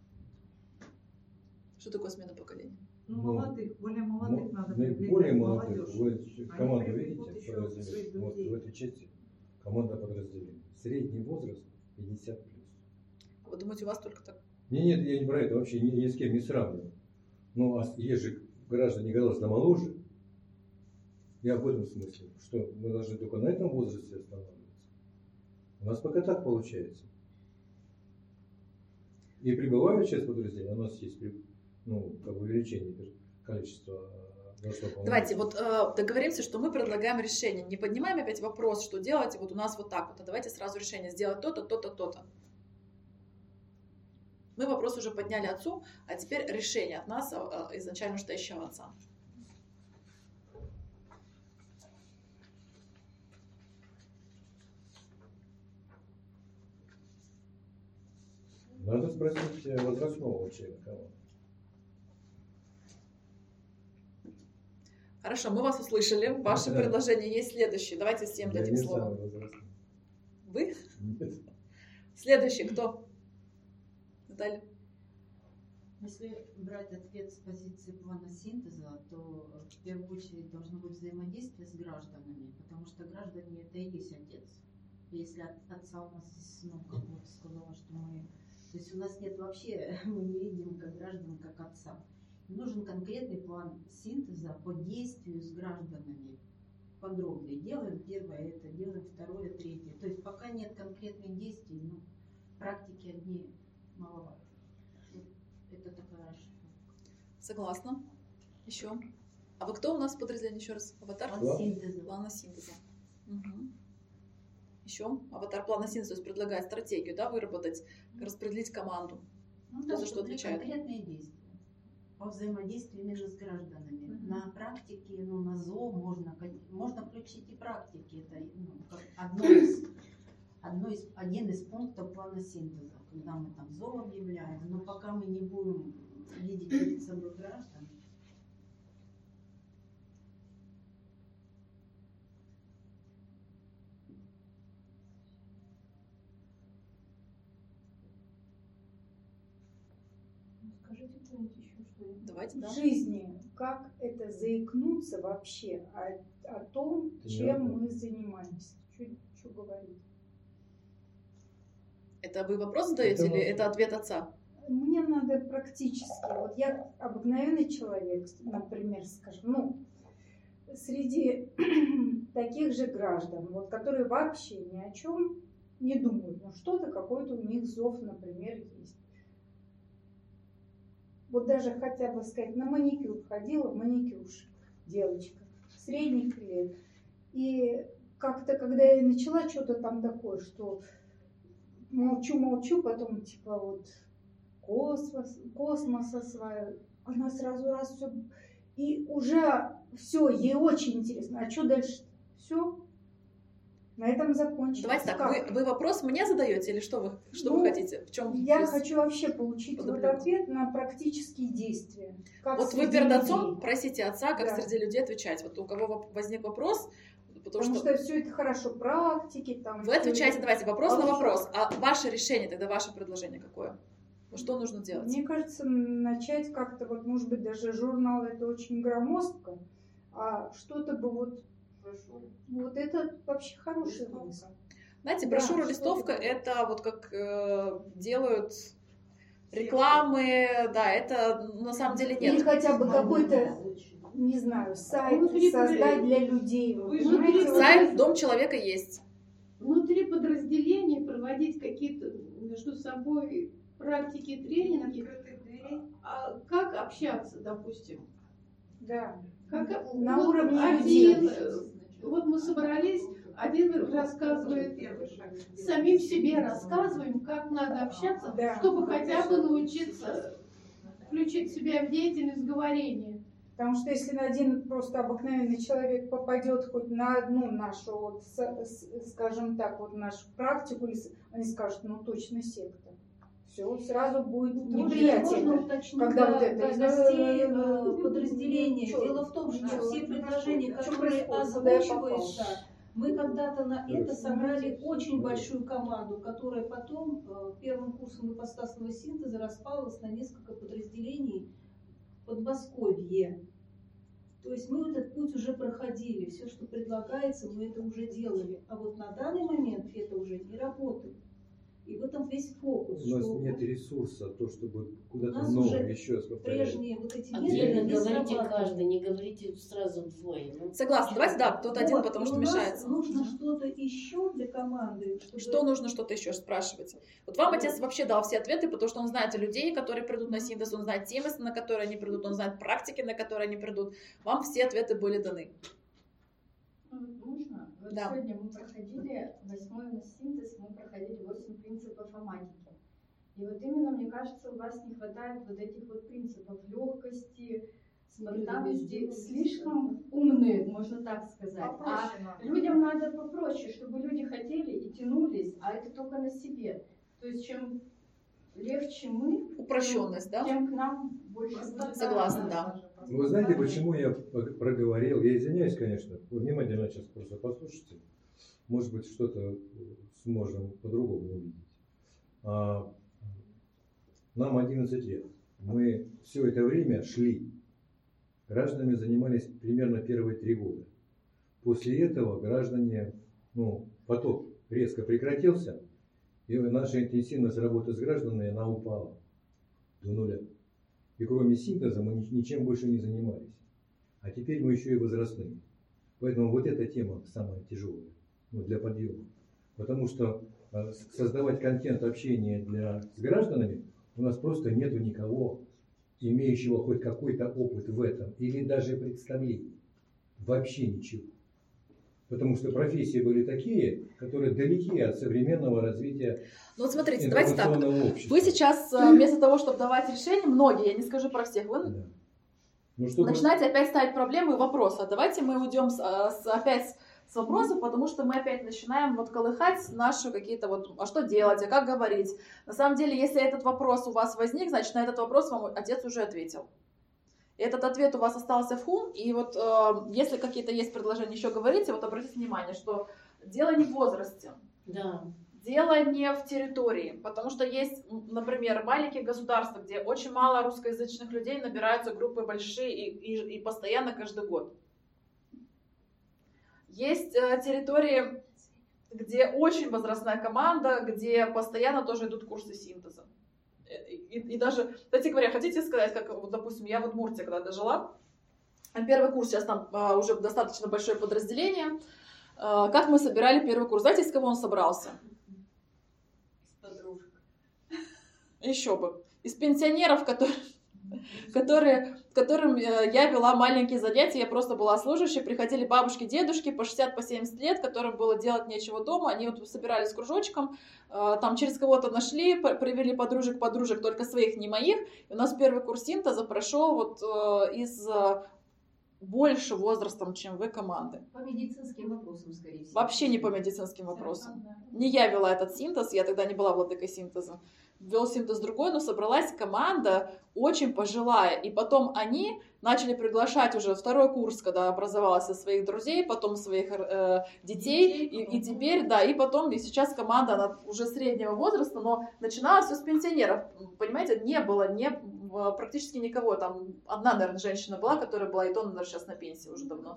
S1: Что такое смена поколений?
S6: Ну,
S4: Ну,
S6: молодых, более молодых
S4: Мо-
S6: надо
S4: наиболее
S6: привлекать,
S4: молодых.
S6: молодежь.
S4: Вы
S6: Они
S4: команду
S6: привлекут
S4: видите
S6: еще
S4: подразделения?
S6: своих
S4: Вот
S6: людей.
S4: в этой части команда подразделений. Средний возраст пятьдесят плюс.
S1: Вы думаете, у вас только так?
S4: Не, нет, я не про это вообще ни, ни с кем не сравниваю. Ну, а есть же граждане гораздо моложе. Я в этом смысле, что мы должны только на этом возрасте останавливаться. У нас пока так получается. И прибывающее подразделение, у нас есть ну, как бы увеличение количества.
S1: Давайте вот э, договоримся, что мы предлагаем решение. Не поднимаем опять вопрос, что делать, вот у нас вот так вот. А давайте сразу решение сделать то-то, то-то, то-то. Мы вопрос уже подняли отцу, а теперь решение от нас, э, изначально стоящего отца.
S4: Надо спросить возрастного члена команды.
S1: Хорошо, мы вас услышали. Ваше
S4: Да.
S1: предложение есть следующее. Давайте всем
S4: Я
S1: дадим
S4: не
S1: слово.
S4: самый возрастной.
S1: Вы?
S4: Нет.
S1: Следующий кто? Наталья?
S6: Если брать ответ с позиции плана синтеза, то в первую очередь должно быть взаимодействие с гражданами, потому что граждане это и есть отец. Если от отца у нас здесь, ну, как вот сказала, что мы... То есть у нас нет вообще, мы не видим как граждан, как отца. Нужен конкретный план синтеза по действию с гражданами. Подробнее. Делаем первое это, делаем второе, третье. То есть пока нет конкретных действий, ну, практики одни маловато. Вот это такая расшифровка.
S1: Согласна. Еще. А вы кто у нас в подразделении еще раз? Аватар?
S6: План
S4: План?
S6: синтеза.
S1: Плана синтеза. Угу. Еще. Аватар плана синтеза, то есть предлагает стратегию, да, выработать, распределить команду.
S6: Ну,
S1: Кто
S6: да,
S1: за что
S6: чтобы были
S1: отвечает?
S6: конкретные действия по взаимодействию именно с гражданами.
S1: Мгм.
S6: На практике, ну, на ЗОО можно, кон- можно включить и практики. Это ну, как одно из, одно из, один из пунктов плана синтеза, когда мы там ЗОО объявляем. Но пока мы не будем видеть перед собой граждан.
S3: Скажите кто-нибудь еще что-нибудь.
S1: Давайте,
S8: В
S1: да.
S8: жизни, как это заикнуться вообще о, о том,
S4: Это
S8: чем
S4: неверно.
S8: мы занимаемся? Что говорить?
S1: Это вы вопрос задаете
S4: Это
S1: или
S4: вопрос.
S1: это ответ отца?
S8: Мне надо практически. Вот я обыкновенный человек, например, скажем, ну, среди таких же граждан, вот, которые вообще ни о чем не думают, но что-то, какой-то у них зов, например, есть. Вот даже хотя бы сказать, на маникюр ходила, маникюрша, девочка, средних лет. И как-то, когда я начала что-то там такое, что молчу-молчу, потом типа вот космос, космос осваиваю, она сразу раз все, и уже все, ей очень интересно. А что дальше? Все, на этом закончилось.
S1: Давайте так,
S8: Как?
S1: вы, вы вопрос мне задаете или что вы, что
S8: Ну,
S1: вы хотите? В чем?
S8: Я хочу вообще получить вот
S1: Подоплеку.
S8: ответ на практические действия. Как
S1: Вот вы
S8: среди
S1: перед
S8: людей.
S1: отцом просите отца, как
S8: Да.
S1: среди людей отвечать. Вот у кого воп- возник вопрос, потому,
S8: Потому
S1: что,
S8: что, все это хорошо, практики там.
S1: вы
S8: всё
S1: отвечаете,
S8: это.
S1: давайте, вопрос
S8: А
S1: на
S8: вы
S1: вопрос. А ваше решение, тогда ваше предложение какое? Ну, что нужно делать?
S8: Мне кажется, начать как-то, вот, может быть, даже журнал это очень громоздко, а что-то бы вот, вот это вообще хороший мысль.
S1: Знаете,
S8: Да,
S1: брошюра
S8: что
S1: листовка
S8: это?
S1: это вот как э, делают рекламы, да, это на самом деле
S8: Или
S1: нет.
S8: хотя бы какой-то, не знаю, сайт
S3: Внутри
S8: создать для людей. Вот,
S6: Вы же
S8: понимаете,
S6: внутри
S8: вот
S1: Сайт «Дом человека» есть.
S3: Внутри подразделений проводить какие-то между собой практики, тренинги. А как общаться, допустим?
S8: Да.
S3: Как,
S8: На
S3: вот
S8: уровне
S3: один,
S8: людей.
S3: э, вот мы собрались, один рассказывает, самим себе рассказываем, как надо общаться,
S8: Да.
S3: чтобы хотя бы научиться включить себя в деятельность говорения.
S8: Потому что если один просто обыкновенный человек попадет хоть на одну нашу, вот, с- с- скажем так, вот нашу практику, и с- они скажут, ну точно секта. Все, сразу будет
S3: Ну,
S2: Можно
S8: неприятие.
S2: уточнить
S8: когда
S2: про-
S8: вот это,
S2: про
S8: э,
S2: гостей
S8: э,
S2: э, подразделения.
S8: чё?
S2: Дело в том, что
S8: Чё?
S2: все предложения,
S8: Чё
S2: которые
S8: происходит? Куда я
S2: озвучиваются, мы когда-то на это
S4: Хорошо.
S2: собрали очень большую команду, которая потом э, первым курсом ипостасного синтеза распалась на несколько подразделений в Подмосковье. То есть мы этот путь уже проходили, все, что предлагается, мы это уже делали. А вот на данный момент это уже не работает. И в этом весь фокус.
S4: У нас
S2: что
S4: нет ресурса, то, чтобы
S2: У
S4: куда-то
S2: нас
S4: новое,
S2: уже
S4: еще раз повторяю.
S2: прежние вот эти
S5: Отдельно
S2: методы не
S5: говорите
S2: срабатывают.
S5: каждый, не говорите сразу двое. Ну,
S1: Согласна, давайте, да, тот один,
S2: Вот,
S1: потому
S2: и
S1: что
S2: у нас
S1: мешается.
S2: нужно что-то еще для команды, чтобы...
S1: Что нужно что-то еще спрашивать? Вот вам отец вообще дал все ответы, потому что он знает людей, которые придут на синтез, он знает темы, на которые они придут, он знает практики, на которые они придут. Вам все ответы были даны.
S9: Можно? Вот
S1: Да.
S9: сегодня мы проходили восьмой у нас синтез, мы проходили восемь принципов оматики. И вот именно, мне кажется, у вас не хватает вот этих вот принципов легкости, спонтанности, слишком умные, можно так сказать. А людям надо попроще, чтобы люди хотели и тянулись, а это только на себе. То есть чем легче мы,
S1: Упрощенность, да?
S9: тем к нам больше будет.
S1: Согласна, да.
S4: Вы знаете, почему я проговорил? Я извиняюсь, конечно. Вы внимательно сейчас просто послушайте. Может быть, что-то сможем по-другому увидеть. А, нам одиннадцать лет. Мы все это время шли. Гражданами занимались примерно первые три года. После этого граждане, ну, поток резко прекратился, и наша интенсивность работы с гражданами, она упала до нуля. И кроме синтеза мы ничем больше не занимались. А теперь мы еще и возрастные. Поэтому вот эта тема самая тяжелая, ну, для подъема. Потому что э, создавать контент общения для, с гражданами у нас просто нету никого, имеющего хоть какой-то опыт в этом, или даже представлений. Вообще ничего. Потому что профессии были такие, которые далеки от современного развития
S1: Ну вот смотрите, давайте так.
S4: информационного общества.
S1: Вы сейчас э, вместо того, чтобы давать решения, многие, я не скажу про всех, вы
S4: Да. Ну, чтобы...
S1: начинаете опять ставить проблемы и вопросы. А давайте мы уйдем с, э, с- опять с вопросов, потому что мы опять начинаем вот колыхать наши какие-то вот, а что делать, а как говорить. На самом деле, если этот вопрос у вас возник, значит, на этот вопрос вам отец уже ответил. И этот ответ у вас остался в хум, и вот э, если какие-то есть предложения еще говорите, вот обратите внимание, что дело не в возрасте.
S5: Да.
S1: Дело не в территории, потому что есть, например, маленькие государства, где очень мало русскоязычных людей, набираются группы большие и, и, и постоянно каждый год. Есть э, территории, где очень возрастная команда, где постоянно тоже идут курсы синтеза. И, и, и даже, кстати говоря, хотите сказать, как, вот, допустим, я в Удмуртии когда-то жила, первый курс, сейчас там э, уже достаточно большое подразделение, э, как мы собирали первый курс, знаете, из кого он собрался? Еще бы. Из пенсионеров, которые, которые, которым я вела маленькие занятия, я просто была служащей, приходили бабушки, дедушки по шестьдесят, по семьдесят лет, которым было делать нечего дома, они вот собирались кружочком, там через кого-то нашли, привели подружек, подружек, только своих, не моих, и у нас первый курс синтеза прошел вот из больше возрастом, чем вы, команды.
S3: По медицинским вопросам, скорее всего.
S1: Вообще не по медицинским вопросам. Не я вела этот синтез, я тогда не была владыкой синтеза. Вел синтез другой, но собралась команда очень пожилая. И потом они начали приглашать уже второй курс, когда образовался, своих друзей, потом своих э, детей. И, и теперь, да, и потом, и сейчас команда, она уже среднего возраста, но начиналось все с пенсионеров. Понимаете, не было не, практически никого. Там одна, наверное, женщина была, которая была, и то, наверное, сейчас на пенсии уже давно.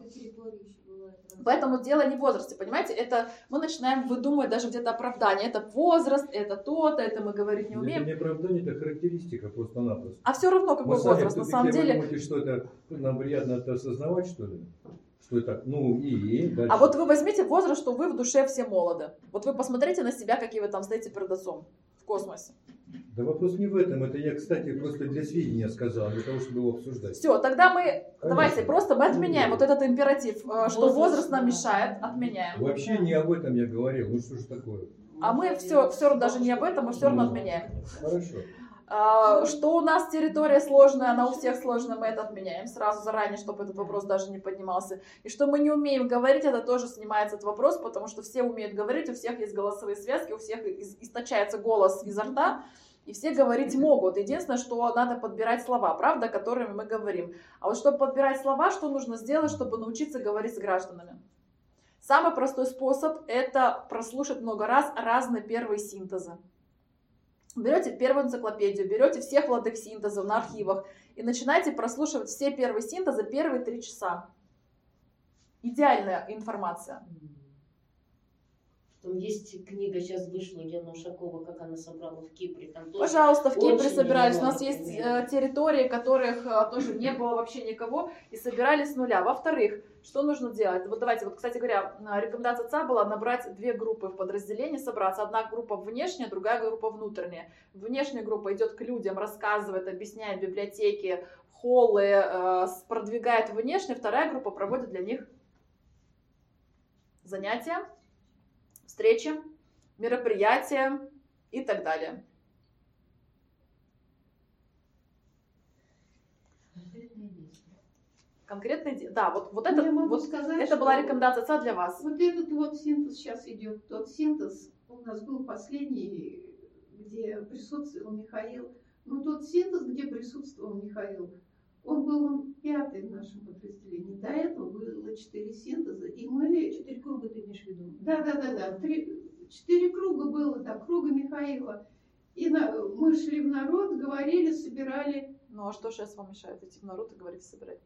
S1: Поэтому дело не в возрасте, понимаете, это мы начинаем выдумывать даже где-то оправдание. Это возраст, это то-то, это мы говорить не умеем.
S4: Это не оправдание, это характеристика просто-напросто.
S1: А все равно какой
S4: мы
S1: возраст, на самом деле.
S4: Вы думаете, что это нам приятно это осознавать, что ли? Что это, ну и, и дальше.
S1: А вот вы возьмите возраст, что вы в душе все молоды. Вот вы посмотрите на себя, какие вы там стоите перед отцом в космосе.
S4: Да вопрос не в этом. Это я, кстати, просто для сведения сказал, для того, чтобы его обсуждать.
S1: Все, тогда мы,
S4: Конечно.
S1: давайте, просто мы отменяем вот этот императив, что возраст, возраст нам мешает, отменяем.
S4: Вообще не об этом я говорил, ну что ж такое.
S1: А мы все, все равно даже не об этом, мы все равно отменяем.
S4: Хорошо.
S1: А, что у нас территория сложная, она у всех сложная, мы это отменяем сразу заранее, чтобы этот вопрос даже не поднимался. И что мы не умеем говорить, это тоже снимается этот вопрос, потому что все умеют говорить, у всех есть голосовые связки, у всех источается голос изо рта, и все говорить могут. Единственное, что надо подбирать слова, правда, которыми мы говорим. А вот чтобы подбирать слова, что нужно сделать, чтобы научиться говорить с гражданами? Самый простой способ – это прослушать много раз разные первые синтезы. Берете первую энциклопедию, берете всех владык синтезов на архивах и начинаете прослушивать все первые синтезы первые три часа. Идеальная информация.
S5: Там есть книга, сейчас вышла, Лена Ушакова, как она собрала в Кипре. Там тоже
S1: Пожалуйста, в Кипре собирались. У
S5: много
S1: нас есть
S5: примеров.
S1: территории, которых тоже не было вообще никого, и собирали с нуля. Во-вторых, что нужно делать? Вот давайте, вот, кстати говоря, рекомендация отца была набрать две группы в подразделении, собраться. Одна группа внешняя, другая группа внутренняя. Внешняя группа идет к людям, рассказывает, объясняет библиотеки, холлы, э, продвигает внешне. Вторая группа проводит для них занятия, встречи, мероприятия и так далее. Конкретный, да, вот, вот, это,
S3: Я могу
S1: вот
S3: сказать,
S1: это
S3: что
S1: была рекомендация отца для вас.
S3: Вот этот вот синтез сейчас идет. Тот синтез у нас был последний, где присутствовал Михаил. Но тот синтез, где присутствовал Михаил, он был он пятый в нашем подразделении. До этого было четыре синтеза, и мы...
S2: Четыре круга ты имеешь в виду?
S3: Да, да, да, да. Три, четыре круга было, да, круга Михаила. И на, мы шли в народ, говорили, собирали.
S1: Ну а что сейчас вам мешает идти в народ и говорить, собирать?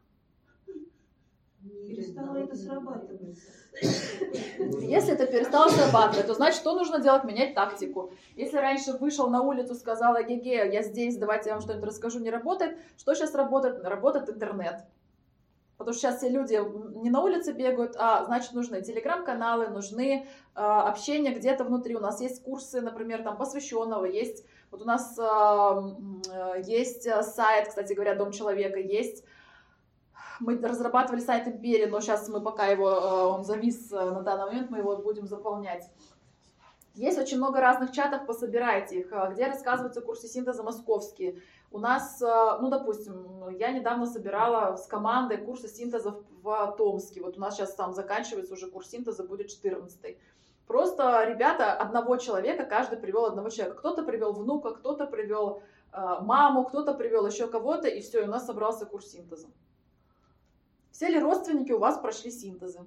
S2: Перестало это срабатывать.
S1: Если это перестало срабатывать, то значит, что нужно делать? Менять тактику. Если раньше вышел на улицу, сказал, ге-ге, я здесь, давайте я вам что-нибудь расскажу, не работает. Что сейчас работает? Работает интернет. Потому что сейчас все люди не на улице бегают, а значит нужны телеграм-каналы, нужны э, общение где-то внутри. У нас есть курсы, например, там посвященного, есть, вот у нас э, э, есть сайт, кстати говоря, Дом человека, есть. Мы разрабатывали сайт Империи, но сейчас мы пока его, он завис на данный момент, мы его будем заполнять. Есть очень много разных чатов, пособирайте их, где рассказываются курсы синтеза московские. У нас, ну, допустим, я недавно собирала с командой курсы синтеза в Томске. Вот у нас сейчас там заканчивается уже курс синтеза, будет четырнадцатый. Просто ребята, одного человека, каждый привел одного человека. Кто-то привел внука, кто-то привел маму, кто-то привел еще кого-то, и все, и у нас собрался курс синтеза. Все ли родственники у вас прошли синтезы?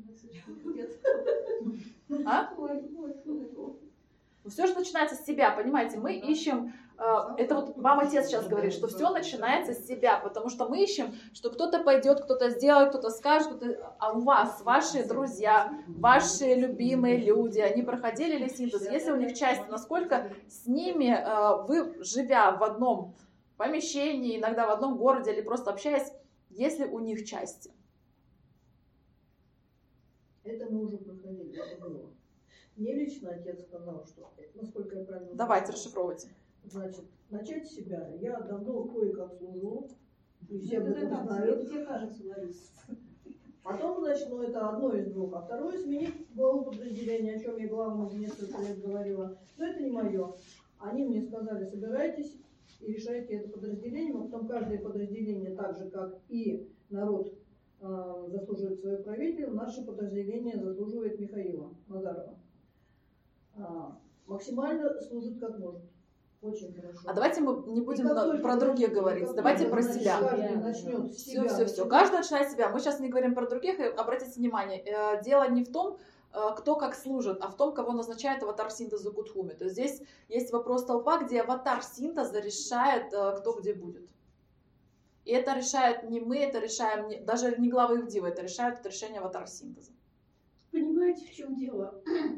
S1: А? Все же начинается с себя, понимаете? Мы ищем, э, это вот вам отец сейчас говорит, что все начинается с себя, потому что мы ищем, что кто-то пойдет, кто-то сделает, кто-то скажет, кто-то... а у вас, ваши друзья, ваши любимые люди, они проходили ли синтез? Если у них часть, насколько с ними э, вы, живя в одном помещении, иногда в одном городе или просто общаясь, если у них части?
S7: Это мы уже проходили, это было. Мне лично отец сказал, что, насколько я правильно...
S1: Давайте, расшифровывайте.
S7: Значит, начать с себя. Я давно кое-как служу, и все об
S2: Это
S7: этом
S2: так,
S7: знают.
S2: тебе кажется, Лариса.
S7: Потом, значит, ну это одно из двух. А второе, сменить главу подразделения, о чем я главному несколько лет говорила. Но это не мое. Они мне сказали, собирайтесь и решайте это подразделение. Но потом каждое подразделение, так же как и народ, э, заслуживает своего правителя, наше подразделение заслуживает Михаила Назарова. А, максимально служит как может. Очень хорошо.
S1: А давайте мы не будем на,
S7: только,
S1: про других говорить, давайте про
S7: значит,
S1: себя.
S7: Каждый начнет с
S1: Все,
S7: себя.
S1: все, все. Каждый начинает с себя. Мы сейчас не говорим про других, и обратите внимание, э, дело не в том, э, кто как служит, а в том, кого назначает аватар синтеза Кутхуми. То есть здесь есть вопрос толпа, где аватар синтеза решает, э, кто где будет. И это решает не мы, это решаем не, даже не главы Ивдивы, это решает это решение аватар синтеза.
S3: Понимаете, в чем дело?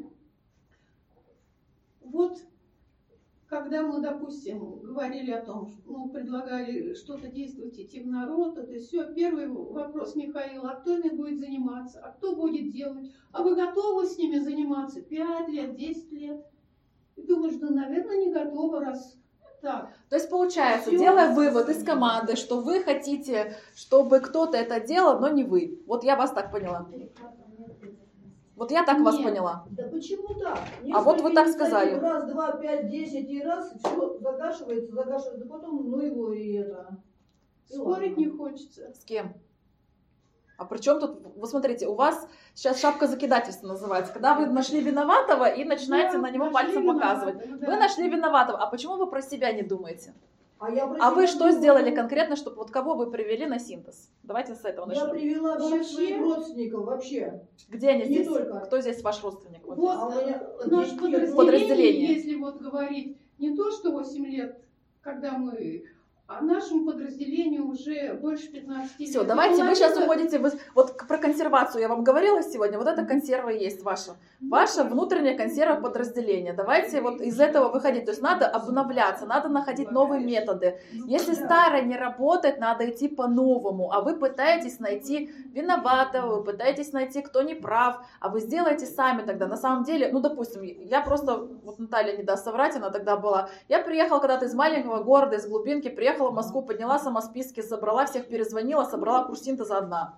S3: Вот, когда мы, допустим, говорили о том, что, ну, предлагали что-то действовать, идти в народ, это все, первый вопрос Михаила, а кто ими будет заниматься, а кто будет делать, а вы готовы с ними заниматься пять лет, десять лет? И думаешь, да, наверное, не готовы, раз так.
S1: То есть получается,
S3: Всё.
S1: делая вывод из команды, что вы хотите, чтобы кто-то это делал, но не вы. Вот я вас так поняла. Вот я так вас
S3: Нет.
S1: поняла.
S7: Да почему так?
S1: А вот вы так
S7: Несколько
S1: сказали.
S7: инициатив, раз, два, пять, десять и раз, все загашивается, загашивается, да потом, ну его и это. И
S3: Спорить
S7: ладно.
S3: не хочется.
S1: С кем? А при чем тут, вы смотрите, у вас сейчас шапка закидательства называется, когда вы нашли виноватого и начинаете
S3: Да,
S1: на него
S3: нашли
S1: пальцем
S3: виноватого,
S1: показывать.
S3: да.
S1: Вы нашли виноватого, а почему вы про себя не думаете?
S7: А, я про
S1: А вы
S7: себя
S1: что
S7: думаю,
S1: сделали конкретно, чтобы вот кого вы привели на синтез? Давайте с этого
S7: Я
S1: начнем.
S7: привела всех
S3: Вообще-
S7: своих родственников вообще.
S1: Где они
S7: Не
S1: здесь?
S7: только.
S1: Кто здесь ваш родственник? Вот
S3: Вот,
S7: А у меня
S3: наше
S7: здесь
S3: подразделение,
S1: подразделение.
S3: если вот говорить, не то, что восемь лет, когда мы, а нашему подразделению уже больше пятнадцати лет.
S1: Все, давайте вы сейчас
S3: Половина-
S1: уходите, вы, вот к- про консервацию я вам говорила сегодня, вот эта консерва есть ваша. Ваша внутренняя консерва подразделения. Давайте вот из этого выходить. То есть надо обновляться, надо находить новые методы. Если старое не работает, надо идти по-новому. А вы пытаетесь найти виноватого, вы пытаетесь найти, кто не прав. А вы сделаете сами тогда. На самом деле, ну, допустим, я просто, вот Наталья не даст соврать, она тогда была. Я приехала когда-то из маленького города, из глубинки, приехала в Москву, подняла сама списки, собрала всех, перезвонила, собрала курс синтеза одна.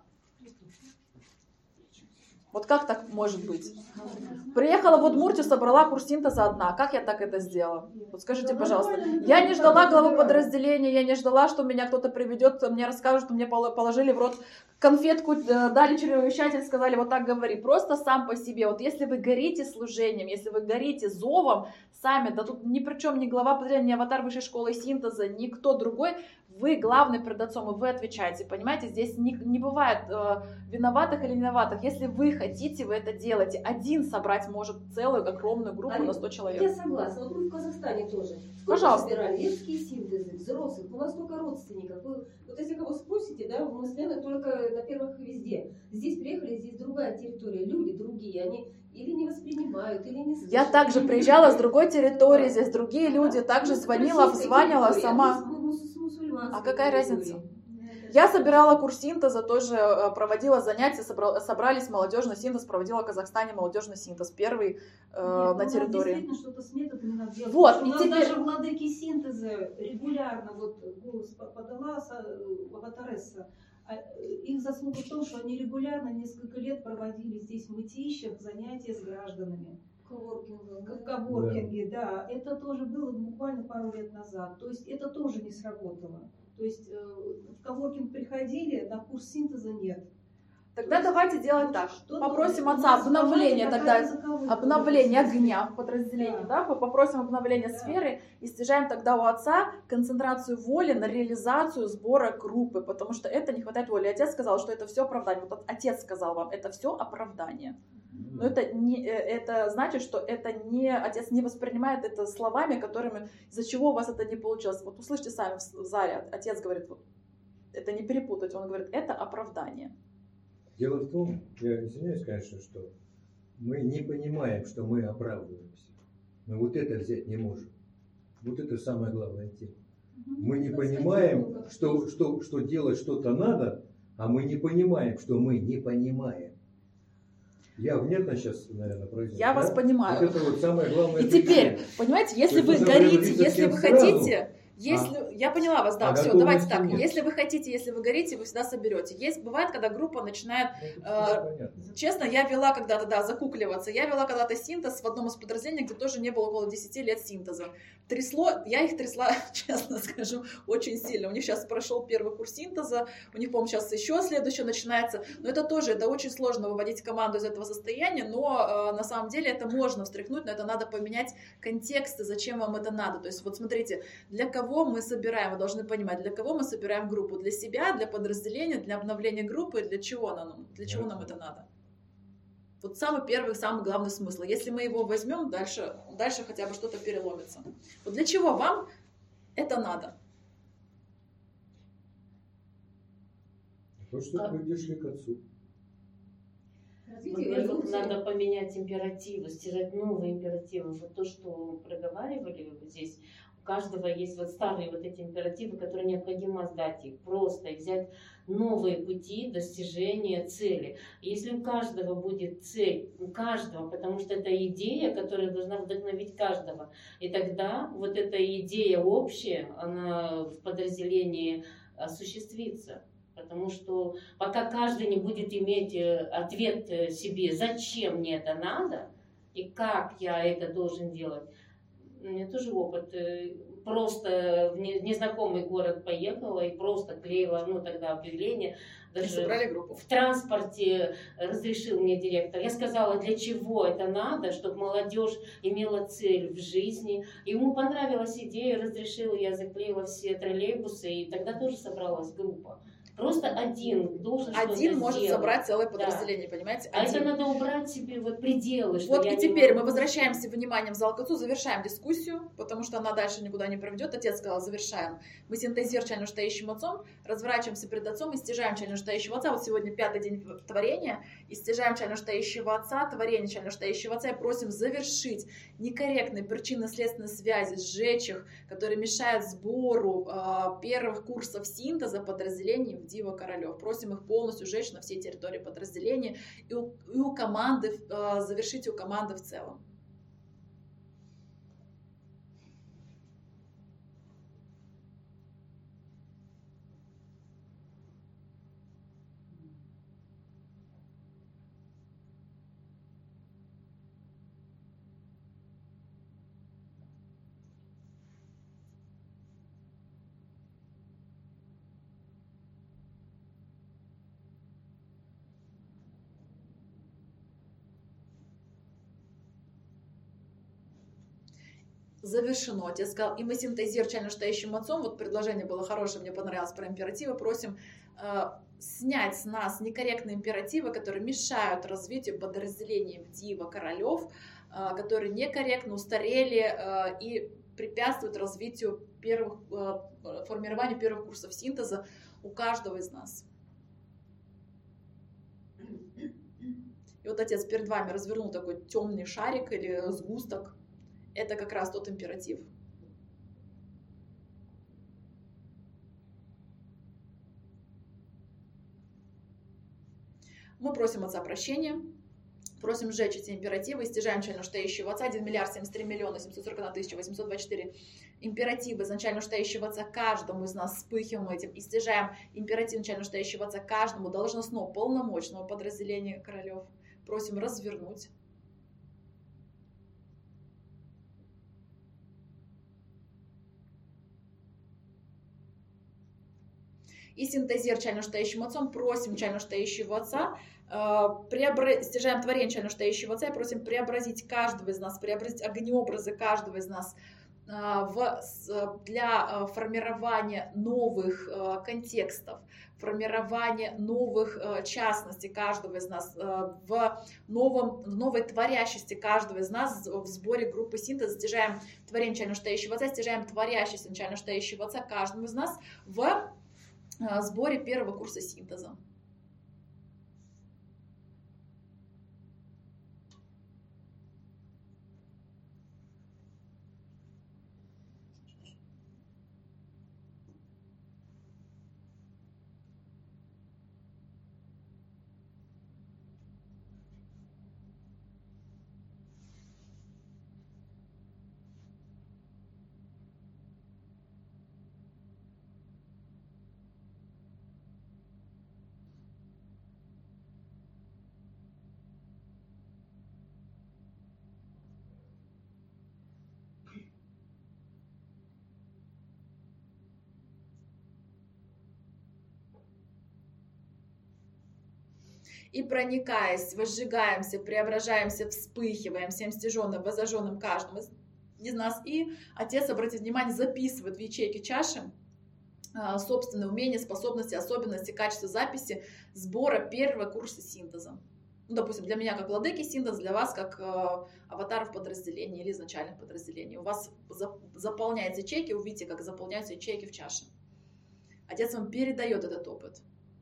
S1: Вот как так может быть? Приехала в Удмуртию, собрала курс синтеза одна. Как я так это сделала? Вот скажите, пожалуйста. Я не ждала главы подразделения, я не ждала, что меня кто-то приведет, мне расскажут, что мне положили в рот конфетку, дали чревовещатель, сказали, вот так говори. Просто сам по себе. Вот если вы горите служением, если вы горите зовом, сами, да тут ни при чем ни глава подразделения, ни аватар высшей школы синтеза, никто другой, вы главный перед отцом, и вы отвечаете, понимаете? Здесь не, не бывает э, виноватых или не виноватых. Если вы хотите, вы это делаете. Один собрать может целую огромную группу на сто человек.
S5: Я согласна. Вот мы в Казахстане тоже. Сколько
S1: Пожалуйста.
S5: собирали детские синтезы, взрослых. У нас только родственников. Вы, вот если кого спросите, да, мы с Леной только на первых везде. Здесь приехали, здесь другая территория. Люди другие. Они или не воспринимают, или не слышат.
S1: Я также приезжала с другой территории, здесь другие люди, также звонила, обзванивала сама. А какая разница? Я собирала курс синтеза, тоже проводила занятия, собрал, собрались молодежный синтез, проводила в Казахстане молодежный синтез, первый э,
S2: Нет,
S1: на
S2: ну,
S1: территории.
S2: Действительно, что-то с методами надо делать.
S1: Вот,
S2: Потому
S1: и
S2: что у нас
S1: теперь-
S2: даже владыки синтеза регулярно, вот голос подала Аватаресса, их заслуга в том, что они регулярно несколько лет проводили здесь в Мытищах занятия с гражданами. в коворкинге, да. Это тоже было буквально пару лет назад. То есть это тоже не сработало. То есть э, в коворкинг приходили, на курс синтеза нет.
S1: Тогда давайте делать так.
S2: Что-то
S1: Попросим
S2: у
S1: отца
S2: нас
S1: обновления
S2: команда
S1: тогда,
S2: какая-то заковыка.
S1: обновления огня в подразделении,
S2: Да.
S1: да? Попросим обновления
S2: Да.
S1: сферы и стяжаем тогда у отца концентрацию воли на реализацию сбора группы, потому что это не хватает воли. Отец сказал, что это все оправдание. Вот отец сказал вам, это все оправдание. Но это, не, это значит, что это не, отец не воспринимает это словами, которыми, из-за чего у вас это не получилось. Вот услышьте сами в зале, отец говорит, вот, это не перепутать, он говорит, это оправдание.
S4: Дело в том, я извиняюсь, конечно, что мы не понимаем, что мы оправдываемся. Мы вот это взять не можем. Вот это самая главная тема. Мы не понимаем, что, что, что делать что-то надо, а мы не понимаем, что мы не понимаем. Я внятно сейчас, наверное, произнес.
S1: Я
S4: да?
S1: вас понимаю.
S4: Вот это вот самое главное.
S1: И теперь, понимаете, если
S4: То
S1: вы
S4: есть нужно
S1: горите,
S4: говорить
S1: если вы
S4: совсем сразу.
S1: хотите, если, я поняла вас, да,
S4: А
S1: все,
S4: готовности
S1: давайте так.
S4: нет.
S1: Если вы хотите, если вы горите, вы всегда соберете. Есть, бывает, когда группа начинает,
S4: Ну, это
S1: э,
S4: понятно.
S1: честно, я вела когда-то, да, закукливаться, я вела когда-то синтез в одном из подразделений, где тоже не было около десяти лет синтеза. Трясло, я их трясла, честно скажу, очень сильно. У них сейчас прошел первый курс синтеза, у них, по-моему, сейчас еще следующий начинается, но это тоже, это очень сложно выводить команду из этого состояния, но э, на самом деле это можно встряхнуть, но это надо поменять контексты, зачем вам это надо. То есть вот смотрите, для кого мы собираем, вы должны понимать, для кого мы собираем группу, для себя, для подразделения, для обновления группы, для чего нам, для чего нам это надо. Вот самый первый, самый главный смысл. Если мы его возьмем, дальше, дальше хотя бы что-то переломится. Вот для чего вам это надо?
S4: То, что люди шли к отцу.
S5: Во-первых, надо поменять императивы, стирать новые императивы. Вот то, что проговаривали вот здесь, у каждого есть вот старые вот эти императивы, которые необходимо сдать их, просто и взять новые пути достижения цели. Если у каждого будет цель, у каждого, потому что это идея, которая должна вдохновить каждого, и тогда вот эта идея общая, она в подразделении осуществится. Потому что пока каждый не будет иметь ответ себе, зачем мне это надо и как я это должен делать. У меня тоже опыт. Просто в незнакомый город поехала и просто клеила, ну тогда объявление. Даже
S1: собрали группу.
S5: В транспорте разрешил мне директор. Я сказала, для чего это надо, чтобы молодежь имела цель в жизни. Ему понравилась идея, разрешила, я заклеила все троллейбусы, и тогда тоже собралась группа. Просто один должен
S1: Один
S5: что-то
S1: может
S5: сделать.
S1: собрать целое подразделение, да. Понимаете?
S5: А
S1: один.
S5: это надо убрать себе вот пределы. Что
S1: Вот
S5: я
S1: и
S5: не
S1: теперь
S5: могу.
S1: мы возвращаемся вниманием в зал к отцу, завершаем дискуссию, потому что она дальше никуда не проведет. Отец сказал, завершаем. Мы синтезируем чайно штающим отцом, разворачиваемся перед отцом и стяжаем чайно штающего отца. Вот сегодня пятый день творения. И стяжаем чайно штающего отца, творение чайно штающего отца, и просим завершить некорректные причинно-следственные связи, сжечь их, которые мешают сбору э, первых курсов синтеза подразделений в Дива Королев. Просим их полностью сжечь на всей территории подразделения и у, и у команды, э, завершить у команды в целом. Завершено. Отец сказал, и мы синтезируем чайно штающим отцом. Вот предложение было хорошее, мне понравилось про императивы. Просим э, снять с нас некорректные императивы, которые мешают развитию подразделений в Дива Королев, э, которые некорректно устарели э, и препятствуют развитию первых, э, формированию первых курсов синтеза у каждого из нас. И вот отец перед вами развернул такой темный шарик или сгусток. Это как раз тот императив. Мы просим отца прощения, просим сжечь эти императивы, истяжаем чайно штающего отца, один миллиард семьдесят три миллиона семьсот сорок одна тысяча восемьсот двадцать четыре императивы изначально штающего отца, каждому из нас вспыхиваем этим, истяжаем императив начально штающего отца каждому должностного полномочного подразделения Королев. Просим развернуть. и синтезируя начально настоящим отцом, просим начально настоящего отца, преобра... стяжаем творение начально настоящего отца и просим преобразить каждого из нас, преобразить огнеобразы каждого из нас в... для формирования новых контекстов, формирование новых э, частностей каждого из нас, э, в, новом, в новой творящести каждого из нас в сборе группы синтеза, стяжаем творение начально настоящего отца, стяжаем творящесть начально настоящего отца каждому из нас в э, сборе первого курса синтеза. И проникаясь, возжигаемся, преображаемся, вспыхиваем всем стяженным, возожженным каждым из, из нас. И Отец, обратите внимание, записывает в ячейке чаши э, собственные умения, способности, особенности, качество записи сбора первого курса синтеза. Ну, допустим, для меня как владыки синтез, для вас как э, аватаров подразделений или изначальных подразделений. У вас за, заполняются ячейки, увидите, как заполняются ячейки в чаше. Отец вам передает этот опыт.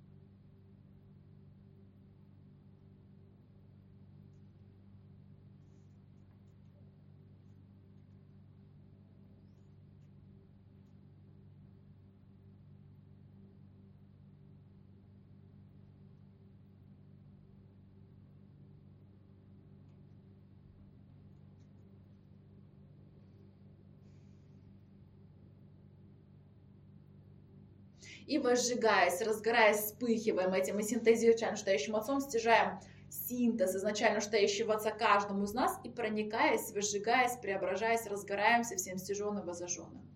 S1: И возжигаясь, разгораясь, вспыхиваем этим и синтезируем начально настоящим отцом, стяжаем синтез изначально настоящего отца каждому из нас и проникаясь, возжигаясь, преображаясь, разгораемся всем стяженным, возожженным.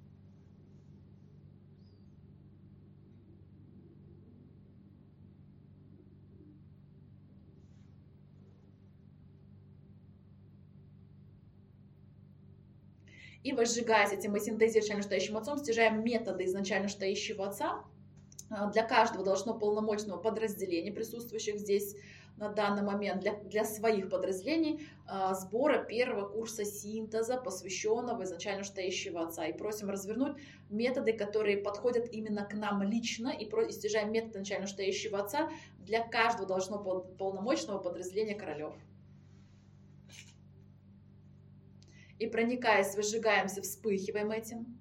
S1: И возжигаясь этим и синтезируя начально настоящим отцом, стяжаем методы изначально настоящего отца. Для каждого должно полномочного подразделения, присутствующих здесь на данный момент, для, для своих подразделений, сбора первого курса синтеза, посвященного изначально настоящего отца. И просим развернуть методы, которые подходят именно к нам лично, и, про, и стяжаем методы начально настоящего отца для каждого должно полномочного подразделения королев. И проникаясь, возжигаемся, вспыхиваем этим.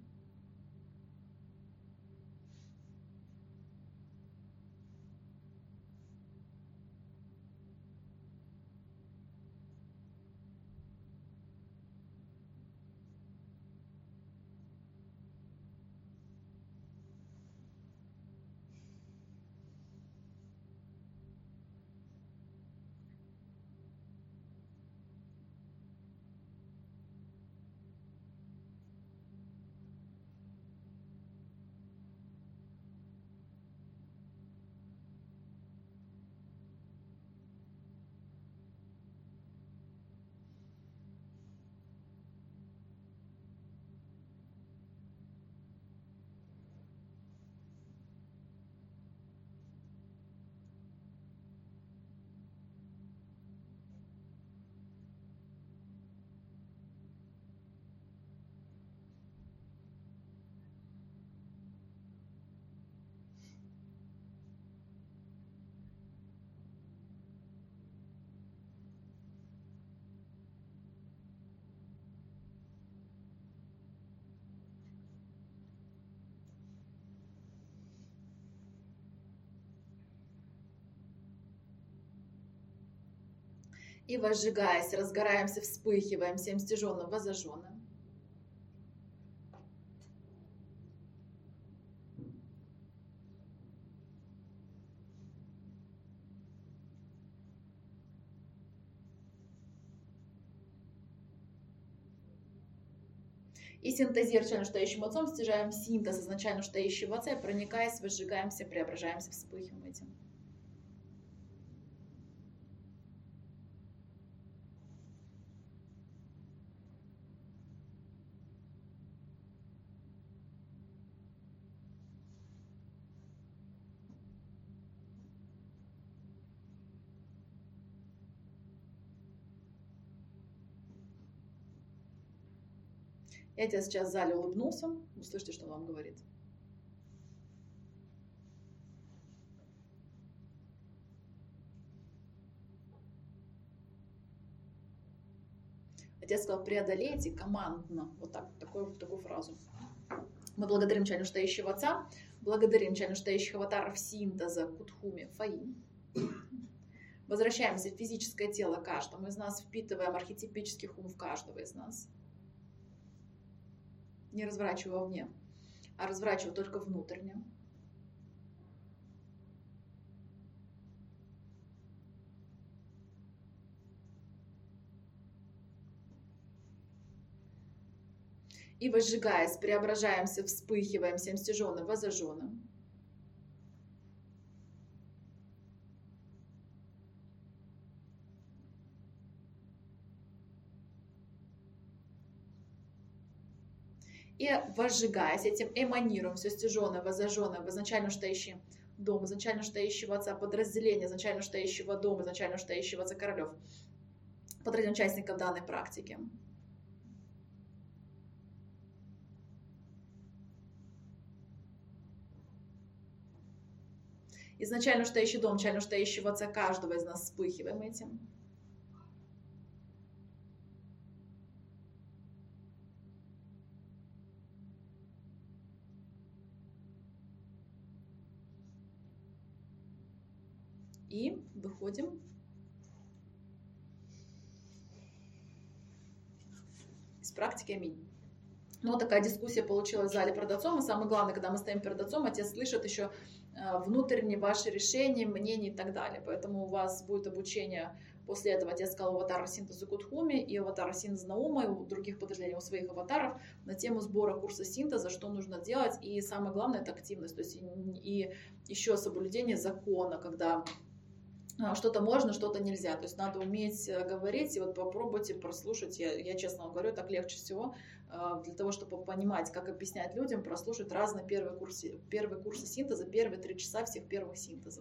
S1: И возжигаясь, разгораемся, вспыхиваем всем стяженным, возожженным. И синтезируя изначально стоящим отцом, стяжаем синтез изначально стоящего отца, и проникаясь, возжигаемся, преображаемся, вспыхиваем этим. Я тебе сейчас в зале улыбнулся, вы слышите, что он вам говорит. Отец сказал, преодолейте командно, вот так, такую, такую фразу. Мы благодарим чайно стоящего отца, благодарим чайно стоящих аватаров синтеза Кутхуми Фаи. Возвращаемся в физическое тело каждому из нас, впитываем архетипический хум в каждого из нас. Не разворачиваю вовне, а разворачиваю только внутренне. И возжигаясь, преображаемся, вспыхиваем всем стяженным, возожженным. И возжигаясь этим, эманируем все стяженное, возожженное в изначально стоящий дом, изначально стоящего отца, подразделение изначально стоящего дома, изначально стоящего отца королев, под разным участников данной практики. Изначально стоящий дом, изначально стоящего отца каждого из нас вспыхиваем этим. И выходим из практики аминь. Ну, вот такая дискуссия получилась в зале перед отцом. И самое главное, когда мы стоим перед отцом, отец слышит еще внутренние ваши решения, мнения и так далее. Поэтому у вас будет обучение. После этого отец сказал аватара синтеза Кутхуми и аватара синтеза Наума, и у других подразделений, у своих аватаров на тему сбора курса синтеза, что нужно делать. И самое главное — это активность. То есть и, и еще соблюдение закона, когда что-то можно, что-то нельзя. То есть надо уметь говорить, и вот попробуйте прослушать. Я, я честно вам говорю, так легче всего для того, чтобы понимать, как объяснять людям, прослушать разные первые курсы, первые курсы синтеза, первые три часа всех первых синтезов.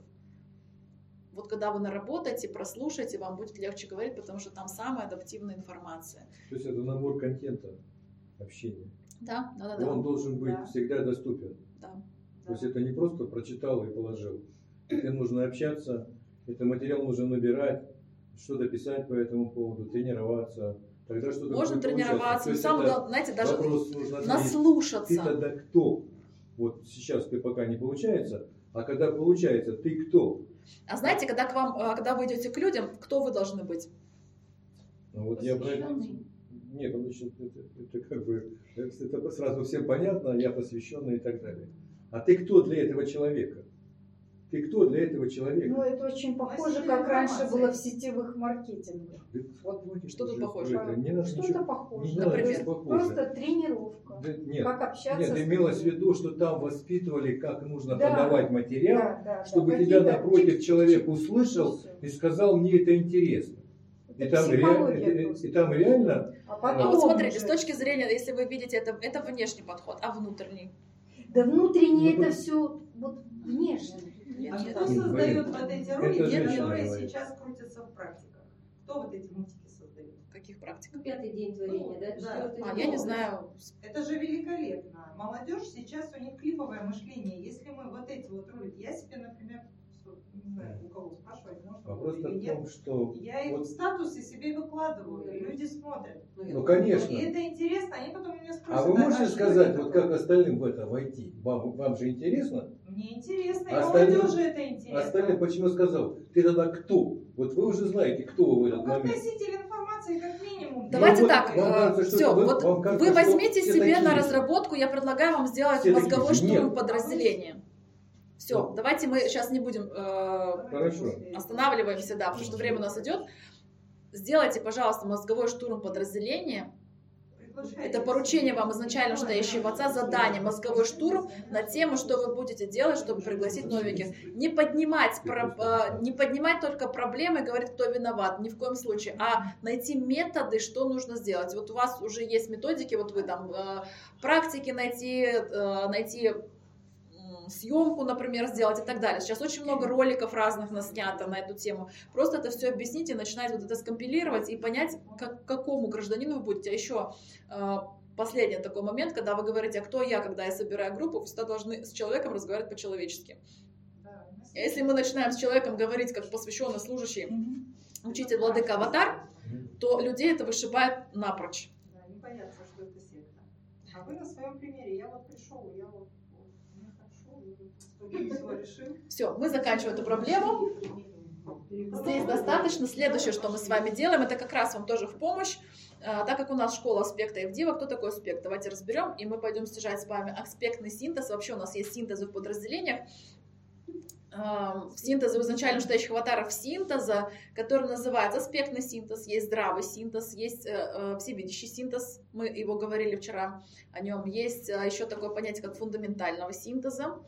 S1: Вот когда вы наработаете, прослушаете, вам будет легче говорить, потому что там самая адаптивная информация.
S4: То есть это набор контента общения.
S1: Да, да, да.
S4: И
S1: да.
S4: он должен быть
S1: да.
S4: всегда доступен.
S1: Да.
S4: То есть это не просто прочитал и положил. Это нужно общаться, это материал нужно набирать, что-то писать по этому поводу, тренироваться. Тогда что-то
S1: можно тренироваться, но самое главное, знаете, даже наслушаться.
S4: Ты тогда кто? Вот сейчас ты пока не получается, а когда получается, ты кто?
S1: А знаете, когда к вам, когда вы идете к людям, кто вы должны быть?
S4: Ну, вот я про это... Нет, это, это, это как бы это сразу всем понятно, я посвященный и так далее. А ты кто для этого человека? Ты кто для этого человека?
S8: Ну, это очень похоже, как раньше было в сетевых маркетингах.
S1: Вот, что тут похоже?
S8: Что-то похоже.
S4: Не
S8: Например,
S4: похоже.
S8: просто тренировка.
S4: Да, нет,
S8: как общаться.
S4: Нет,
S8: с
S4: имелось в виду, что там воспитывали, как нужно
S8: да,
S4: подавать материал,
S8: да, да,
S4: чтобы
S8: да,
S4: тебя напротив человек услышал и сказал, мне это интересно. И там, реально, и, и там реально...
S8: А потом
S1: ну, вот смотрите,
S8: уже...
S1: с точки зрения, если вы видите, это, это внешний подход, а внутренний?
S8: Да внутренний
S4: ну,
S8: это все вот внешне.
S10: А кто создает вот эти ролики, которые
S4: говорит.
S10: сейчас крутятся в практиках? Кто вот эти мультики создает?
S1: В каких практиках?
S5: Пятый день творения,
S10: Ну,
S5: да?
S10: да.
S5: Четвертый
S1: А,
S5: день.
S1: я не знаю.
S10: Это же великолепно. Молодежь сейчас, у них клиповое мышление. Если мы вот эти вот ролики, я себе, например, не знаю, у кого спрашивать, может,
S4: Вопрос
S10: или
S4: в
S10: нет,
S4: том, что...
S10: я их
S4: вот...
S10: в статусы себе выкладываю, и люди смотрят.
S4: Ну, конечно.
S10: И это интересно, они потом меня спросят.
S4: А вы можете
S10: что
S4: сказать,
S10: это
S4: вот
S10: такое?
S4: как остальным в это войти? Вам, вам же интересно?
S10: Мне интересно, и
S4: Остальным-
S10: молодежи это интересно.
S4: Остальным почему сказал? Ты тогда кто? Вот вы уже знаете, кто вы в
S10: Ну,
S4: этот
S10: как
S4: момент.
S10: носитель информации, как минимум.
S1: Давайте
S4: Ну,
S1: так,
S4: вам кажется, что
S1: все,
S4: вы-
S1: вот
S4: вам кажется,
S1: вы
S4: что
S1: возьмите
S4: все
S1: себе
S4: такие
S1: на
S4: же.
S1: разработку, я предлагаю вам сделать
S4: Все
S1: мозговой
S4: такие же.
S1: штурм
S4: Нет.
S1: подразделения. Все,
S4: Вот.
S1: давайте мы сейчас не будем э,
S4: Хорошо.
S1: останавливаемся, да, потому что время у нас идет. Сделайте, пожалуйста, мозговой штурм подразделения
S10: приглашайте.
S1: Это поручение вам изначально стоящего отца, задание, мозговой штурм на тему, что вы будете делать, чтобы пригласить новеньких. Не поднимать, про- не поднимать только проблемы и говорить, кто виноват, ни в коем случае, а найти методы, что нужно сделать. Вот у вас уже есть методики, вот вы там практики найти, найти съемку, например, сделать и так далее. Сейчас очень много роликов разных наснято на эту тему. Просто это все объяснить и начинать вот это скомпилировать и понять, как, какому гражданину вы будете. А еще э, последний такой момент, когда вы говорите, а кто я, когда я собираю группу, вы всегда должны с человеком разговаривать по-человечески.
S10: Да,
S1: Если мы начинаем с человеком говорить, как посвященный служащий, учитель, владыка, аватар, то людей это вышибает напрочь.
S10: Да, не боятся, что это секта. А вы на своем примере, я вот пришел, я вот, вот мне хорошо, я вот все решил.
S1: Все, мы заканчиваем эту проблему. Здесь достаточно. Следующее, что мы с вами делаем, это как раз вам тоже в помощь. А, так как у нас школа аспекта и вдива, кто такой аспект? Давайте разберем, и мы пойдем снижать с вами аспектный синтез. Вообще у нас есть синтезы в подразделениях. А, синтезы изначально стоящих аватаров синтеза, который называется аспектный синтез, есть здравый синтез, есть э, всевидящий синтез, мы его говорили вчера о нем. Есть э, еще такое понятие, как фундаментального синтеза.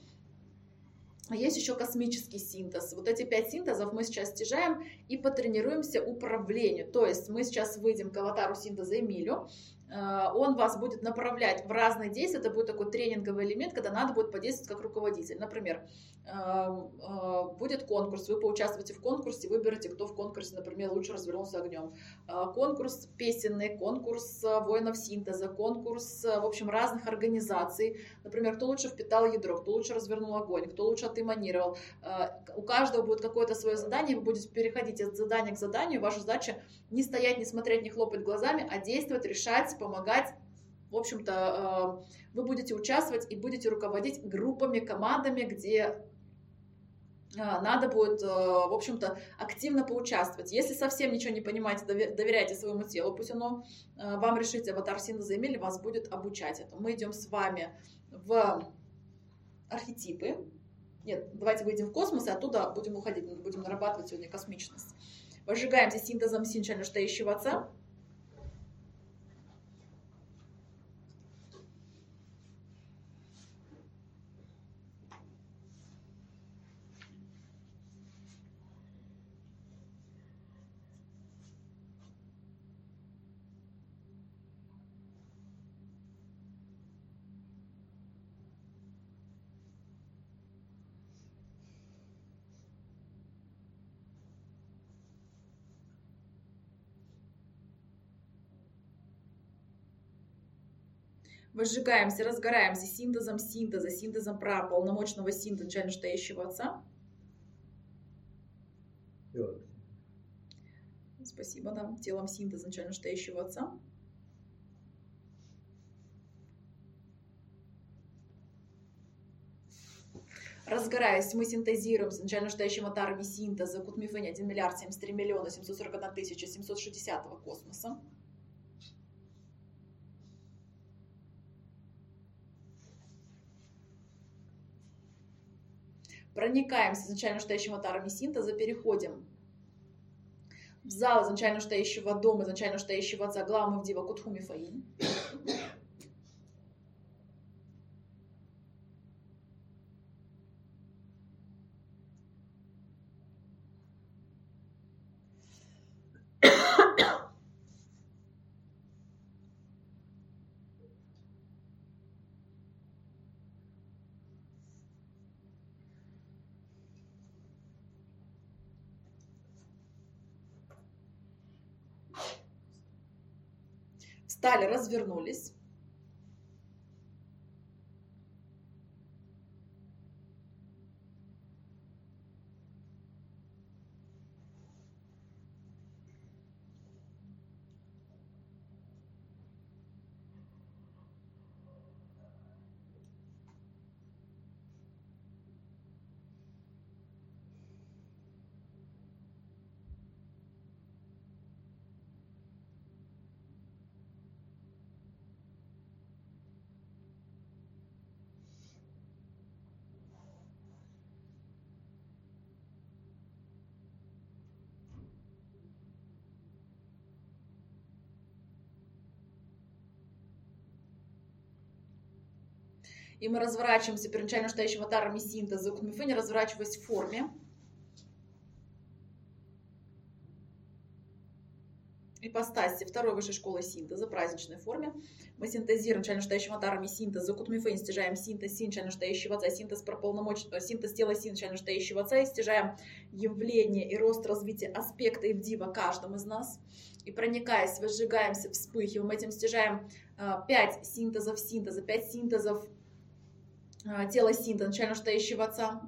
S1: Есть еще космический синтез. Вот эти пять синтезов мы сейчас стяжаем и потренируемся управлению. То есть мы сейчас выйдем к аватару синтеза Эмилю. Он вас будет направлять в разные действия. Это будет такой тренинговый элемент, когда надо будет подействовать как руководитель. Например, будет конкурс, вы поучаствуете в конкурсе, выберете, кто в конкурсе, например, лучше развернулся огнем. Конкурс песенный, конкурс воинов синтеза, конкурс, в общем, разных организаций. Например, кто лучше впитал ядро, кто лучше развернул огонь, кто лучше отэманировал. У каждого будет какое-то свое задание, вы будете переходить от задания к заданию. Ваша задача не стоять, не смотреть, не хлопать глазами, а действовать, решать, помогать. В общем-то, вы будете участвовать и будете руководить группами, командами, где надо будет, в общем-то, активно поучаствовать. Если совсем ничего не понимаете, доверяйте своему телу, пусть оно вам решит, аватар синтеза Эмили вас будет обучать этому. Мы идем с вами в архетипы. Нет, давайте выйдем в космос, и оттуда будем уходить, будем нарабатывать сегодня космичность. Возжигаемся синтезом изначально стоящего отца. Возжигаемся, разгораемся синтезом синтеза, синтезом пра, полномочного синтеза, начально стоящего отца.
S4: Делать.
S1: Спасибо, да. Телом синтеза, начально стоящего отца. Разгораясь, мы синтезируем с начально стоящим аватарами синтеза Кутмифэни один миллиард семьдесят три миллиона семьсот сорок одна тысяча семьсот шестьдесят космоса. Проникаемся изначально стоящим аватарами синтеза, переходим в зал изначально стоящего дома, изначально стоящего отца, главы в дива Кутхуми Фаин. Встали, развернулись. И мы разворачиваемся первоначально стоящим аватарами синтеза Кунмифэни, разворачиваясь в форме. Ипостаси второй высшей школы синтеза, праздничной форме. Мы синтезируем начально стоящим аватарами синтеза Кунмифэни, стяжаем синтез син, начально стоящего отца, синтез про полномочия, синтез тела син, начально стоящего отца, и стяжаем явление и рост развития аспекта Ивдива каждым из нас. И проникаясь, возжигаемся, вспыхиваем, этим стяжаем пять синтезов синтеза, пять синтезов тела синтеза, начально стоящего отца.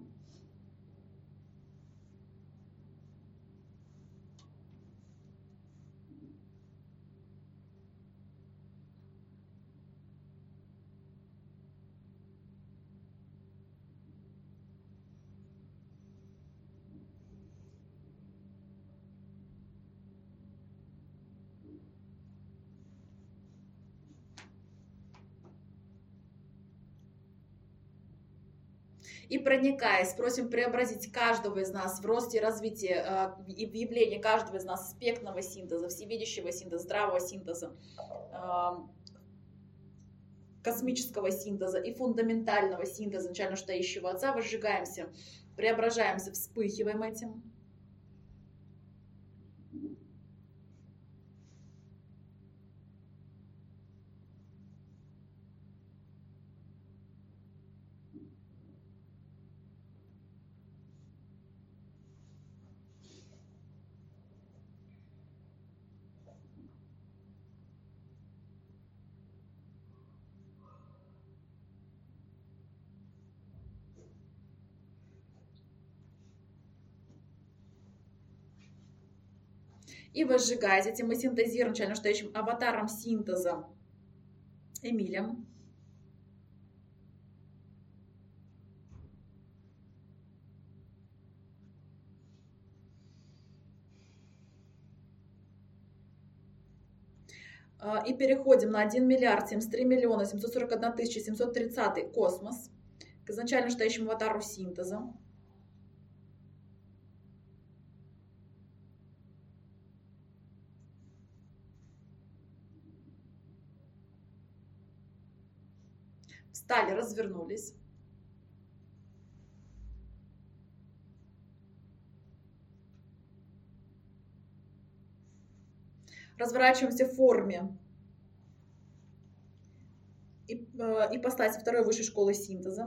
S1: И проникаясь, просим преобразить каждого из нас в росте и развитии, и в явлении каждого из нас аспектного синтеза, всевидящего синтеза, здравого синтеза, космического синтеза и фундаментального синтеза начально стоящего отца, возжигаемся, преображаемся, вспыхиваем этим. И возжигать этим мы синтезируем начально стоящим аватаром синтеза Эмилем. И переходим на один миллиард семьдесят три миллиона семьсот сорок одна тысяча семьсот тридцать космос к изначально стоящему аватару синтеза. Встали, развернулись. Разворачиваемся в форме ипостаси второй высшей школы синтеза.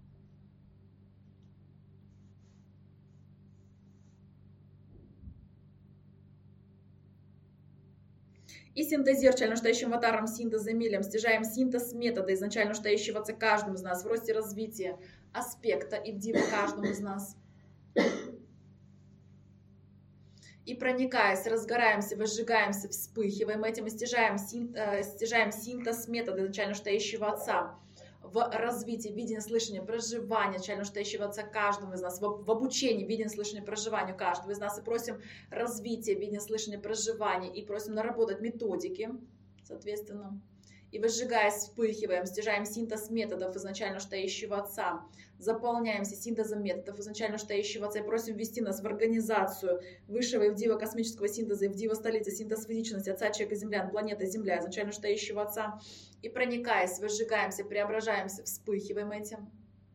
S1: И синтезируем начально стоящим аватаром синтеза Эмилем, стяжаем синтез метода изначально стоящего отца каждому из нас в росте развития аспекта Ивдива каждому из нас. И проникаясь, разгораемся, возжигаемся, вспыхиваем этим и стяжаем, син, э, стяжаем синтез метода изначально стоящего отца в развитии видения, слышания, проживания начально стоящего отца каждому из нас, в, в обучении видения, слышания, проживанию каждого из нас. И просим развития видения, слышания, проживания, и просим наработать методики, соответственно. И возжигаясь, вспыхиваем, стяжаем синтез методов изначально стоящего отца, заполняемся синтезом методов изначально стоящего отца и просим ввести нас в организацию высшего Ивдива космического синтеза, Ивдива столицы, синтез физичности, отца, человека, землян, планета Земля, изначально стоящего отца. И проникаясь, возжигаемся, преображаемся, вспыхиваем этим.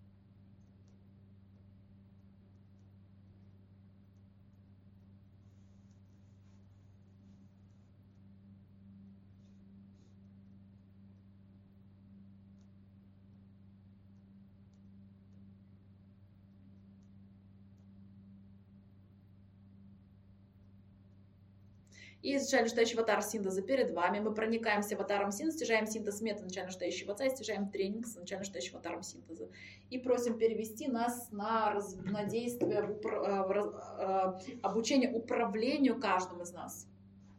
S1: И изначально стоящий аватар синтеза перед вами. Мы проникаемся аватаром синтеза, стяжаем синтез метода начально стоящего отца и стяжаем тренинг с начально стоящим аватаром синтеза. И просим перевести нас на, раз, на действие, в упро, в раз, обучение управлению каждым из нас.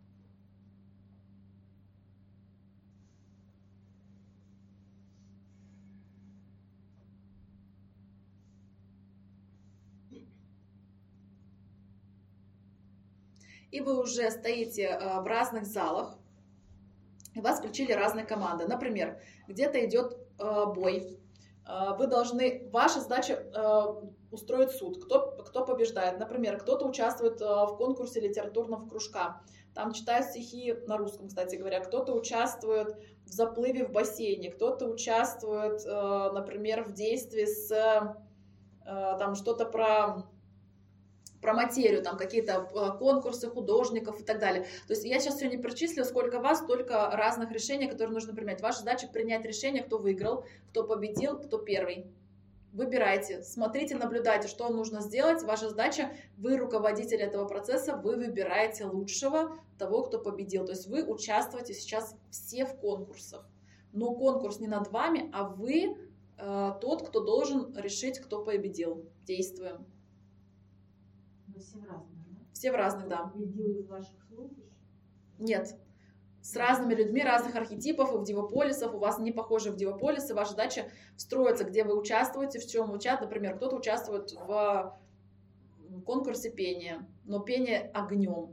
S1: И вы уже стоите в разных залах, и вас включили разные команды. Например, где-то идет бой, вы должны, ваша задача устроить суд, кто, кто побеждает. Например, кто-то участвует в конкурсе литературного кружка, там читают стихи на русском, кстати говоря, кто-то участвует в заплыве в бассейне, кто-то участвует, например, в действии с, там, что-то про... про материю, там какие-то конкурсы художников и так далее. То есть я сейчас все не перечислю, сколько вас, столько разных решений, которые нужно принять. Ваша задача принять решение, кто выиграл, кто победил, кто первый. Выбирайте, смотрите, наблюдайте, что нужно сделать. Ваша задача, вы руководитель этого процесса, вы выбираете лучшего, того, кто победил. То есть вы участвуете сейчас все в конкурсах. Но конкурс не над вами, а вы э, тот, кто должен решить, кто победил. Действуем.
S6: Все в разных, да?
S1: Все в разных, да.
S2: Победил из ваших слов?
S1: Нет. С разными людьми, разных архетипов, и в дивополисов, у вас не похожи в дивополисы, ваша задача встроиться, где вы участвуете, в чем вы участвуете. Например, кто-то участвует в конкурсе пения, но пение огнем.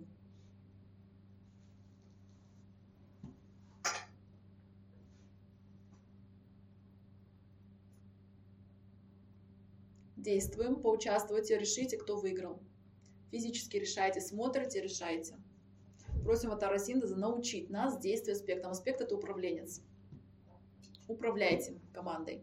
S1: Действуем, поучаствуйте, решите, кто выиграл. Физически решайте, смотрите, решайте. Просим аватара синтеза научить нас действию аспектом. Аспект — это управленец. Управляйте командой.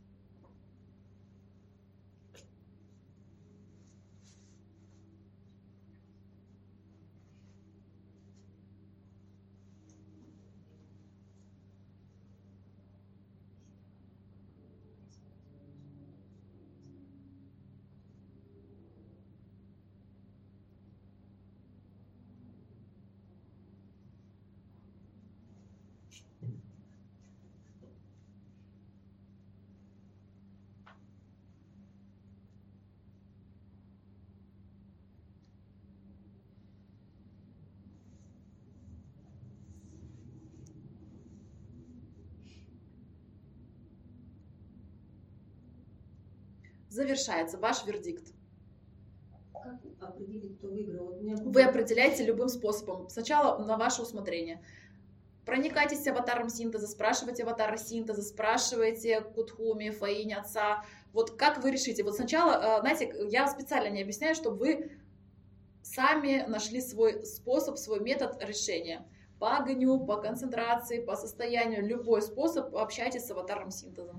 S1: Завершается ваш вердикт.
S5: Как определить, кто выиграл? Вот у меня
S1: Вы определяете любым способом. Сначала на ваше усмотрение. Проникайтесь аватаром синтеза, спрашивайте аватара синтеза, спрашивайте Кутхуми, Фаинь, отца. Вот как вы решите? Вот сначала, знаете, я специально не объясняю, чтобы вы сами нашли свой способ, свой метод решения. По огню, по концентрации, по состоянию, любой способ, общайтесь с аватаром синтеза.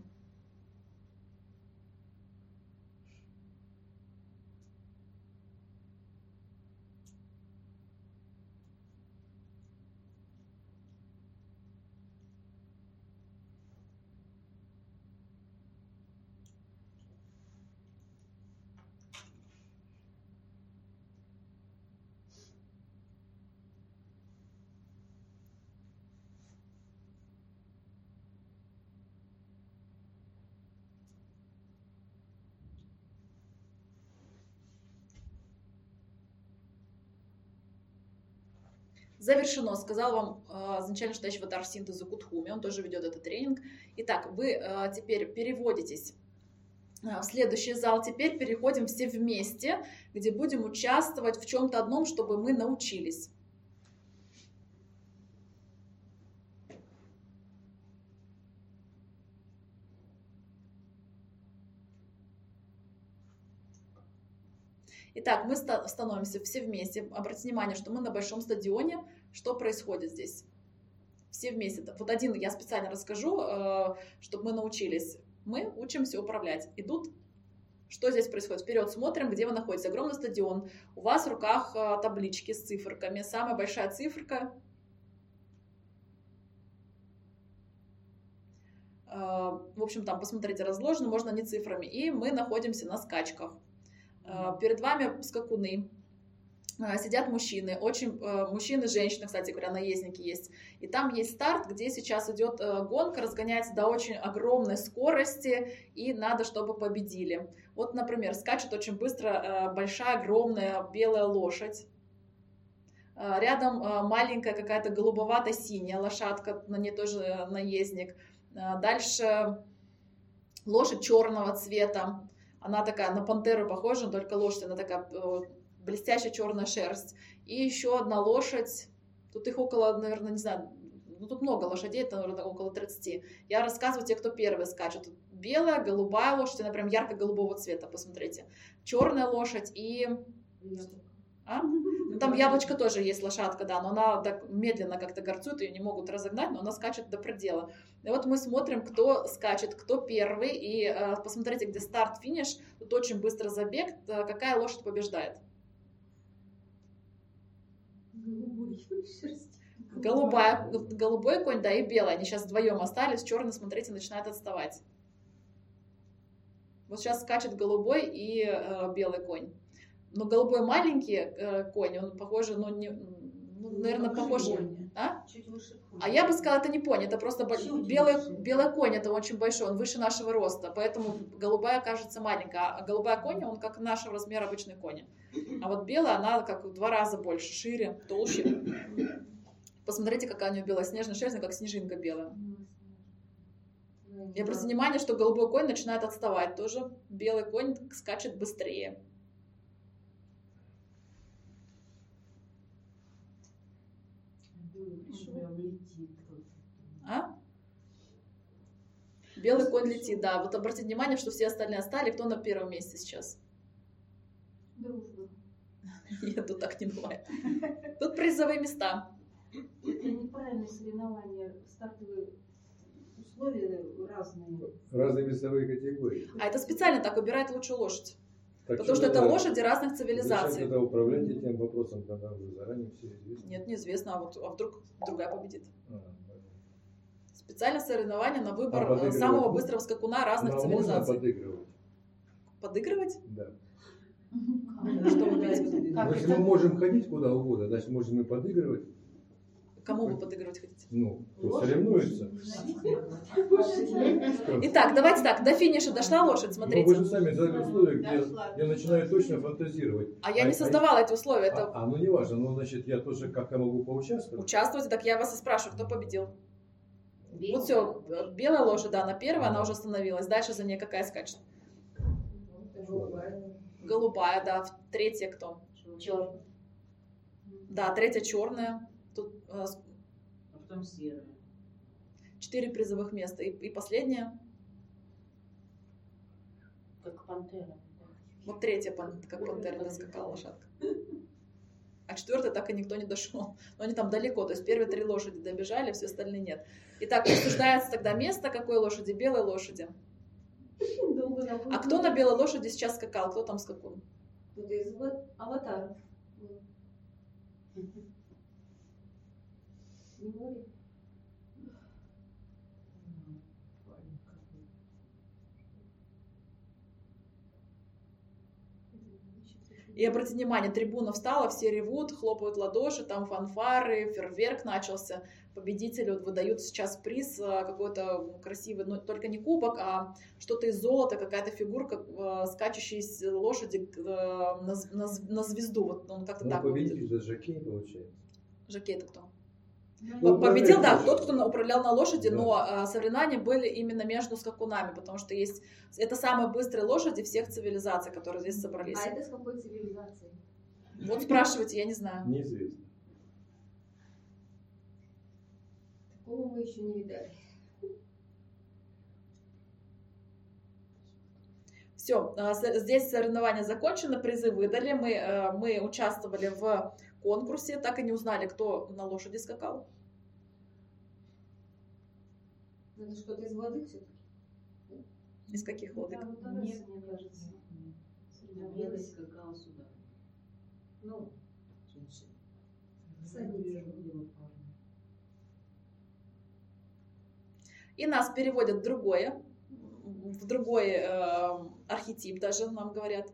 S1: Завершено, сказал вам э, изначально читающий аватар синтеза Кутхуми, он тоже ведет этот тренинг. Итак, вы э, теперь переводитесь э, в следующий зал, теперь переходим все вместе, где будем участвовать в чем-то одном, чтобы мы научились. Итак, мы становимся все вместе. Обратите внимание, что мы на большом стадионе. Что происходит здесь? Все вместе. Вот один я специально расскажу, чтобы мы научились. Мы учимся управлять. Идут. Что здесь происходит? Вперед смотрим, где вы находитесь. Огромный стадион. У вас в руках таблички с циферками. Самая большая циферка. В общем, там, посмотрите, разложено, можно не цифрами. И мы находимся на скачках. Перед вами скакуны, сидят мужчины, очень, мужчины, женщины, кстати говоря, наездники есть. И там есть старт, где сейчас идет гонка, разгоняется до очень огромной скорости, и надо, чтобы победили. Вот, например, скачет очень быстро большая, огромная белая лошадь. Рядом маленькая какая-то голубовато-синяя лошадка, на ней тоже наездник. Дальше лошадь черного цвета. Она такая на пантеру похожа, только лошадь, она такая блестящая черная шерсть. И еще одна лошадь, тут их около, наверное, не знаю, ну тут много лошадей, это, наверное, около тридцати. Я рассказываю те, кто первый скачет. Белая, голубая лошадь, она прям ярко-голубого цвета, посмотрите. Черная лошадь и А? Ну, там яблочко тоже есть лошадка, да, но она так медленно как-то горцует, ее не могут разогнать, но она скачет до предела. И вот мы смотрим, кто скачет, кто первый, и э, посмотрите, где старт-финиш, тут очень быстро забег, э, какая лошадь побеждает. Голубая, голубой конь, да, и белый, они сейчас вдвоем остались, черный, смотрите, начинает отставать. Вот сейчас скачет голубой и э, белый конь. Но голубой маленький э, конь, он похож, ну, не, ну, наверное, похож... А?
S5: Чуть выше.
S1: А я бы сказала, это не пони, это просто бо-
S5: Чуть
S1: белый,
S5: выше.
S1: белый конь, это очень большой, он выше нашего роста, поэтому голубая кажется маленькая, а голубая конь, он как нашего размера обычный конь. А вот белая, она как в два раза больше, шире, толще. Посмотрите, какая у нее белоснежная шерсть, она как снежинка белая. Я обратите внимание, что голубой конь начинает отставать тоже, белый конь скачет быстрее. А? Белый конь летит, да. Вот обратите внимание, что все остальные остали. Кто на первом месте сейчас?
S3: Дружба.
S1: Нет, тут так не бывает. Тут призовые места.
S3: Это неправильное соревнование. Стартовые условия разные.
S4: Разные весовые категории.
S1: А это специально так выбирает лучшую лошадь.
S4: Так
S1: Потому что это
S4: тогда-
S1: лошади разных
S4: Зачем
S1: цивилизаций.
S4: тогда управлять этим вопросом, когда уже заранее все известно?
S1: Нет, неизвестно, а вот а вдруг другая победит.
S4: А, понятно.
S1: Специально соревнование на выбор
S4: А подыгрывать
S1: самого
S4: можно?
S1: быстрого скакуна разных
S4: Ну, а можно
S1: цивилизаций.
S4: подыгрывать?
S1: Подыгрывать?
S4: Да.
S1: Что вы имеете в виду?
S4: Но если мы можем ходить куда угодно, значит, можем и подыгрывать.
S1: Кому вы подыгрывать хотите?
S4: Ну, кто соревнуется.
S1: Итак, давайте так, до финиша дошла лошадь,
S4: Ну, вы
S1: смотрите.
S4: же сами задали условия, где я начинаю точно фантазировать.
S1: А я не создавала эти условия. Это
S4: А, а, ну не важно, ну значит я тоже как-то могу поучаствовать.
S1: участвуйте, так я вас и спрашиваю, кто победил. Вот все, белая лошадь, да, она первая, она уже остановилась. Дальше за ней какая скачет? Голубая, да. Третья кто?
S5: Черный.
S1: Да, третья черная. Тут э, с-
S6: А потом серая.
S1: четыре призовых места. И, и последняя,
S5: Как пантера.
S1: вот третья, пан- как пантера скакала лошадка. А четвертая так и никто не дошел. Но они там далеко, то есть первые три лошади добежали, все остальные нет. Итак, присуждается тогда место какой лошади? Белой лошади. А кто на белой лошади сейчас скакал? Кто там скакун?
S5: Вот из вот аватаров. Не море.
S1: И обратите внимание, трибуна встала, все ревут, хлопают в ладоши, там фанфары, фейерверк начался. Победители вот выдают сейчас приз а, какой-то красивый, но только не кубок, а что-то из золота, какая-то фигурка а, скачущей с лошади а, на, з- на з- на звезду. Вот он как-то
S4: Ну,
S1: так выглядит.
S4: победитель за Жакей получается.
S1: Жокей это кто?
S4: Ну,
S1: Победил, да,
S4: управляет
S1: тот, кто на- управлял на лошади,
S4: Да.
S1: но а, соревнования были именно между скакунами, потому что есть это самые быстрые лошади всех цивилизаций, которые здесь собрались.
S5: А это с какой цивилизации?
S1: Вот спрашивайте, я не знаю.
S4: Неизвестно.
S5: Такого мы еще не видали.
S1: Все, здесь соревнования закончены, призы выдали, мы, э, мы участвовали в конкурсе, так и не узнали, кто на лошади скакал.
S5: Это что-то из воды все-таки?
S1: Из каких лодок?
S3: Да, вот Тарас, мне кажется.
S6: Белый скакал сюда.
S5: Ну,
S6: Женщина.
S5: всадница.
S1: И нас переводят в другое, в другой э, архетип даже, нам говорят.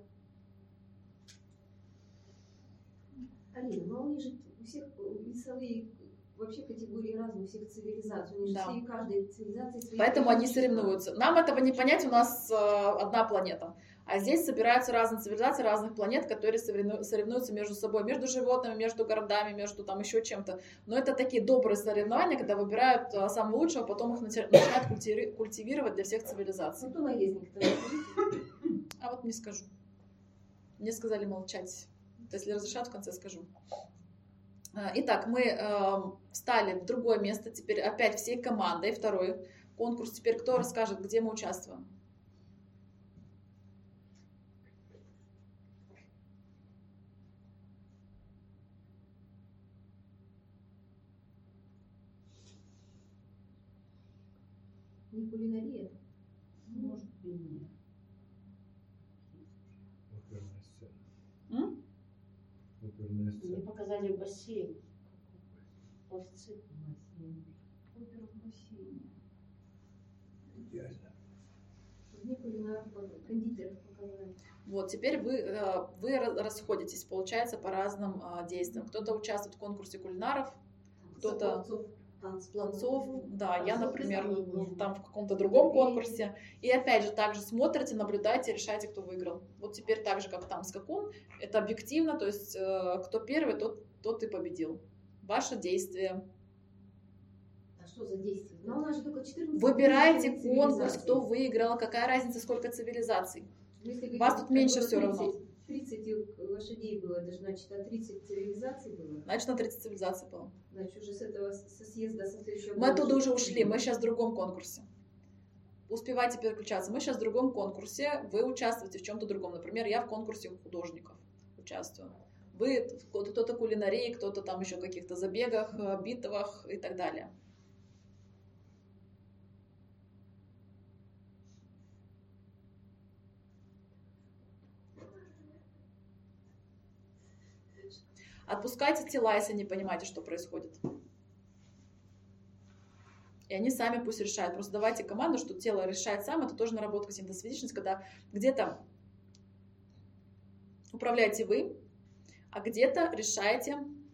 S5: Алина, ну они же у всех весовые вообще категории разные, у всех цивилизаций. У них
S1: Да.
S5: же все, каждая цивилизация свои
S1: Поэтому они
S5: преимущества.
S1: соревнуются. Нам этого не понять, у нас э, одна планета. А здесь собираются разные цивилизации разных планет, которые соревну- соревнуются между собой, между животными, между городами, между там еще чем-то. Но это такие добрые соревнования, когда выбирают э, самого лучшего, потом их нати- начинают культиви- культивировать для всех цивилизаций.
S5: Ну, кто наездник-то?
S1: А вот не скажу. Мне сказали молчать. То есть, если разрешат, в конце скажу. А, Итак, мы э, встали в другое место, теперь опять всей командой, второй конкурс. Теперь кто расскажет, где мы участвуем?
S5: Не кулинария.
S3: Может, и нет.
S4: Оперная сцена.
S1: М?
S4: Оперная
S11: Мне
S4: сцена.
S11: показали бассейн. Пловцы.
S3: Бассейн.
S2: Опера в бассейне.
S4: Идеально.
S5: Мне кулинаров, кондитеров показали.
S1: Вот, теперь вы, э, вы ра- расходитесь, получается, по разным э, действиям. Кто-то участвует в конкурсе кулинаров, кто-то танцов. Да, я, например, ну, там в каком-то другом конкурсе. И опять же, также смотрите, наблюдаете, решаете, кто выиграл. Вот теперь так же, как там скакун, это объективно, то есть э, кто первый, тот, тот и победил. Ваше действие.
S5: А что за действие? Ну, у нас же только четырнадцать
S1: Выбирайте
S5: цивилизаций.
S1: конкурс, кто выиграл, какая разница, сколько цивилизаций.
S5: Если говорить,
S1: Вас тут
S5: как
S1: меньше
S5: было
S1: всё равно.
S5: тридцать тридцать лошадей было, это же значит, а тридцать цивилизаций было.
S1: Значит, на тридцать цивилизаций было.
S5: Значит, уже с этого со съезда, со следующего
S1: Мы
S5: года
S1: оттуда уже
S5: четыре.
S1: ушли, мы сейчас в другом конкурсе. Успевайте переключаться. Мы сейчас в другом конкурсе, вы участвуете в чем-то другом. Например, я в конкурсе художников участвую. Вы кто-то кулинарии, кто-то там еще в каких-то забегах, э, битвах и так далее. Отпускайте тела, если не понимаете, что происходит. И они сами пусть решают. Просто давайте команду, что тело решает сам. Это тоже наработка синтез-физичность, когда где-то управляете вы, а где-то решаете,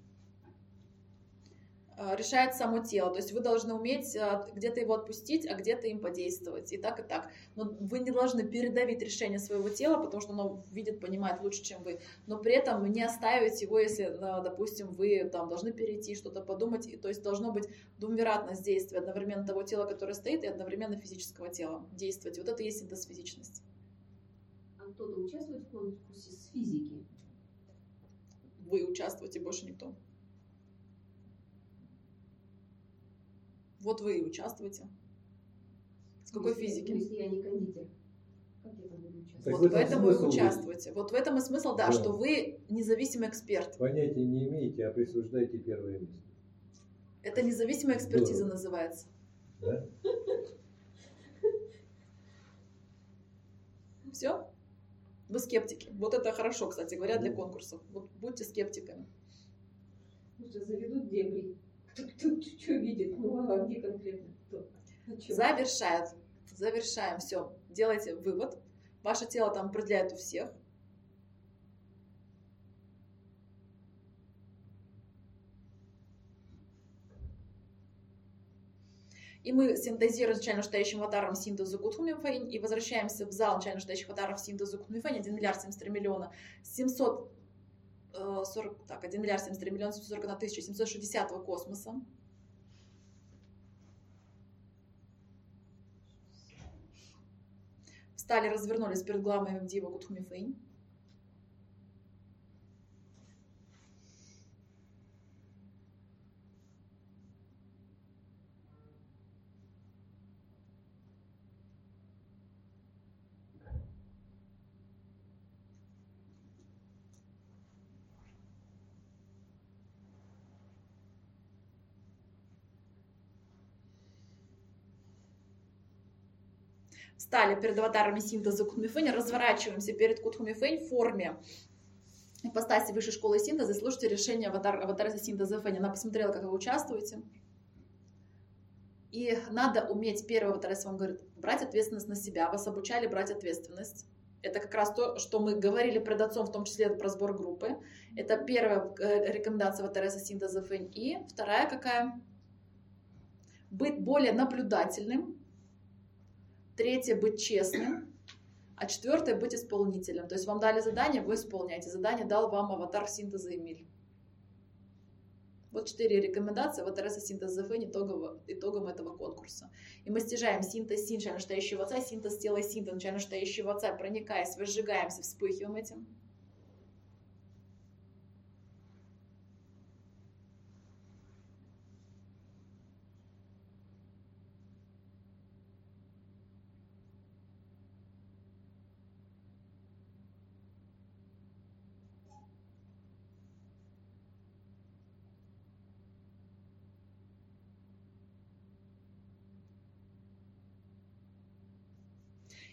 S1: э, решает само тело. То есть вы должны уметь э, где-то его отпустить, а где-то им подействовать. И так, и так. Но вы не должны передавить решение своего тела, потому что оно видит, понимает лучше, чем вы. Но при этом не оставить его, если, э, допустим, вы там должны перейти, что-то подумать. И, то есть должно быть двумеротность действия одновременно того тела, которое стоит, и одновременно физического тела действовать. Вот это и есть синтез-физичность.
S5: А кто-то участвует в конкурсе с физики?
S1: Вы участвуете, больше никто. Вот вы и участвуете. С какой
S5: Если-
S1: физики?
S5: Ну, если я не кондитер, как я там буду участвовать?
S4: Так
S1: Вот
S4: в этом
S1: поэтому вы
S4: смысл
S1: участвуете. Вот в этом и смысл, да,
S4: Да.
S1: что вы независимый эксперт.
S4: Понятия не имеете, а присуждаете первое место.
S1: Это независимая экспертиза
S4: Здорово.
S1: называется.
S4: Да?
S1: Все? Вы скептики. Вот это хорошо, кстати говоря, для конкурсов. Вот будьте скептиками.
S5: Ну, что, заведут дебри. Кто что видит? Ну, а где конкретно кто? А чё?
S1: Завершает. Завершаем. Все. Делайте вывод. Ваше тело там определяет у всех. И мы синтезируем начально настоящим аватаром синтезу Кутхумифейн и возвращаемся в зал начально настоящих аватаров синтезу Кутхумифейн один миллиард семьдесят три миллиона семьсот сорок, так, один миллиард семьдесят три миллиона семьсот сорок одна тысяча семьсот шестьдесят космоса. Встали, развернулись перед главой Дива Кутхумифейн. Встали перед аватарами синтеза Кутхумифейн, разворачиваемся перед Кутхумифейн в форме ипостаси высшей школы синтеза и слушайте решение аватар, аватара синтеза Фэни. Она посмотрела, как вы участвуете. И надо уметь, первый аватар, если вам говорит, брать ответственность на себя. Вас обучали брать ответственность. Это как раз то, что мы говорили пред отцом, в том числе про сбор группы. Это первая рекомендация аватара синтеза Фэни. И вторая какая? Быть более наблюдательным. Третье — быть честным. А четвертое — быть исполнителем. То есть вам дали задание, вы исполняете. Задание дал вам аватар синтеза Эмиль. Вот четыре рекомендации аватара синтеза Фэни итогом, итогом этого конкурса. И мы стяжаем синтез син, начально настоящего отца, синтез тела синтез, начально настоящего отца, проникаясь, выжигаемся, вспыхиваем этим.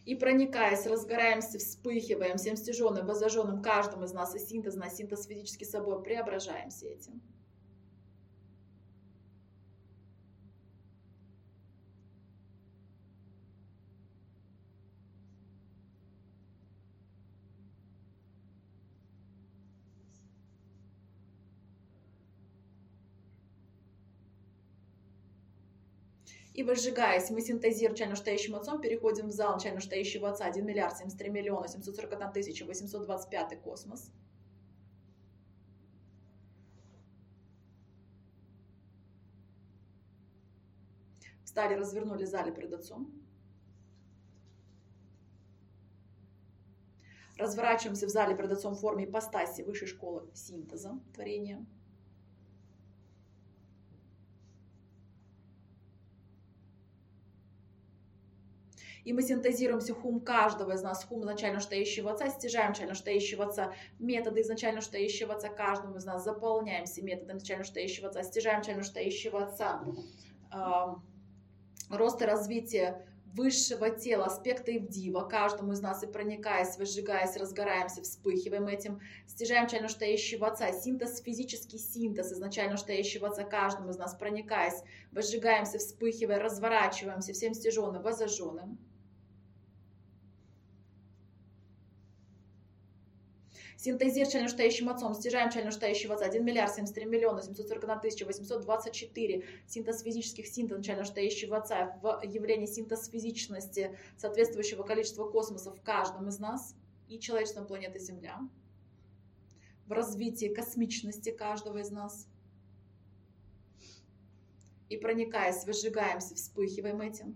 S1: И проникаясь, разгораемся, вспыхиваем всем стяженным, воззаженным каждым из нас, и синтез, на синтез физически собой, преображаемся этим. И возжигаясь, мы синтезируем начально настоящим отцом, переходим в зал начально настоящего отца, один миллиард семьдесят три миллиона семьсот сорок одна тысяча восемьсот двадцать пять космос. Встали, развернули зале перед отцом. Разворачиваемся в зале перед отцом в форме ипостаси высшей школы синтеза, творения. И мы синтезируемся хум каждого из нас, хум изначально настоящего отца, стяжаем начально настоящего отца, методы изначально настоящего отца каждому из нас, заполняемся методом изначально настоящего отца, стяжаем начально настоящего отца. Рост и развитие высшего тела, аспекта Ивдива, каждому из нас, и проникаясь, возжигаясь, разгораемся, вспыхиваем этим, стяжаем начально настоящего отца, синтез, физический синтез изначально настоящего отца, каждому из нас, проникаясь, возжигаемся, вспыхивая, разворачиваемся всем стяженным, воззаженным. Синтезируем начально настоящим отцом, стяжаем начально настоящего отца, один миллиард семьдесят три миллиона семьсот сорок одна тысяча восемьсот двадцать четыре, синтез физических синтез начально настоящего отца, в явлении синтез физичности соответствующего количества космосов в каждом из нас и человечеством планеты Земля, в развитии космичности каждого из нас. И проникаясь, возжигаемся, вспыхиваем этим.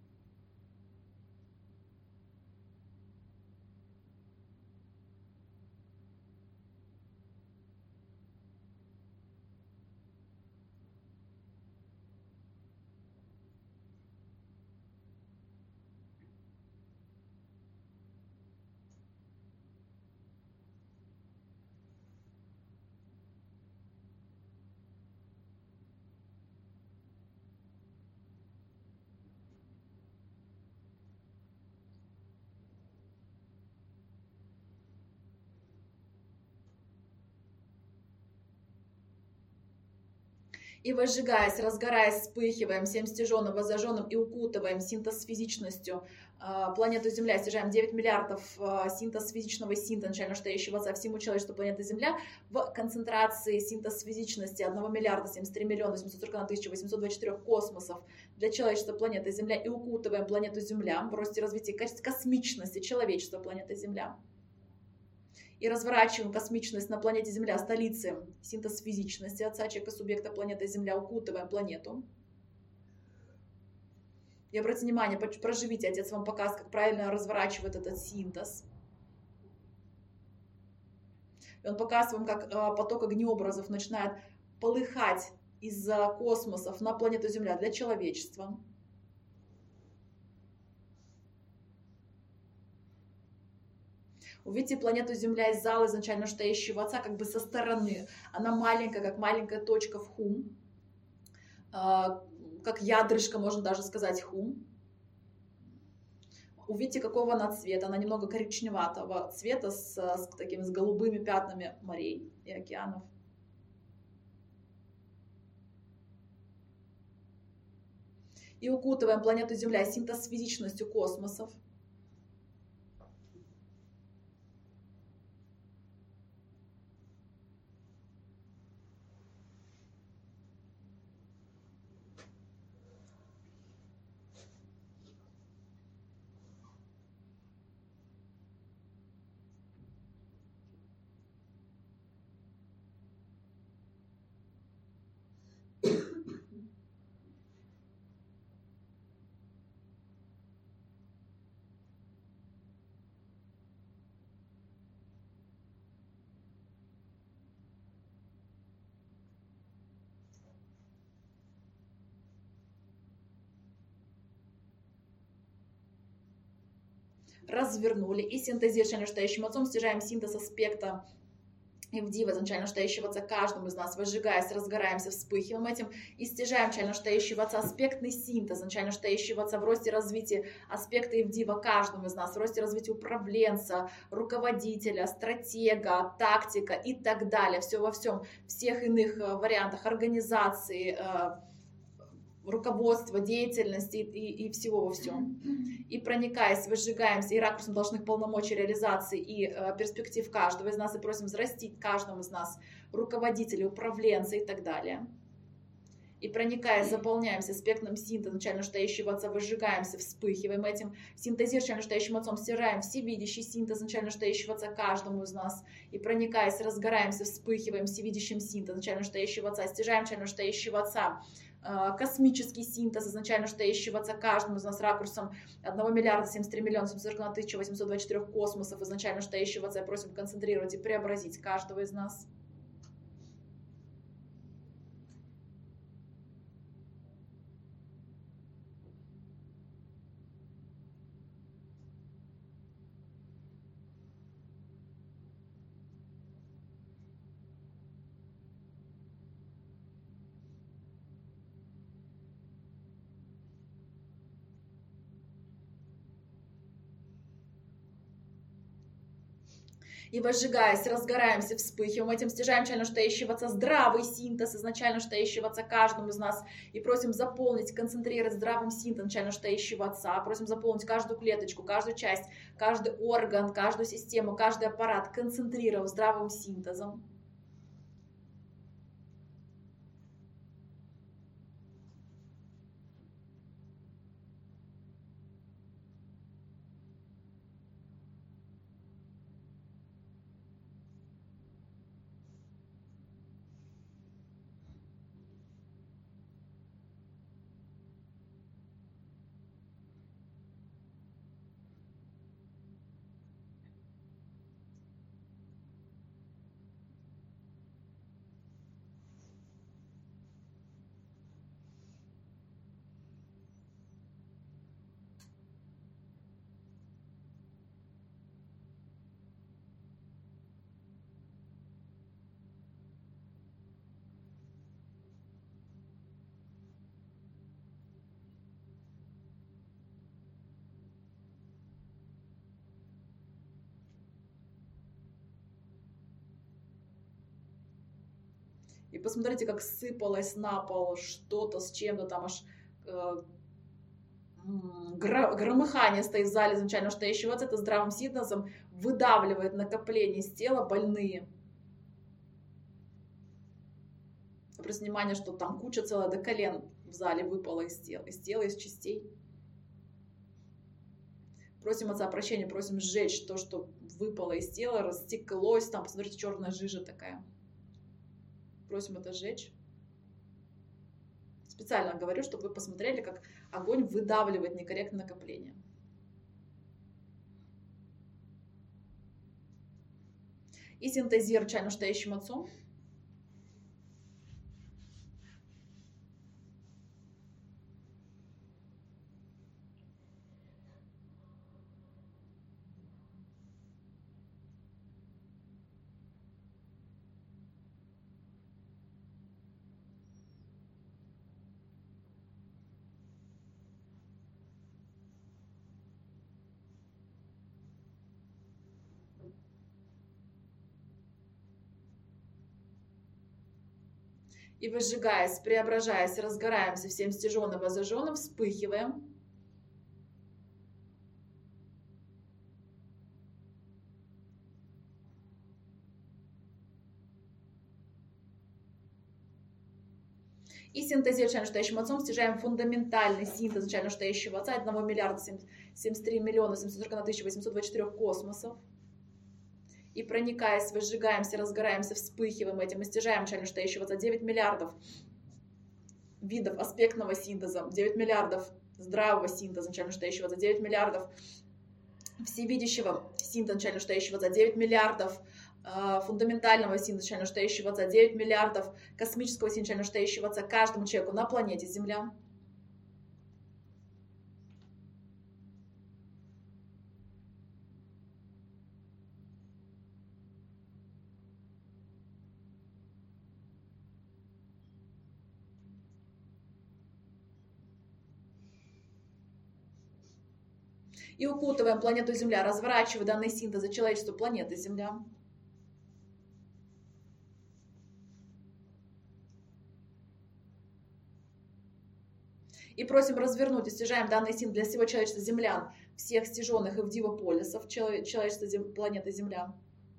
S1: И возжигаясь, разгораясь, вспыхиваем всем стяженным, воззаженным и укутываем синтез с физичностью планету Земля, стяжаем девять миллиардов синтез физичного синтеза начально настоящего отца всему человечеству планеты Земля в концентрации синтез физичности один миллиард семьдесят три миллиона семьсот сорок одна тысяча восемьсот двадцать четыре космосов для человечества планеты Земля, и укутываем планету Земля в росте развития космичности человечества планеты Земля. И разворачиваем космичность на планете Земля, столице, синтез физичности отца, человека, субъекта планеты Земля, укутываем планету. И обратите внимание, проживите, отец вам показывает, как правильно разворачивает этот синтез. И он показывает вам, как поток огнеобразов начинает полыхать из космосов на планету Земля для человечества. Увидите планету Земля из зала изначально настоящего отца, как бы со стороны. Она маленькая, как маленькая точка в хум. Как ядрышко, можно даже сказать, хум. Увидите, какого она цвета. Она немного коричневатого цвета с, с такими с голубыми пятнами морей и океанов. И укутываем планету Земля, синтез с физичностью космосов. Развернули и синтезируем настоящим отцом, стяжаем синтез аспекта и в дива изначально настоящего Отца каждому из нас, возжигаясь, разгораемся, вспыхиваем этим и стяжаем начально настоящего Отца аспектный синтез, начально настоящего Отца в росте развития аспекта и в дива каждому из нас, в росте развития управленца, руководителя, стратега, тактика и так далее, все во всем, всех иных вариантах организации, руководства, деятельности и, и всего во всем. И проникаясь, возжигаемся и ракурсом должных полномочий реализации и э, перспектив каждого из нас, и просим взрастить каждому из нас руководителя, управленца и так далее. И проникаясь, заполняемся аспектным синтезом начально настоящего Отца, возжигаемся, вспыхиваем этим, синтезируем настоящим Отцом, стираем всевидящий синтез начально настоящего Отца каждому из нас, и проникаясь, разгораемся, вспыхиваем всевидящим синтезом начально настоящего Отца, стяжаем начально настоящего Отца, космический синтез изначально настоящего Отца каждому из нас ракурсом одного миллиарда семьдесят три миллиона семьсот сорок одна тысяча восемьсот двадцать четыре космосов изначально настоящего Отца, просим концентрировать и преобразить каждого из нас. И возжигаясь, разгораемся, вспыхиваем этим, стяжаем начально настоящего Отца здравый синтез изначально настоящего Отца каждому из нас и просим заполнить, концентрировать здравым синтезом начально настоящего Отца, просим заполнить каждую клеточку, каждую часть, каждый орган, каждую систему, каждый аппарат, концентрировав здравым синтезом. И посмотрите, как сыпалось на пол что-то с чем-то там, аж э, громыхание стоит в зале изначально настоящего Отца, это здравым синтезом выдавливает накопление из тела больные. Обратите внимание, что там куча целая до колен в зале выпала из тела, из тела, из частей. Просим Отца прощения, просим сжечь то, что выпало из тела, растеклось, там, посмотрите, черная жижа такая. Просим это сжечь. Специально говорю, чтобы вы посмотрели, как огонь выдавливает некорректное накопление. И синтезируем чай настоящим Отцом. И возжигаясь, преображаясь, разгораемся всем стяженным, возжженным, вспыхиваем. И синтезируем настоящим Отцом, стяжаем фундаментальный синтез начально настоящего Отца одного миллиарда семьдесят три миллиона семьсот сорок одна тысяча восемьсот двадцать четыре космосов. И проникаясь, возжигаемся, разгораемся, вспыхиваем этим и стяжаем начально настоящего Отца девять миллиардов видов аспектного синтеза, девять миллиардов здравого синтеза начально настоящего Отца, девять миллиардов всевидящего синтеза начально настоящего Отца, девять миллиардов э, фундаментального синтеза начально настоящего Отца, девять миллиардов космического синтеза начально настоящего Отца каждому человеку на планете Земля. И укутываем планету Земля, разворачивая данный синтез за человечество планеты Земля. И просим развернуть и стяжаем данный синтез для всего человечества землян, всех стяженных и в дивополисов человечества зем, планеты Земля.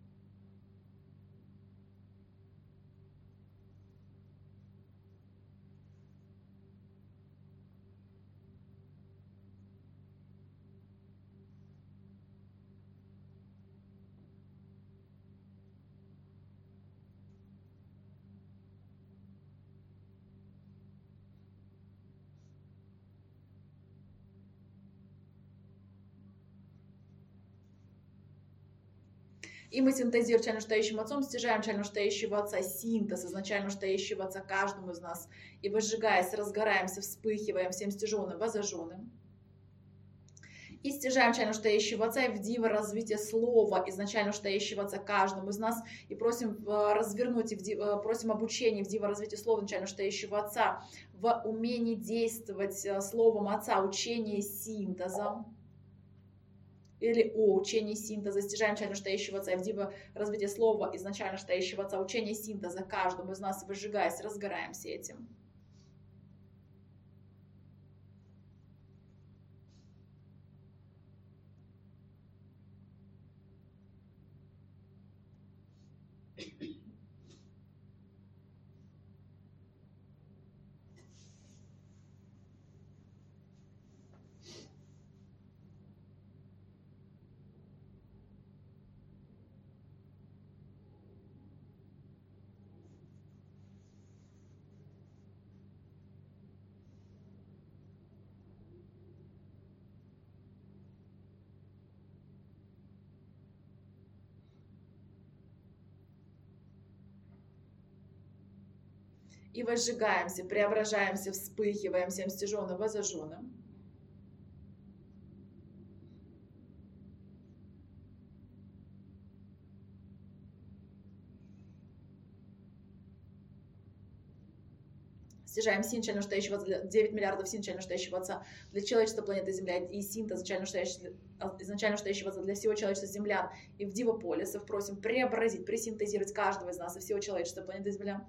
S1: И мы синтезируем начально стоящим отцом, стяжаем начально стоящего отца, синтез изначально стоящего отца каждому из нас. И возжигаясь, разгораемся, вспыхиваем всем стяженным, возожженным. И стяжаем начально стоящего отца и в диво развитие слова изначально стоящего отца каждому из нас. И просим развернуть, и в диво, просим обучение в диво развитие слова начально стоящего отца, в умении действовать словом отца, учение синтезом. Или о учении синтеза, стяжаем начально стоящего отца, и в диво развитие слова изначально стоящего отца, учение синтеза каждому из нас, выжигаясь, разгораемся этим. И возжигаемся, преображаемся, вспыхиваем всем стяженным, возожженным. Стяжаем син, начально стоящего отца, девять миллиардов син, начально стоящего отца для человечества планеты Земля, и синтез изначально стоящего, изначально стоящего отца для всего человечества землян и в дивополисов. Просим преобразить, пресинтезировать каждого из нас и всего человечества планеты Земля.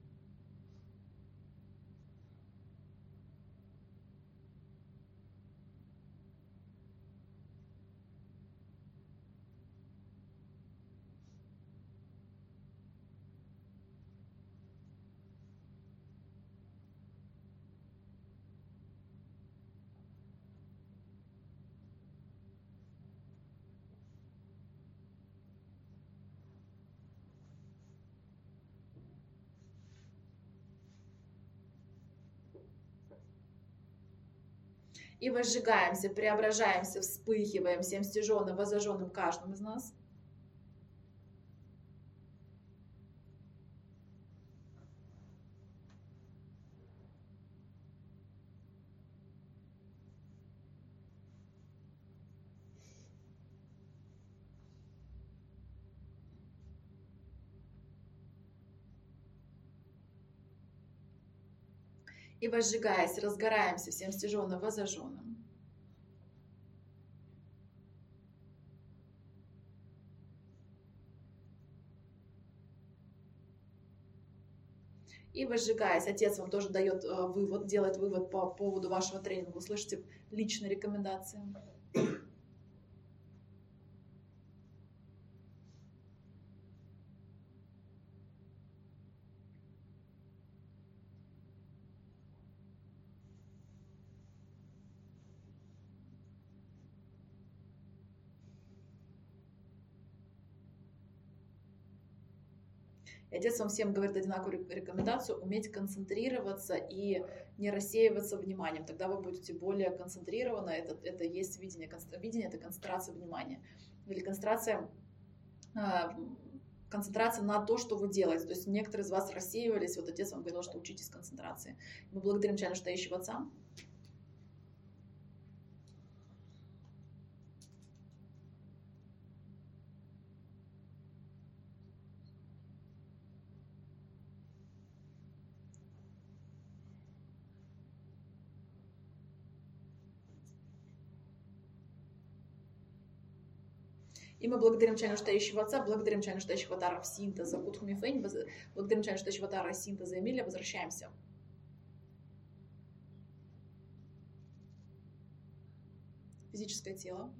S1: И возжигаемся, преображаемся, вспыхиваем всем стяженным, возожженным каждым из нас. И возжигаясь, разгораемся всем стяженным, возожженным. И возжигаясь, отец вам тоже дает э, вывод, делает вывод по поводу вашего тренинга. Услышите личные рекомендации. И отец вам всем говорит одинаковую рекомендацию: уметь концентрироваться и не рассеиваться вниманием. Тогда вы будете более концентрированы. Это, это есть видение. Видение — это концентрация внимания. Или концентрация, концентрация на то, что вы делаете. То есть некоторые из вас рассеивались. Вот отец вам говорил, что учитесь концентрации. Мы благодарим начально стоящего отца. И мы благодарим Чайну Штающего Отца, благодарим Чайну Штающего Атара синтеза, Кутхуми Фэнь, благодарим Чайну Штающего Атара синтеза Эмилия, возвращаемся. Физическое тело.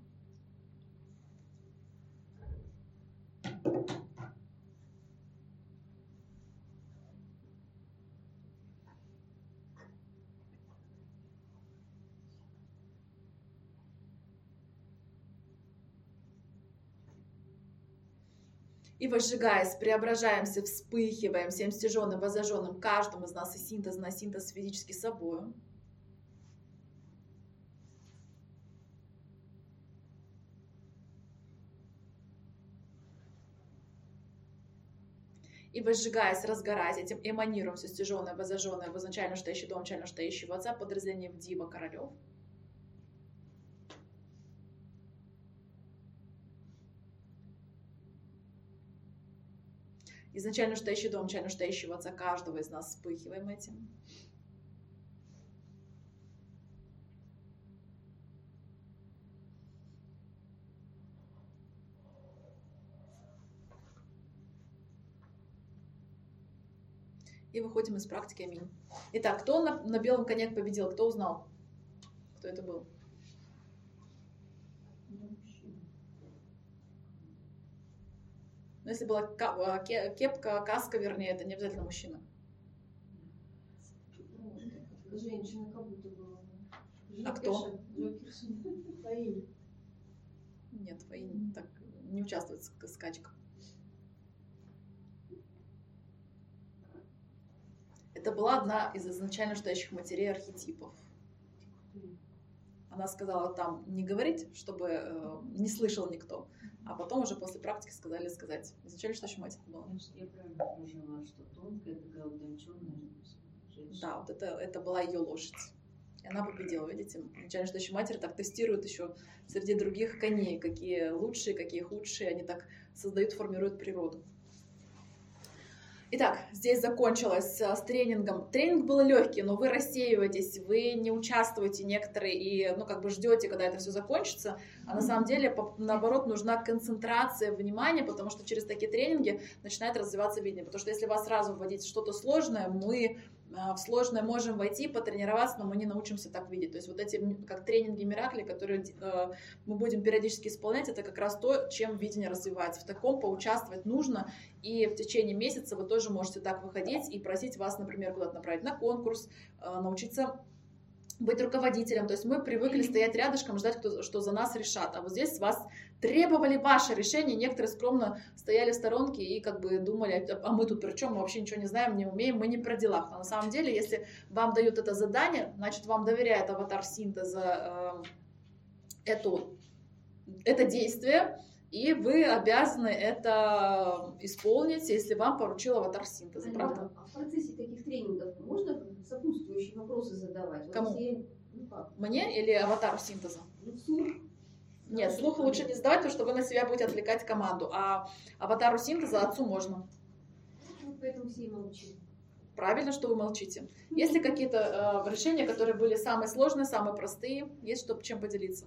S1: И возжигаясь, преображаемся, вспыхиваем всем стяженным, возожженным, каждым из нас и синтез на синтез физически собою. И возжигаясь, разгораясь, этим эманируем все стяженное, возожженное в изначально штающий дом, начально штающего Отца, подразделение в Дива Королев. Изначально штающий дом, начально штающего Отца, каждого из нас вспыхиваем этим. И выходим из практики. Аминь. Итак, кто на, на белом коне победил? Кто узнал? Кто это был? Но если была кепка, каска, вернее, это не обязательно мужчина.
S5: Женщина как будто была.
S1: А кто?
S7: Фаин.
S1: Нет, Фаин так не участвует в скачках. Это была одна из изначально штающих матерей архетипов. Она сказала там не говорить, чтобы э, не слышал никто. А потом уже после практики сказали сказать. Изначально штающая мать это была.
S6: Я правильно поняла, что тонкая, такая утонченная женщина.
S1: Да, вот это, это была ее лошадь. И она победила, видите. Изначально штающая матерь так тестирует еще среди других коней, какие лучшие, какие худшие. Они так создают, формируют природу. Итак, здесь закончилось с тренингом. Тренинг был легкий, но вы рассеиваетесь, вы не участвуете некоторые и, ну, как бы ждете, когда это все закончится. А на самом деле, наоборот, нужна концентрация внимания, потому что через такие тренинги начинает развиваться видение. Потому что если вас сразу вводить в что-то сложное, мы в сложное можем войти, потренироваться, но мы не научимся так видеть. То есть вот эти, как тренинги Миракли, которые э, мы будем периодически исполнять, это как раз то, чем видение развивается. В таком поучаствовать нужно, и в течение месяца вы тоже можете так выходить и просить вас, например, куда-то направить на конкурс, э, научиться быть руководителем. То есть мы привыкли стоять рядышком, ждать, кто, что за нас решат. А вот здесь с вас требовали ваше решение. Некоторые скромно стояли в сторонке и как бы думали, а мы тут при чем, мы вообще ничего не знаем, не умеем, мы не про делах. Но на самом деле, если вам дают это задание, значит, вам доверяет аватар синтеза э, эту, это действие, и вы обязаны это исполнить, если вам поручил аватар синтеза, правда?
S5: А в процессе таких тренингов можно сопутствующие вопросы задавать?
S1: Кому?
S5: Вот все, ну как?
S1: Мне или аватару синтеза?
S5: Ну, вслух.
S1: Нет, слух лучше не сдавать, потому что вы на себя будете отвлекать команду. А аватару синтеза отцу можно.
S5: Вот поэтому все и молчим.
S1: Правильно, что вы молчите. Есть ли какие-то э, решения, которые были самые сложные, самые простые? Есть что, чем поделиться?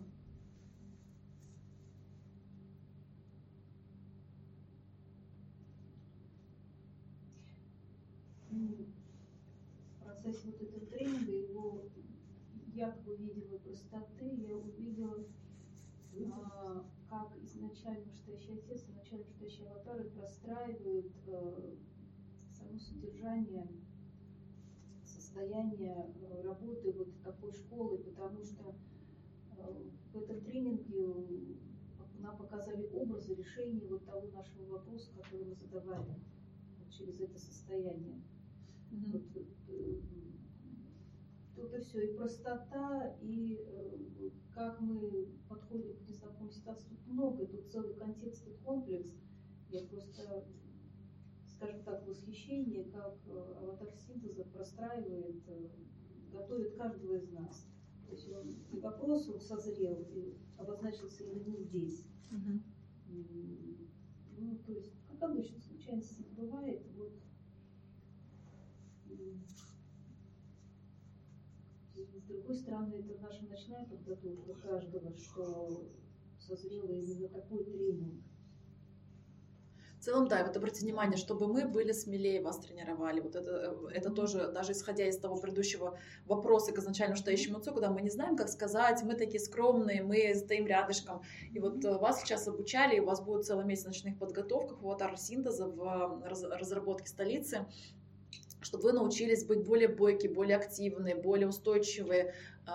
S3: В процессе вот этого тренинга, его якобы видела простоты, я увидела, а, как изначально штающий отец, изначально штающие аватары простраивают а, само содержание, состояние а, работы вот такой школы, потому что а, в этом тренинге нам показали образы решения вот того нашего вопроса, который мы задавали вот через это состояние.
S1: Mm-hmm.
S3: Вот, вот, тут и все, и простота, и э, как мы подходим к незнакомой ситуации. Тут много, тут целый контекст и комплекс. Я просто, скажем так, восхищение, как э, аватар синтеза простраивает, э, готовит каждого из нас. То есть он, и вопрос он созрел, и обозначился именно здесь.
S1: Mm-hmm.
S3: И, ну, то есть, как обычно, случайности не бывает. Вот, с другой стороны, это наша ночная подготовка каждого, что, с созрела именно такой тренинг.
S1: В целом, да, и вот обратите внимание, чтобы мы были смелее, вас тренировали. Вот это, это тоже, даже исходя из того предыдущего вопроса к изначально стоящему отцу, когда мы не знаем, как сказать, мы такие скромные, мы стоим рядышком. И вот вас сейчас обучали, и у вас будет целый месяц ночных подготовках в аватар-синтеза, в разработке столицы, чтобы вы научились быть более бойкие, более активные, более устойчивые,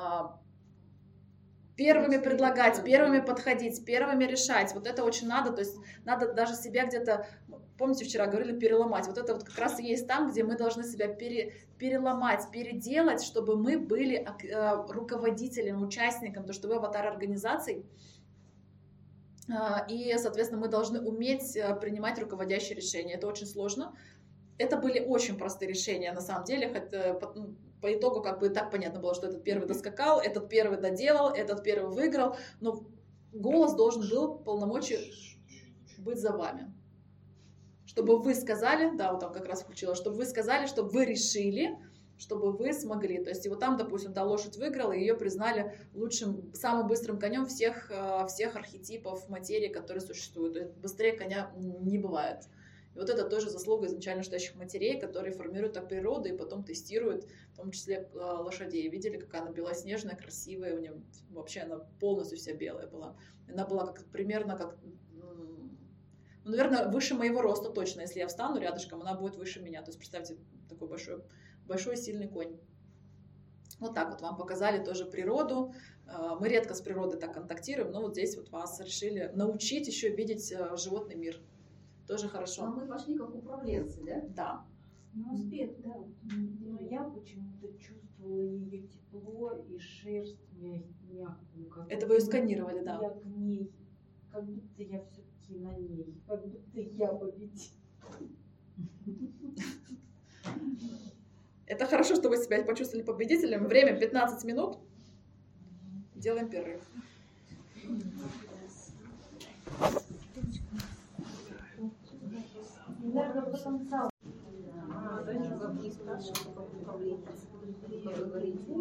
S1: первыми предлагать, первыми подходить, первыми решать. Вот это очень надо, то есть надо даже себя где-то, помните, вчера говорили, переломать. Вот это вот как раз и есть там, где мы должны себя пере, переломать, переделать, чтобы мы были э, руководителем, участником, то, что вы аватар организаций. Э, и, соответственно, мы должны уметь принимать руководящие решения. Это очень сложно. Это были очень простые решения, на самом деле, хотя, по итогу как бы так понятно было, что этот первый доскакал, этот первый доделал, этот первый выиграл, но голос должен был полномочия быть за вами. Чтобы вы сказали, да, вот там как раз включила, чтобы вы сказали, чтобы вы решили, чтобы вы смогли. То есть и вот там, допустим, та лошадь выиграла, и ее признали лучшим, самым быстрым конем всех, всех архетипов материи, которые существуют. То есть быстрее коня не бывает. И вот это тоже заслуга изначально стоящих матерей, которые формируют так природу и потом тестируют, в том числе лошадей. Видели, какая она белоснежная, красивая, у нее вообще она полностью вся белая была. Она была как, примерно как, ну, наверное, выше моего роста точно. Если я встану рядышком, она будет выше меня. То есть представьте, такой большой, большой сильный конь. Вот так вот вам показали тоже природу. Мы редко с природой так контактируем, но вот здесь вот вас решили научить еще видеть животный мир. Тоже хорошо.
S5: А мы пошли как управленцы, да?
S1: Да.
S3: Ну, аспект, да. Но я почему-то чувствовала ее тепло и шерсть мягкую. Как
S1: Это вы ее сканировали, да.
S3: Я к ней, как будто я все-таки на ней, как будто я победила.
S1: Это хорошо, что вы себя почувствовали победителем. Время пятнадцать минут. Делаем перерыв.
S3: Наверное, потенциал.
S5: А, раньше как не спрашивали, как управленец. Поговорить.